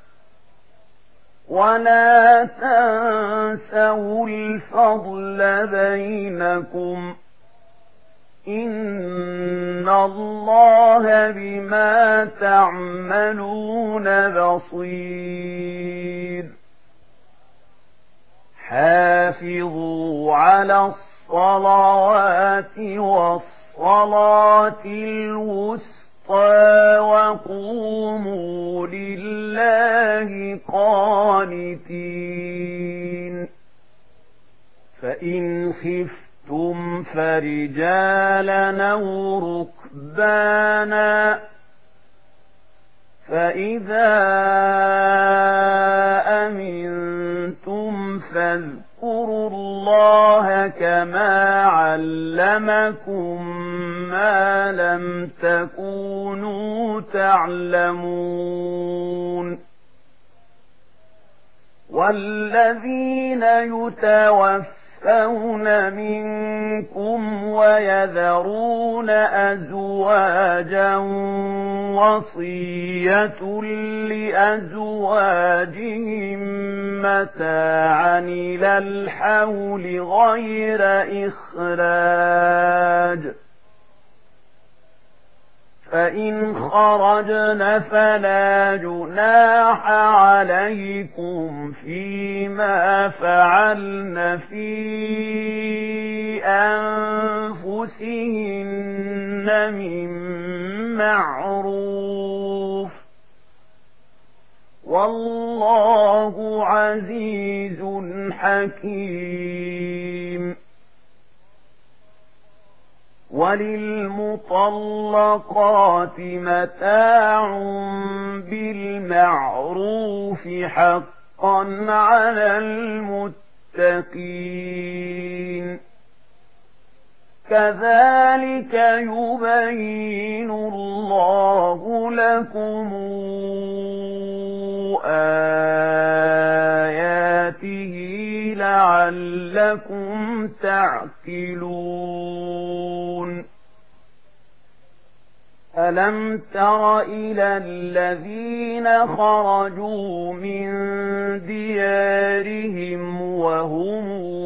ولا تنسوا الفضل بينكم إن الله بما تعملون بصير حافظوا على الصلوات والصلاة الوسطى وقوموا لله قانتين فإن خفتم فرجالا أو ركبانا فإذا أمنتم فاذكروا الله كما علمكم ما لم تكونوا تعلمون والذين يتوفون منكم ويذرون أزواجا وصية لأزواجهم متاعا إلى الحول غير إخراج فإن خرجن فلا جناح عليكم فيما فعلن في أنفسهن من معروف والله عزيز حكيم. وللمطلقات متاع بالمعروف حقا على المتقين كذلك يبين الله لكم آياته لعلكم تعقلون. ألم تر إلى الذين خرجوا من ديارهم وهم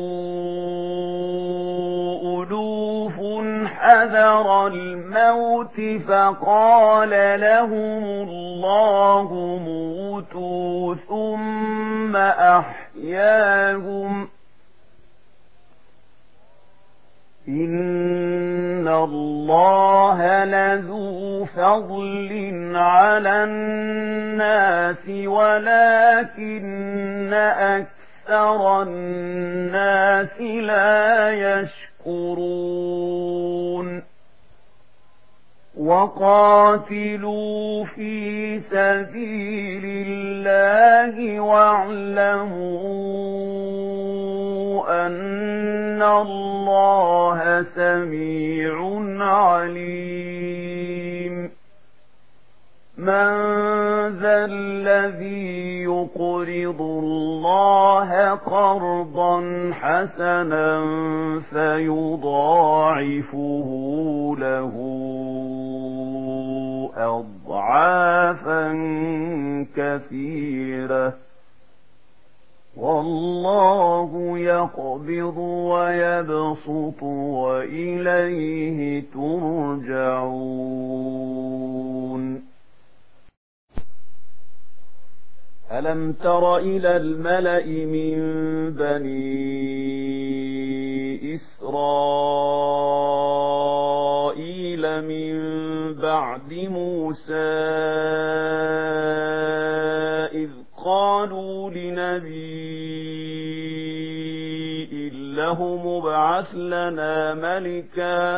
ألوف حذر الموت فقال لهم الله موتوا ثم أحياهم إن الله لذو فضل على الناس ولكن أكثر الناس لا يشكرون. وقاتلوا في سبيل الله واعلموا أن الله سميع عليم. من ذا الذي يقرض الله قرضا حسنا فيضاعفه له أضعافا كثيرة والله يقبض ويبسط وإليه ترجعون. ألم تر إلى الملأ من بني إسرائيل من بعد موسى إذ قالوا لنبي له مبعث لنا ملكا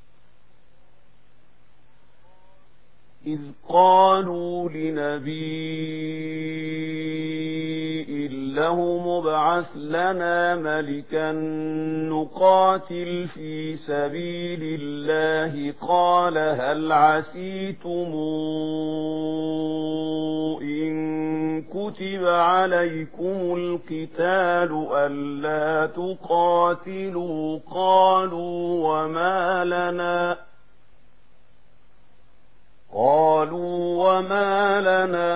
إذ قالوا لنبي له مبعث لنا ملكا نقاتل في سبيل الله قال هل عسيتم إن كتب عليكم القتال ألا تقاتلوا قالوا وما لنا قالوا وما لنا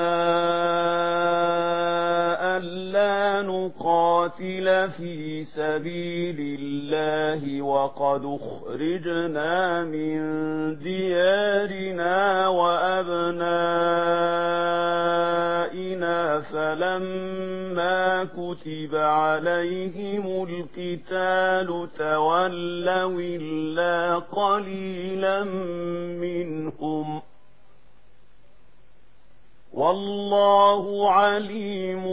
ألا نقاتل في سبيل الله وقد أخرجنا من ديارنا وأبنائنا فلما كتب عليهم القتال تولوا إلا قليلا منهم والله عليم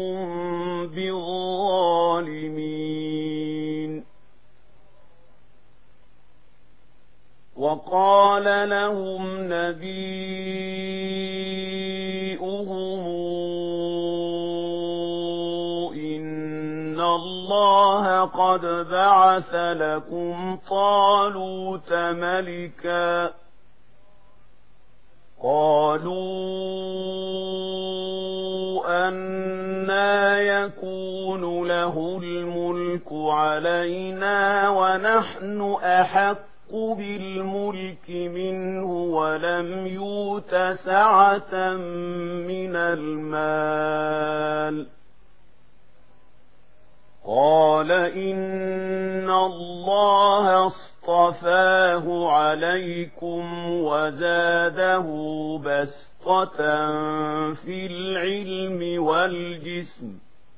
بالظالمين. وقال لهم نبيؤهم إن الله قد بعث لكم طالوت ملكا قالوا أنى يكون له الملك علينا ونحن أحق بالملك منه ولم يؤت سعة من المال قال إن الله اصطفاه اصطفاه عليكم وزاده بسطة في العلم والجسم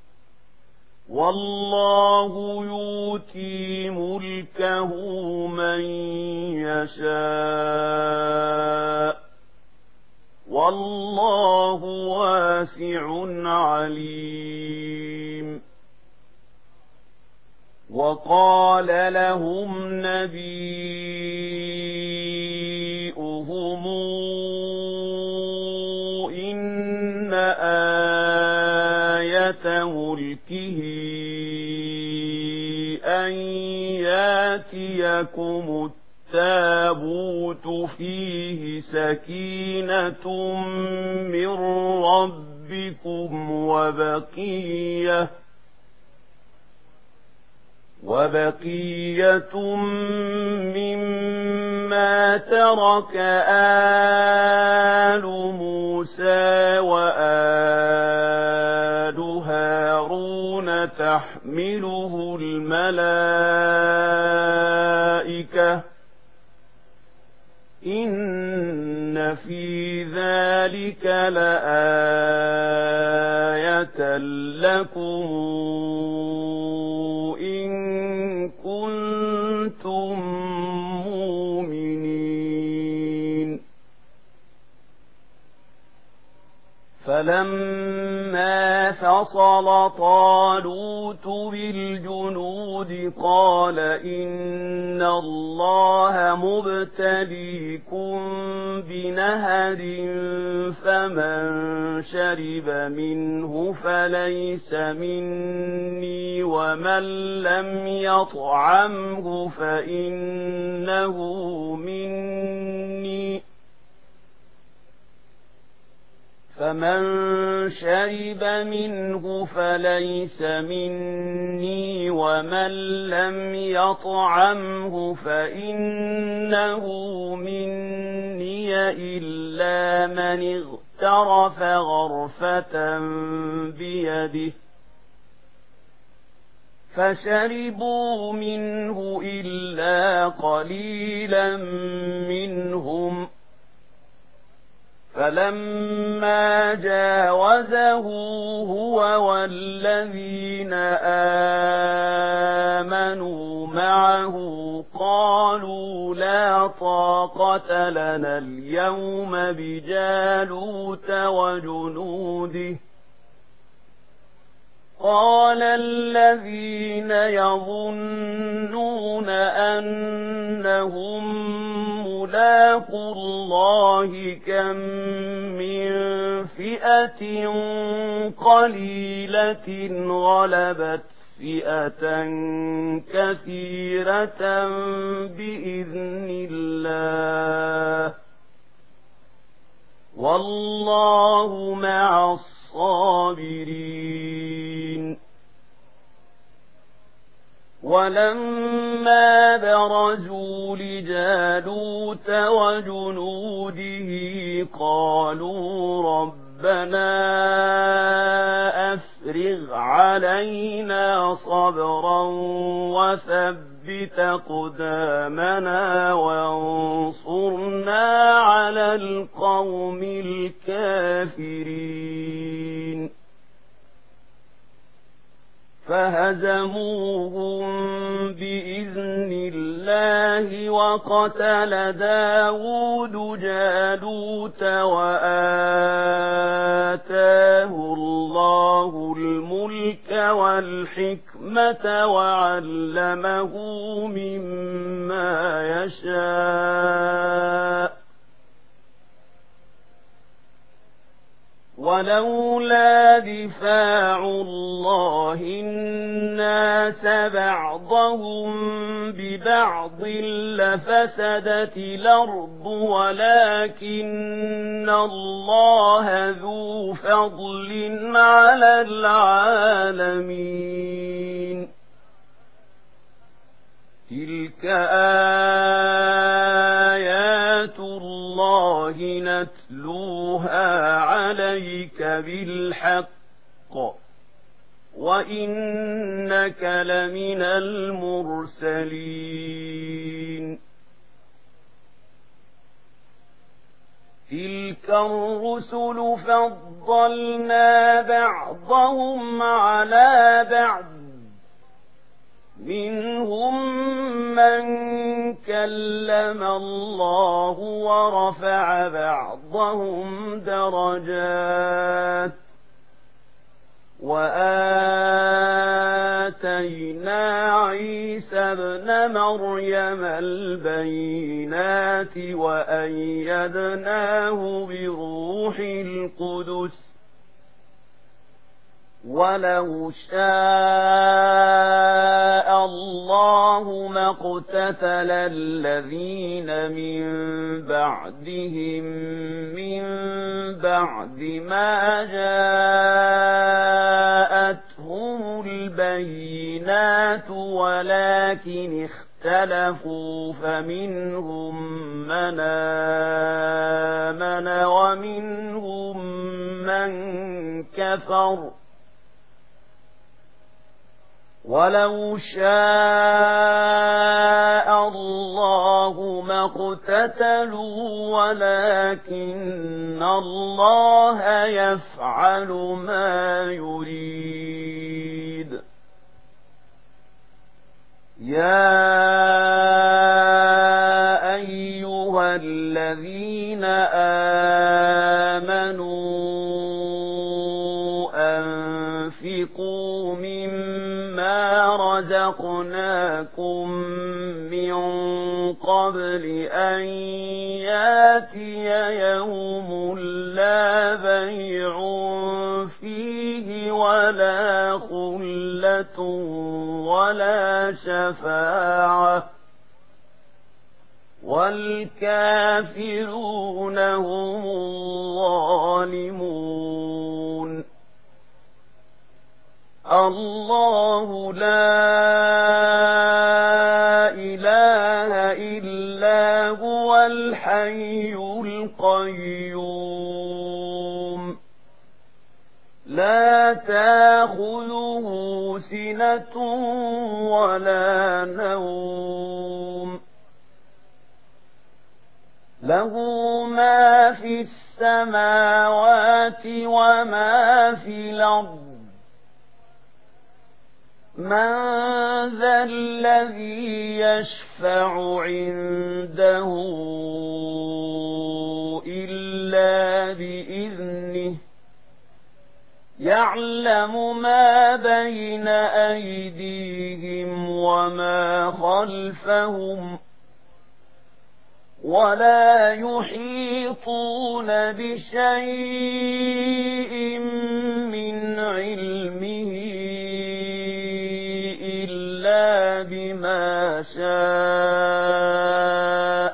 والله يؤتي ملكه من يشاء والله واسع عليم. وقال لهم نبيؤهم إن آية ملكه أن ياتيكم التابوت فيه سكينة من ربكم وبقية وبقية مما ترك آل موسى وآل هارون تحمله الملائكة إن في ذلك لآية لكم إن كنتم مؤمنين. فلما فصل طالوت بالجنود قال إن الله مبتليكم بنهر فمن شرب منه فليس مني ومن لم يطعمه فإنه مني فمن شرب منه فليس مني ومن لم يطعمه فإنه مني إلا من اغترف غرفة بيده فشربوا منه إلا قليلا منهم فلما جاوزه هو والذين آمنوا معه قالوا لا طاقة لنا اليوم بجالوت وجنوده قال الذين يظنون أنهم ملاقو الله كم من فئة قليلة غلبت فئة كثيرة بإذن الله والله مع الصابرين. ولما برزوا لجالوت وجنوده قالوا ربنا أفرغ علينا صبرا وثبت أقدامنا وانصرنا على القوم الكافرين فهزموهم بإذن الله وقتل داود جالوت وآتاه الله الملك والحكمة وعلمه مما يشاء ولولا دفاع الله الناس بعضهم ببعض لفسدت الأرض ولكن الله ذو فضل على العالمين. تلك آيات الله نتلوها عليك بالحق وإنك لمن المرسلين تلك الرسل فضلنا بعضهم على بعض منهم من كلم الله ورفع بعضهم درجات وآتينا عيسى ابن مريم البينات وأيدناه بروح القدس ولو شاء الله ما اقتتل الذين من بعدهم من بعد ما جاءتهم البينات ولكن اختلفوا فمنهم من آمن ومنهم من كفر ولو شاء الله ما اقتتلوا ولكن الله يفعل ما يريد يا أيها الذين آمنوا أنفقوا مما رزقناكم من قبل أن ياتي يوم لا بيع فيه ولا خلة ولا شفاعة والكافرون هم الظالمون الله لا إله إلا هو الحي القيوم لا تأخذه سنة ولا نوم له ما في السماوات وما في الأرض من ذا الذي يشفع عنده إلا بإذنه يعلم ما بين أيديهم وما خلفهم ولا يحيطون بشيء من علمه إلا بما شاء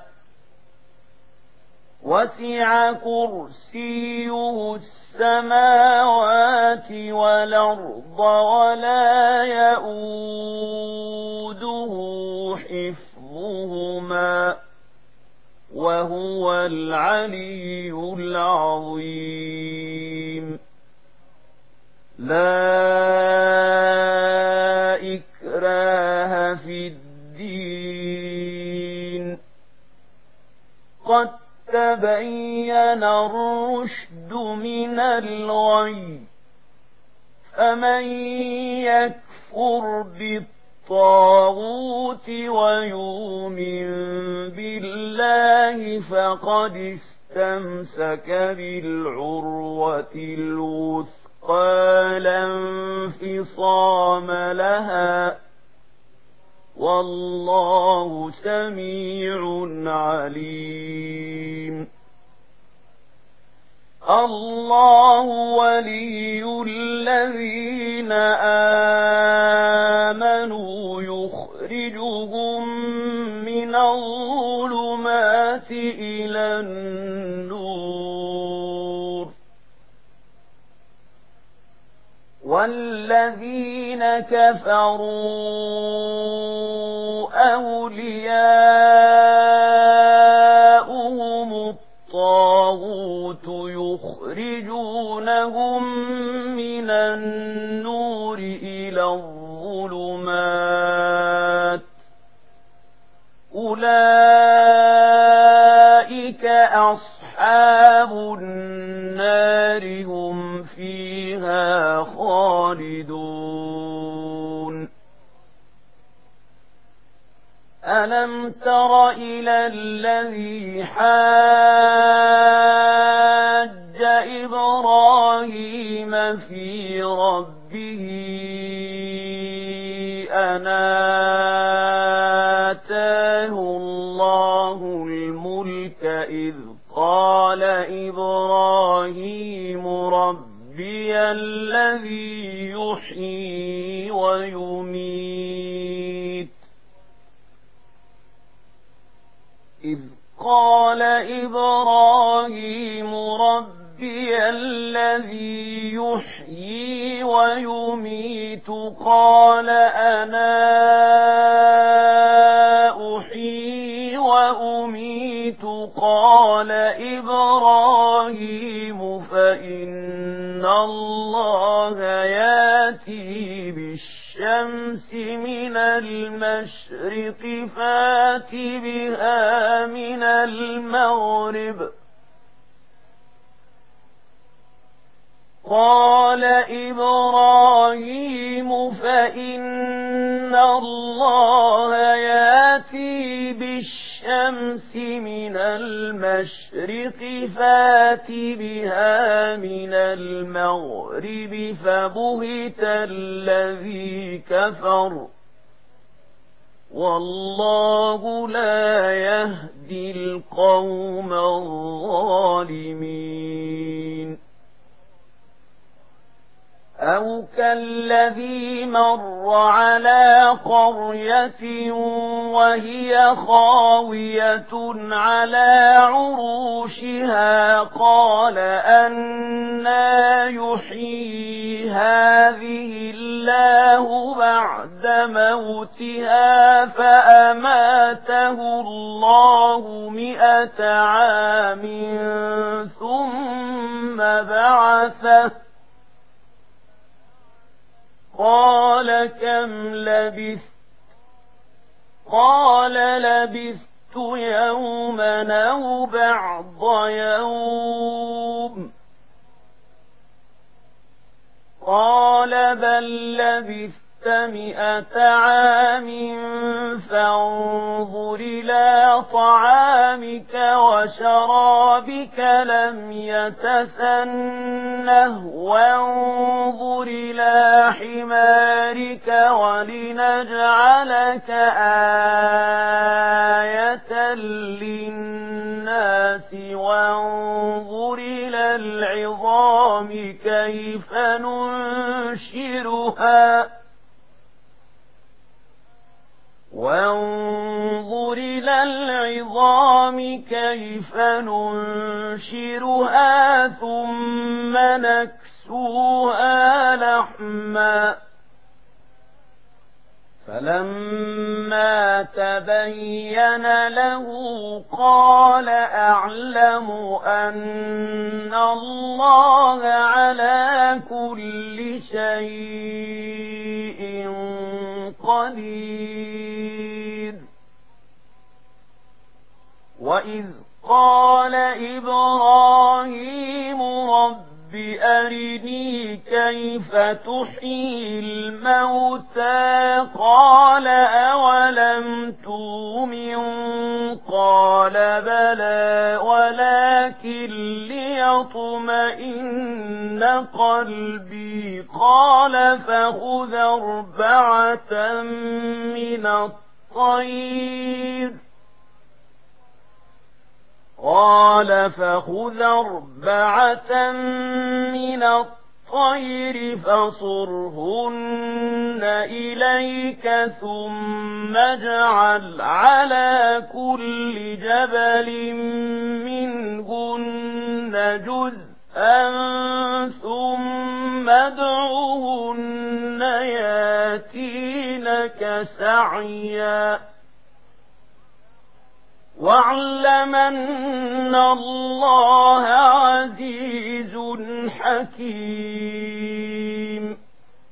وسع كرسيه السماوات والأرض ولا يؤوده حفظهما وهو العلي العظيم لا إكراه في الدين قد تبين الرشد من الغي فمن يكفر بالطاغوت ويؤمن بالله فقد استمسك بالعروة الوثقى لا انفصام لها والله سميع عليم الله ولي الذين آمنوا يخرجهم من الظلمات إلى النور والذين كفروا أولياؤهم الطاغوت يخرجونهم من النور أولئك أصحاب النار هم فيها خالدون ألم تر إلى الذي حاج إبراهيم في ربه أن آتاه الله الملك إذ قال إبراهيم ربي الذي يحيي ويميت إذ قال إبراهيم ربي الذي يحيي ويميت قال أنا أحيي وأميت قال إبراهيم فإن الله يأتي بالشمس من المشرق فات بها من المغرب قال إبراهيم فإن الله يأتي بالشمس من المشرق فات بها من المغرب فبهت الذي كفر والله لا يهدي القوم الظالمين أو كالذي مر على قرية وهي خاوية على عروشها قال أنى يحيي هذه الله بعد موتها فأماته الله مئة عام ثم بعثه قال كم لبثت قال لبثت يوما أو بعض يوم قال بل لبثت مئة عام فانظر إلى طعامك وشرابك لم يتسنه وانظر إلى حمارك ولنجعلك آية للناس وانظر إلى العظام كيف ننشرها وانظر إلى العظام كيف ننشرها ثم نكسوها لحما فلما تبين له قال أعلم أن الله على كل شيء قدير وإذ قال إبراهيم رب أرني كيف تحيي الموتى قال أولم تؤمن قال بلى ولكن ليطمئن قلبي قال فخذ أربعة من الطير قال فخذ أربعة من الطير فصرهن إليك ثم اجعل على كل جبل منهن جزءا ثم ادعهن ياتينك سعيا واعلم أن الله عزيز حكيم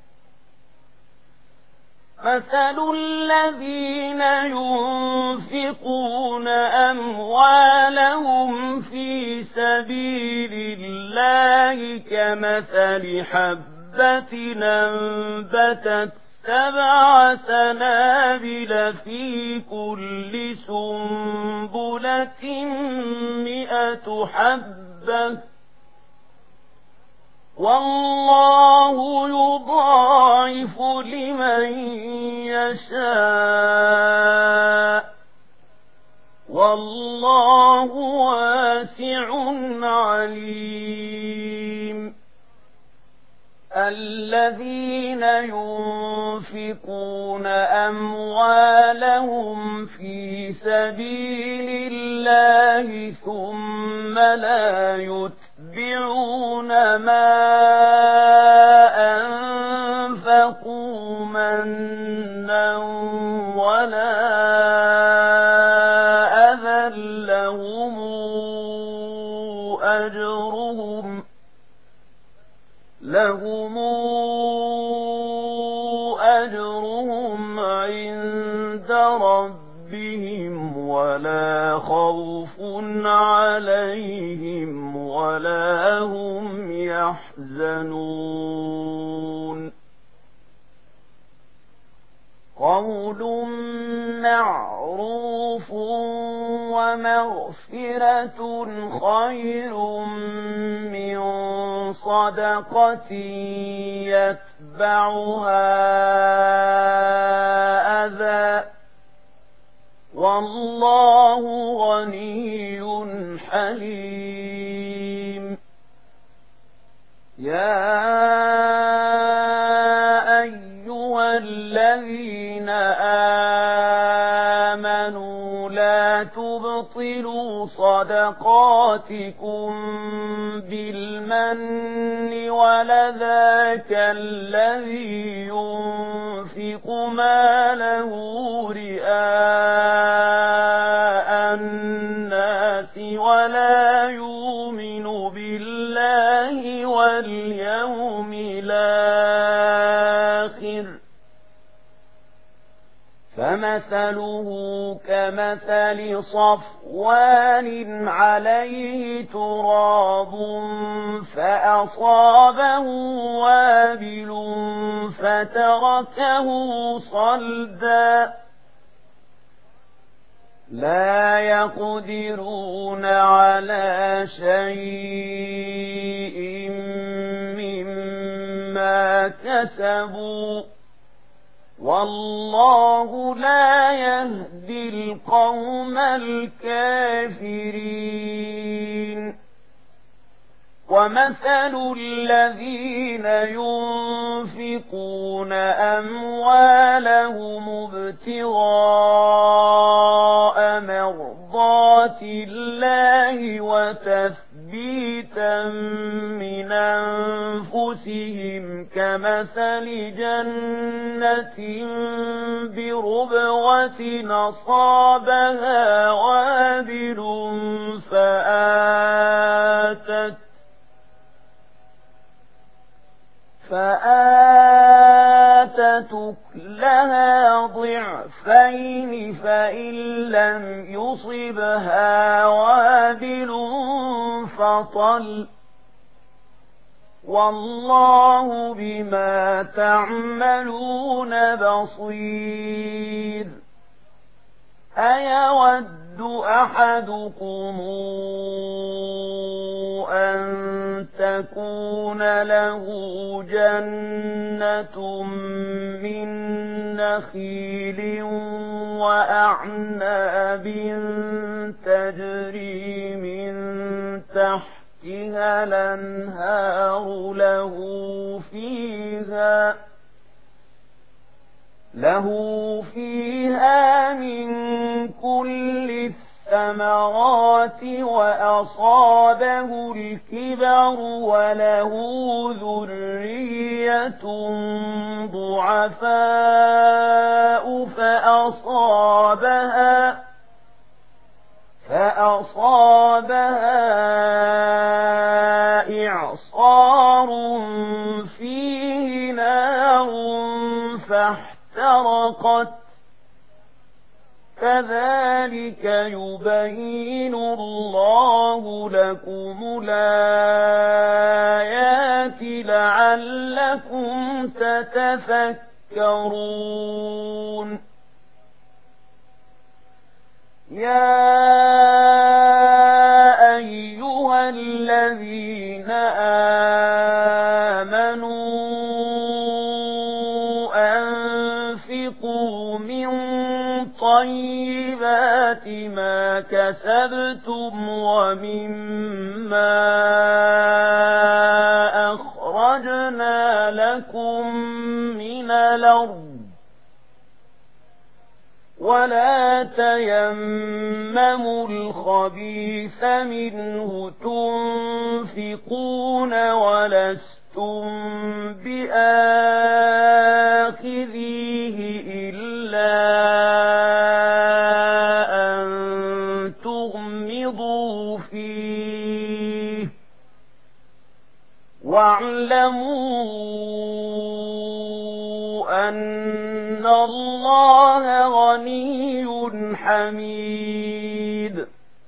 مثل الذين ينفقون أموالهم في سبيل الله كمثل حبة أنبتت سبع سنابل في كل سنبلة مئة حبة والله يضاعف لمن يشاء والله واسع عليم. الذين ينفقون أموالهم في سبيل الله ثم لا يتبعون ما أنفقوا منا ولا أذى لهم أجرهم لهم أجرهم عند ربهم ولا خوف عليهم ولا هم يحزنون. قول معروف ومغفرة خير من صدقة يتبعها أذى والله غني حليم. يا أيها الذين آمنوا لا تبطلوا صدقاتكم بالمن ولذاك الذي ينفق ماله رئاء الناس ولا يؤمن بالله واليوم الآخر فمثله كمثل صفوان عليه تراب فأصابه وابل فتركه صلدا لا يقدرون على شيء مما كسبوا والله لا يهدي القوم الكافرين. ومثل الذين ينفقون أموالهم ابتغاء مرضات الله وتثبيتا من أنفسهم كمثل جنة بربوة أصابها وابل فآتت فآتت أكلها ضعفين فإن لم يصبها وابل فطل والله بما تعملون بصير. أيود أحدكم أن تكون له جنة من نخيل وأعناب تجري من تحتها الأنهار له فيها له فيها من كل الثمرات وأصابه الكبر وله ذرية ضعفاء فأصابها فأصابها إعصار فيه نار فاحترقت كذلك يبين الله لكم الآيات لعلكم تتفكرون يا أيها الذين آمنوا أنفقوا من طيبات ما كسبتم ومما أخرجنا لكم من الأرض ولا تيمموا الخبيث منه تنفقون ولستم بآخذيه إلا أن تغمضوا فيه واعلموا أن الله غني حميد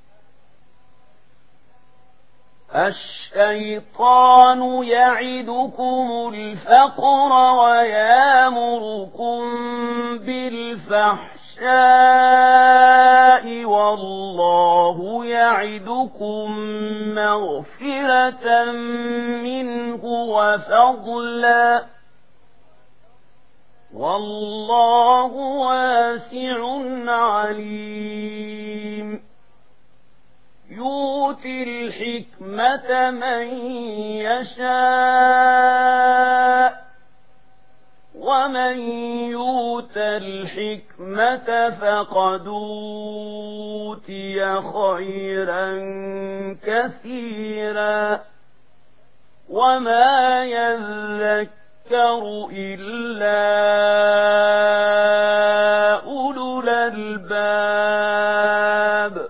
الشيطان يعدكم الفقر ويامركم بالفحشاء والله يعدكم مغفرة منه وفضلا والله واسع عليم يؤتي الحكمة من يشاء ومن يؤت الحكمة فقد أوتي خيرا كثيرا وما يذكر إلا أولو الألباب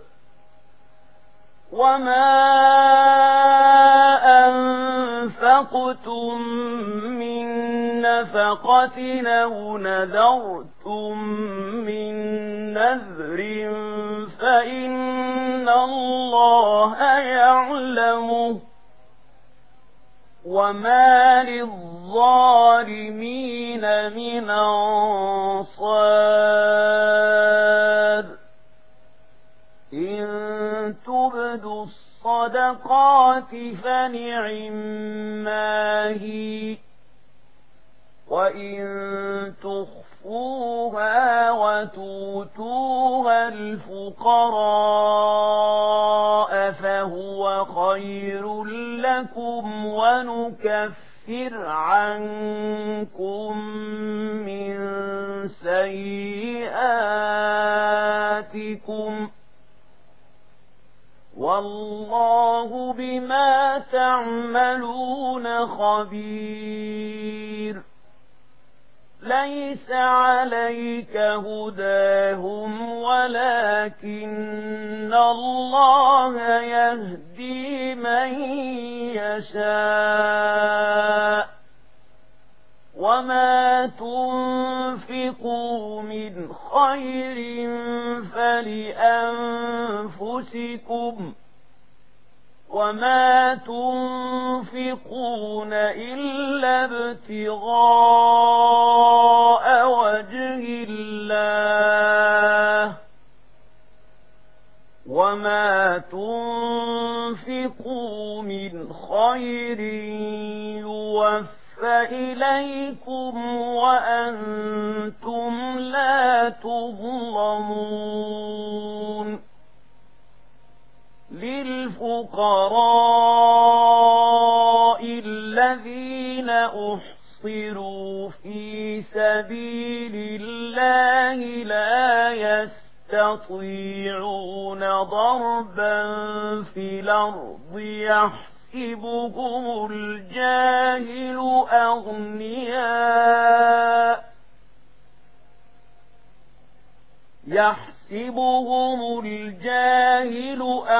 وما أنفقتم من نفقة أو نذرتم من نذر فإن الله يعلمه وما للظالمين من أنصار إن تبدوا الصدقات فنعما هي وإن تخفوها وتؤتوها الفقراء فهو خير لكم ونكفر عنكم من سيئاتكم والله بما تعملون خبير ليس عليك هداهم ولكن الله يهدي من يشاء وما تنفقوا من خير فلأنفسكم وما تنفقون إلا ابتغاء وجه الله وما تنفقوا من خير يوفى إليكم وأنتم لا تظلمون للفقراء الذين أحصروا في سبيل الله لا يستطيعون ضربا في الأرض يحسبهم الجاهل أغنياء يحسبهم الجاهل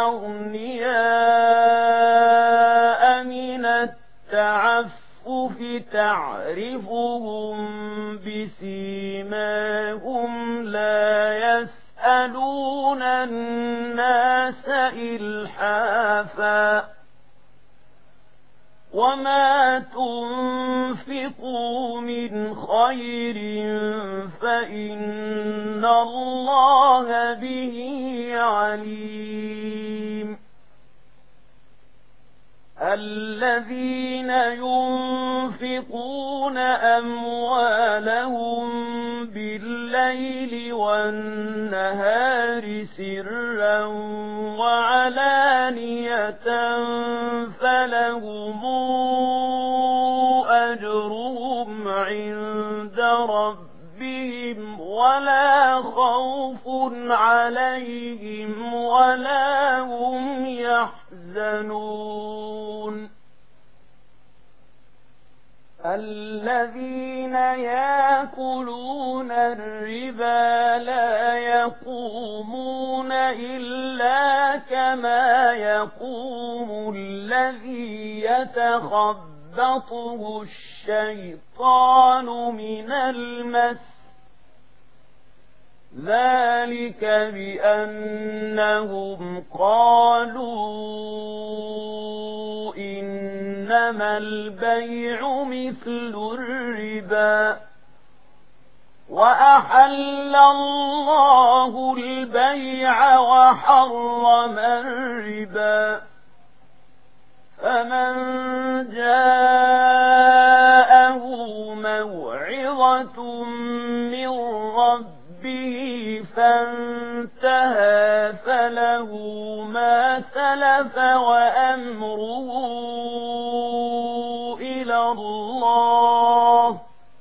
أغنياء من التعفف تعرفهم بسيماهم لا يسألون إلحافا وما تنفقوا من خير فإن الله به عليم الذين ينفقون أموالهم بالليل والنهار سرا وعلانية فلهم أجرهم عند ربهم ولا خوف عليهم ولا هم يحزنون الذين يأكلون الربا لا يقومون إلا كما يقوم الذي يتخبطه الشيطان من المس ذلك بأنهم قالوا إنما البيع مثل الربا وأحل الله البيع وحرم الربا فمن جاءه موعظة من ربه فانتهى فله ما سلف وأمره إلى الله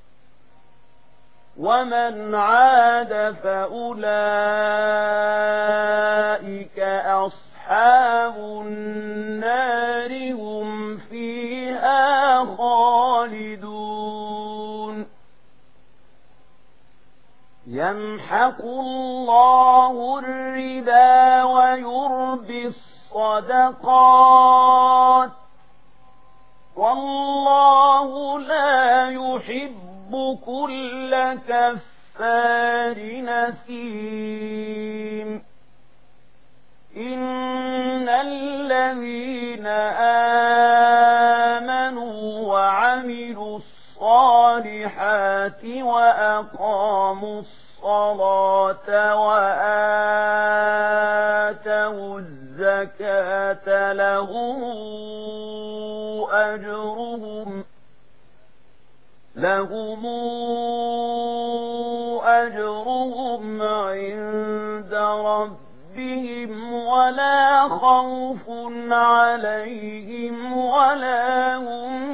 ومن عاد فأولئك أصحاب النار هم فيها خالدون يمحق الله الربا ويربي الصدقات والله لا يحب كل كفار نثيم إن الذين آمنوا وعملوا الصالحات وأقاموا الصلاة وآتوا الزكاة لهم أجرهم لهم أجرهم عند ربهم ولا خوف عليهم ولا هم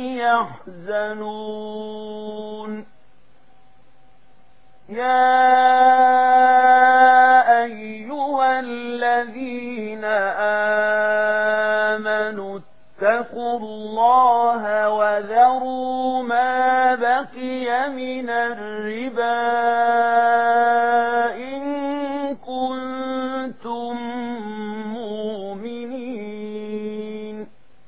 يحزنون يا أيها الذين آمنوا اتقوا الله وذروا ما بقي من الربا إن كنتم مؤمنين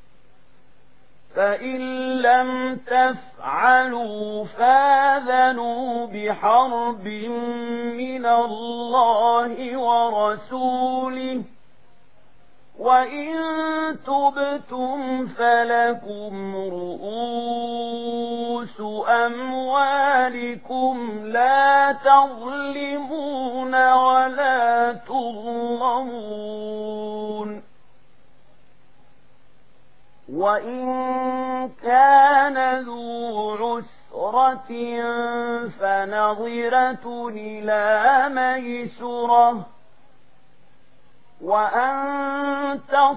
فإن لم تفعلوا فاذنوا بحرب من الله ورسوله وإن تبتم فلكم رؤوس أموالكم لا تظلمون ولا تظلمون وإن كان ذو عسرة فنظرة إلى ميسرة وأن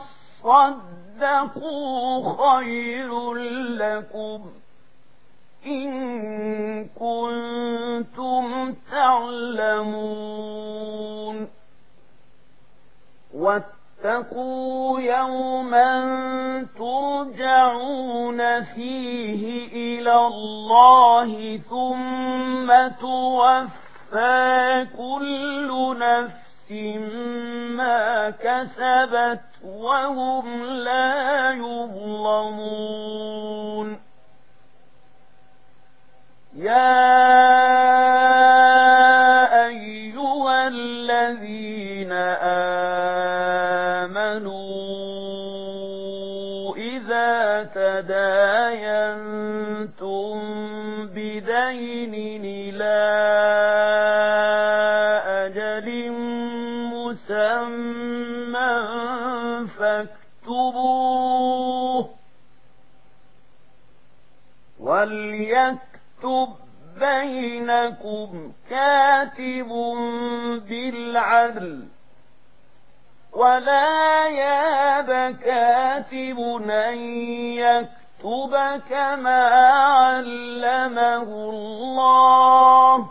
تصدقوا خير لكم إن كنتم تعلمون واتقوا يوما ترجعون فيه إلى الله ثم توفى كل نفس ما كسبت وهم لا يظلمون يا أيها الذين آمنوا إذا تداينتم بدين إلى أجل مسمى فاكتبوه وليكتب بينكم كاتب بالعدل ولا ياب كاتب أن يكتب كما علمه الله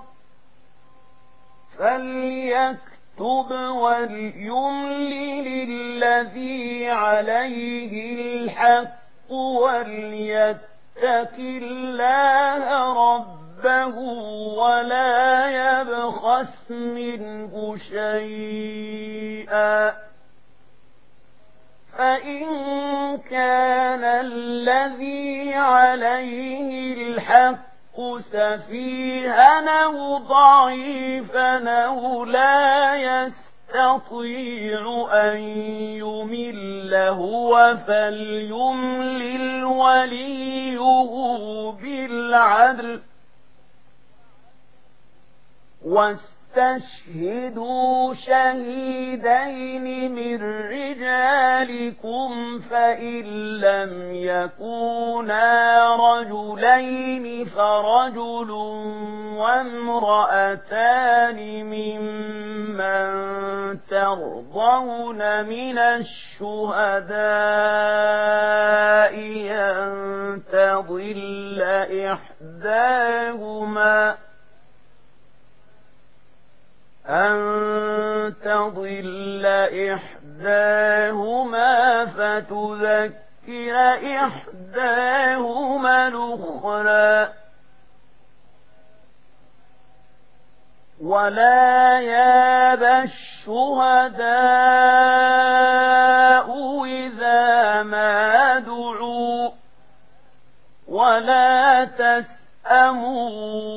فليكتب وليملل الذي عليه الحق وليتق الله ربه ولا يبخس منه شيئا فإن كان الذي عليه الحق سفيها أو ضعيفا أو لا يستطيع أن يمل هو فليملل وليه بالعدل واستشهدوا شهيدين من رجالكم فإن لم يكونا رجلين فرجل وامرأتان ممن ترضون من الشهداء أن تضل إحداهما أن تضل إحداهما فتذكر إحداهما الأخرى ولا ياب الشهداء إذا ما دعوا ولا تسأموا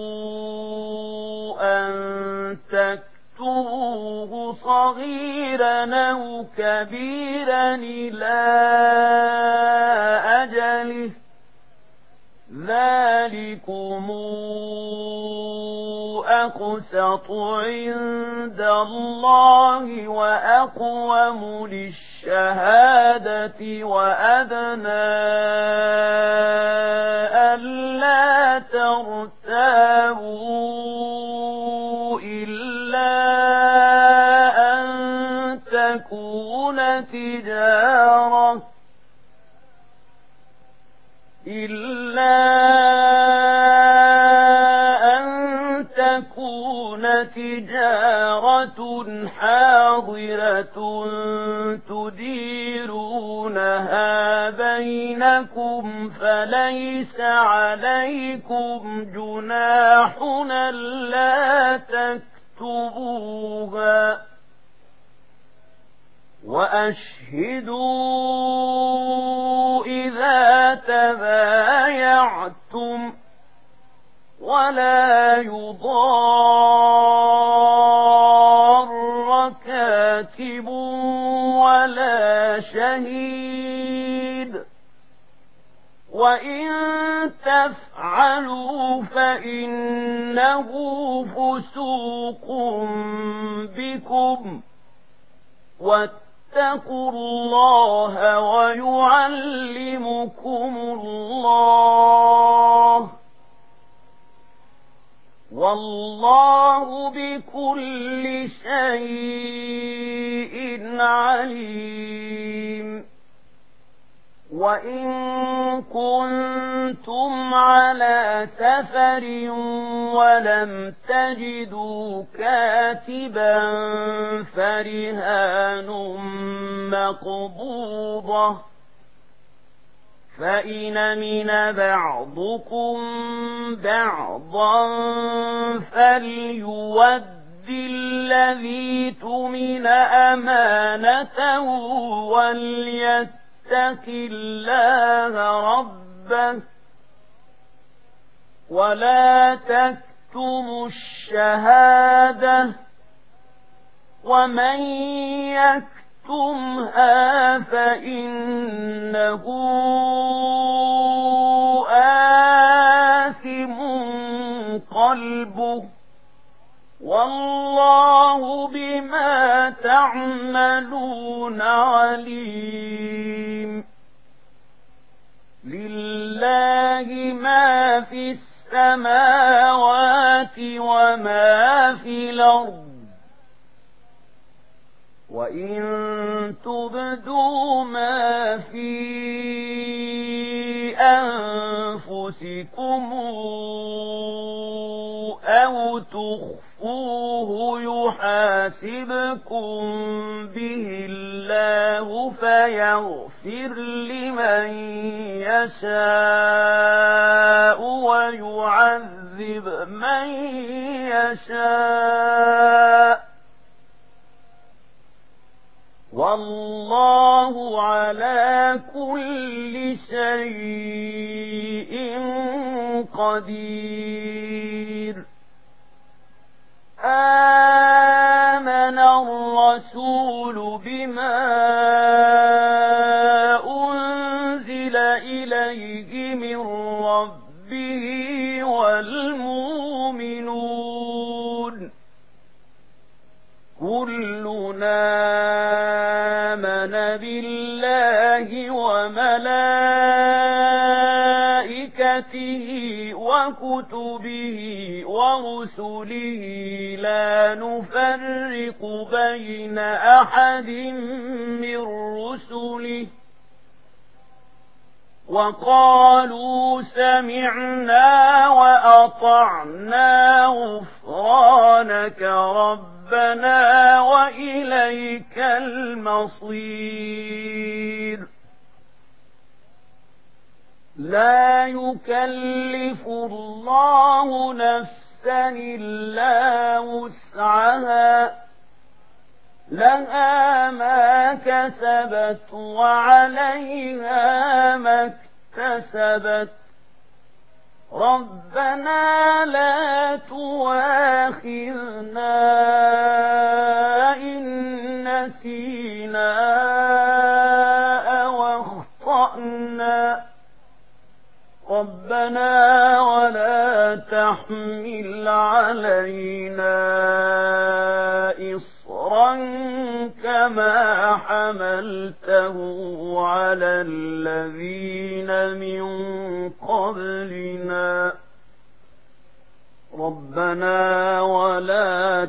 أن تكتبوه صغيرا أو كبيرا إلى أجله ذلكم أقسط عند الله وأقوم للشهادة وأدنى ألا ترتابوا إلا أن تكون تجارة إلا أن تكون تجارة حاضرة تديرونها بينكم فليس عليكم جناح ألا تكتبوها وأشهدوا إذا تبايعتم ولا يضار كاتب ولا شهيد وإن تفعلوا فإنه فسوق بكم واتقوا الله ويعلمكم الله والله بكل شيء عليم وإن كنتم على سفر ولم تجدوا كاتبا فرهان مقبوضة فإن من بعضكم بعضا فليود الذي تؤمن أمانته وليتق الله ربه ولا تكتموا الشهادة ومن يكتمها فإنه والله بما تعملون عليم لله ما في السماوات وما في الأرض وإن تبدوا ما في أنفسكم أو تخفوه يحاسبكم به الله فيغفر لمن يشاء ويعذب من يشاء والله على كل شيء قدير آمن الرسول بما أنزل إليه من ربه والمؤمنون كلنا آمن بالله وملائكته وكتبه ورسله لا نفرق بين أحد من رسله وقالوا سمعنا وأطعنا غفرانك ربنا وإليك المصير لا يكلف الله نفسا إلا وسعها لها ما كسبت وعليها ما اكتسبت ربنا لا تؤاخذنا إن نسينا أو أخطأنا ربنا ولا تحمل علينا إصرا كما حملته على الذين من قبلنا ربنا ولا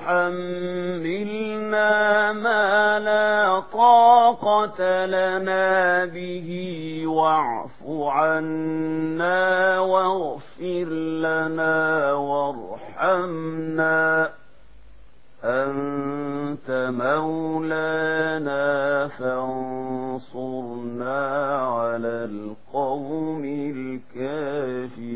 تحملنا ما لا طاقة لنا به واعف عنا واغفر لنا وارحمنا أنت مولانا فانصرنا على القوم الكافرين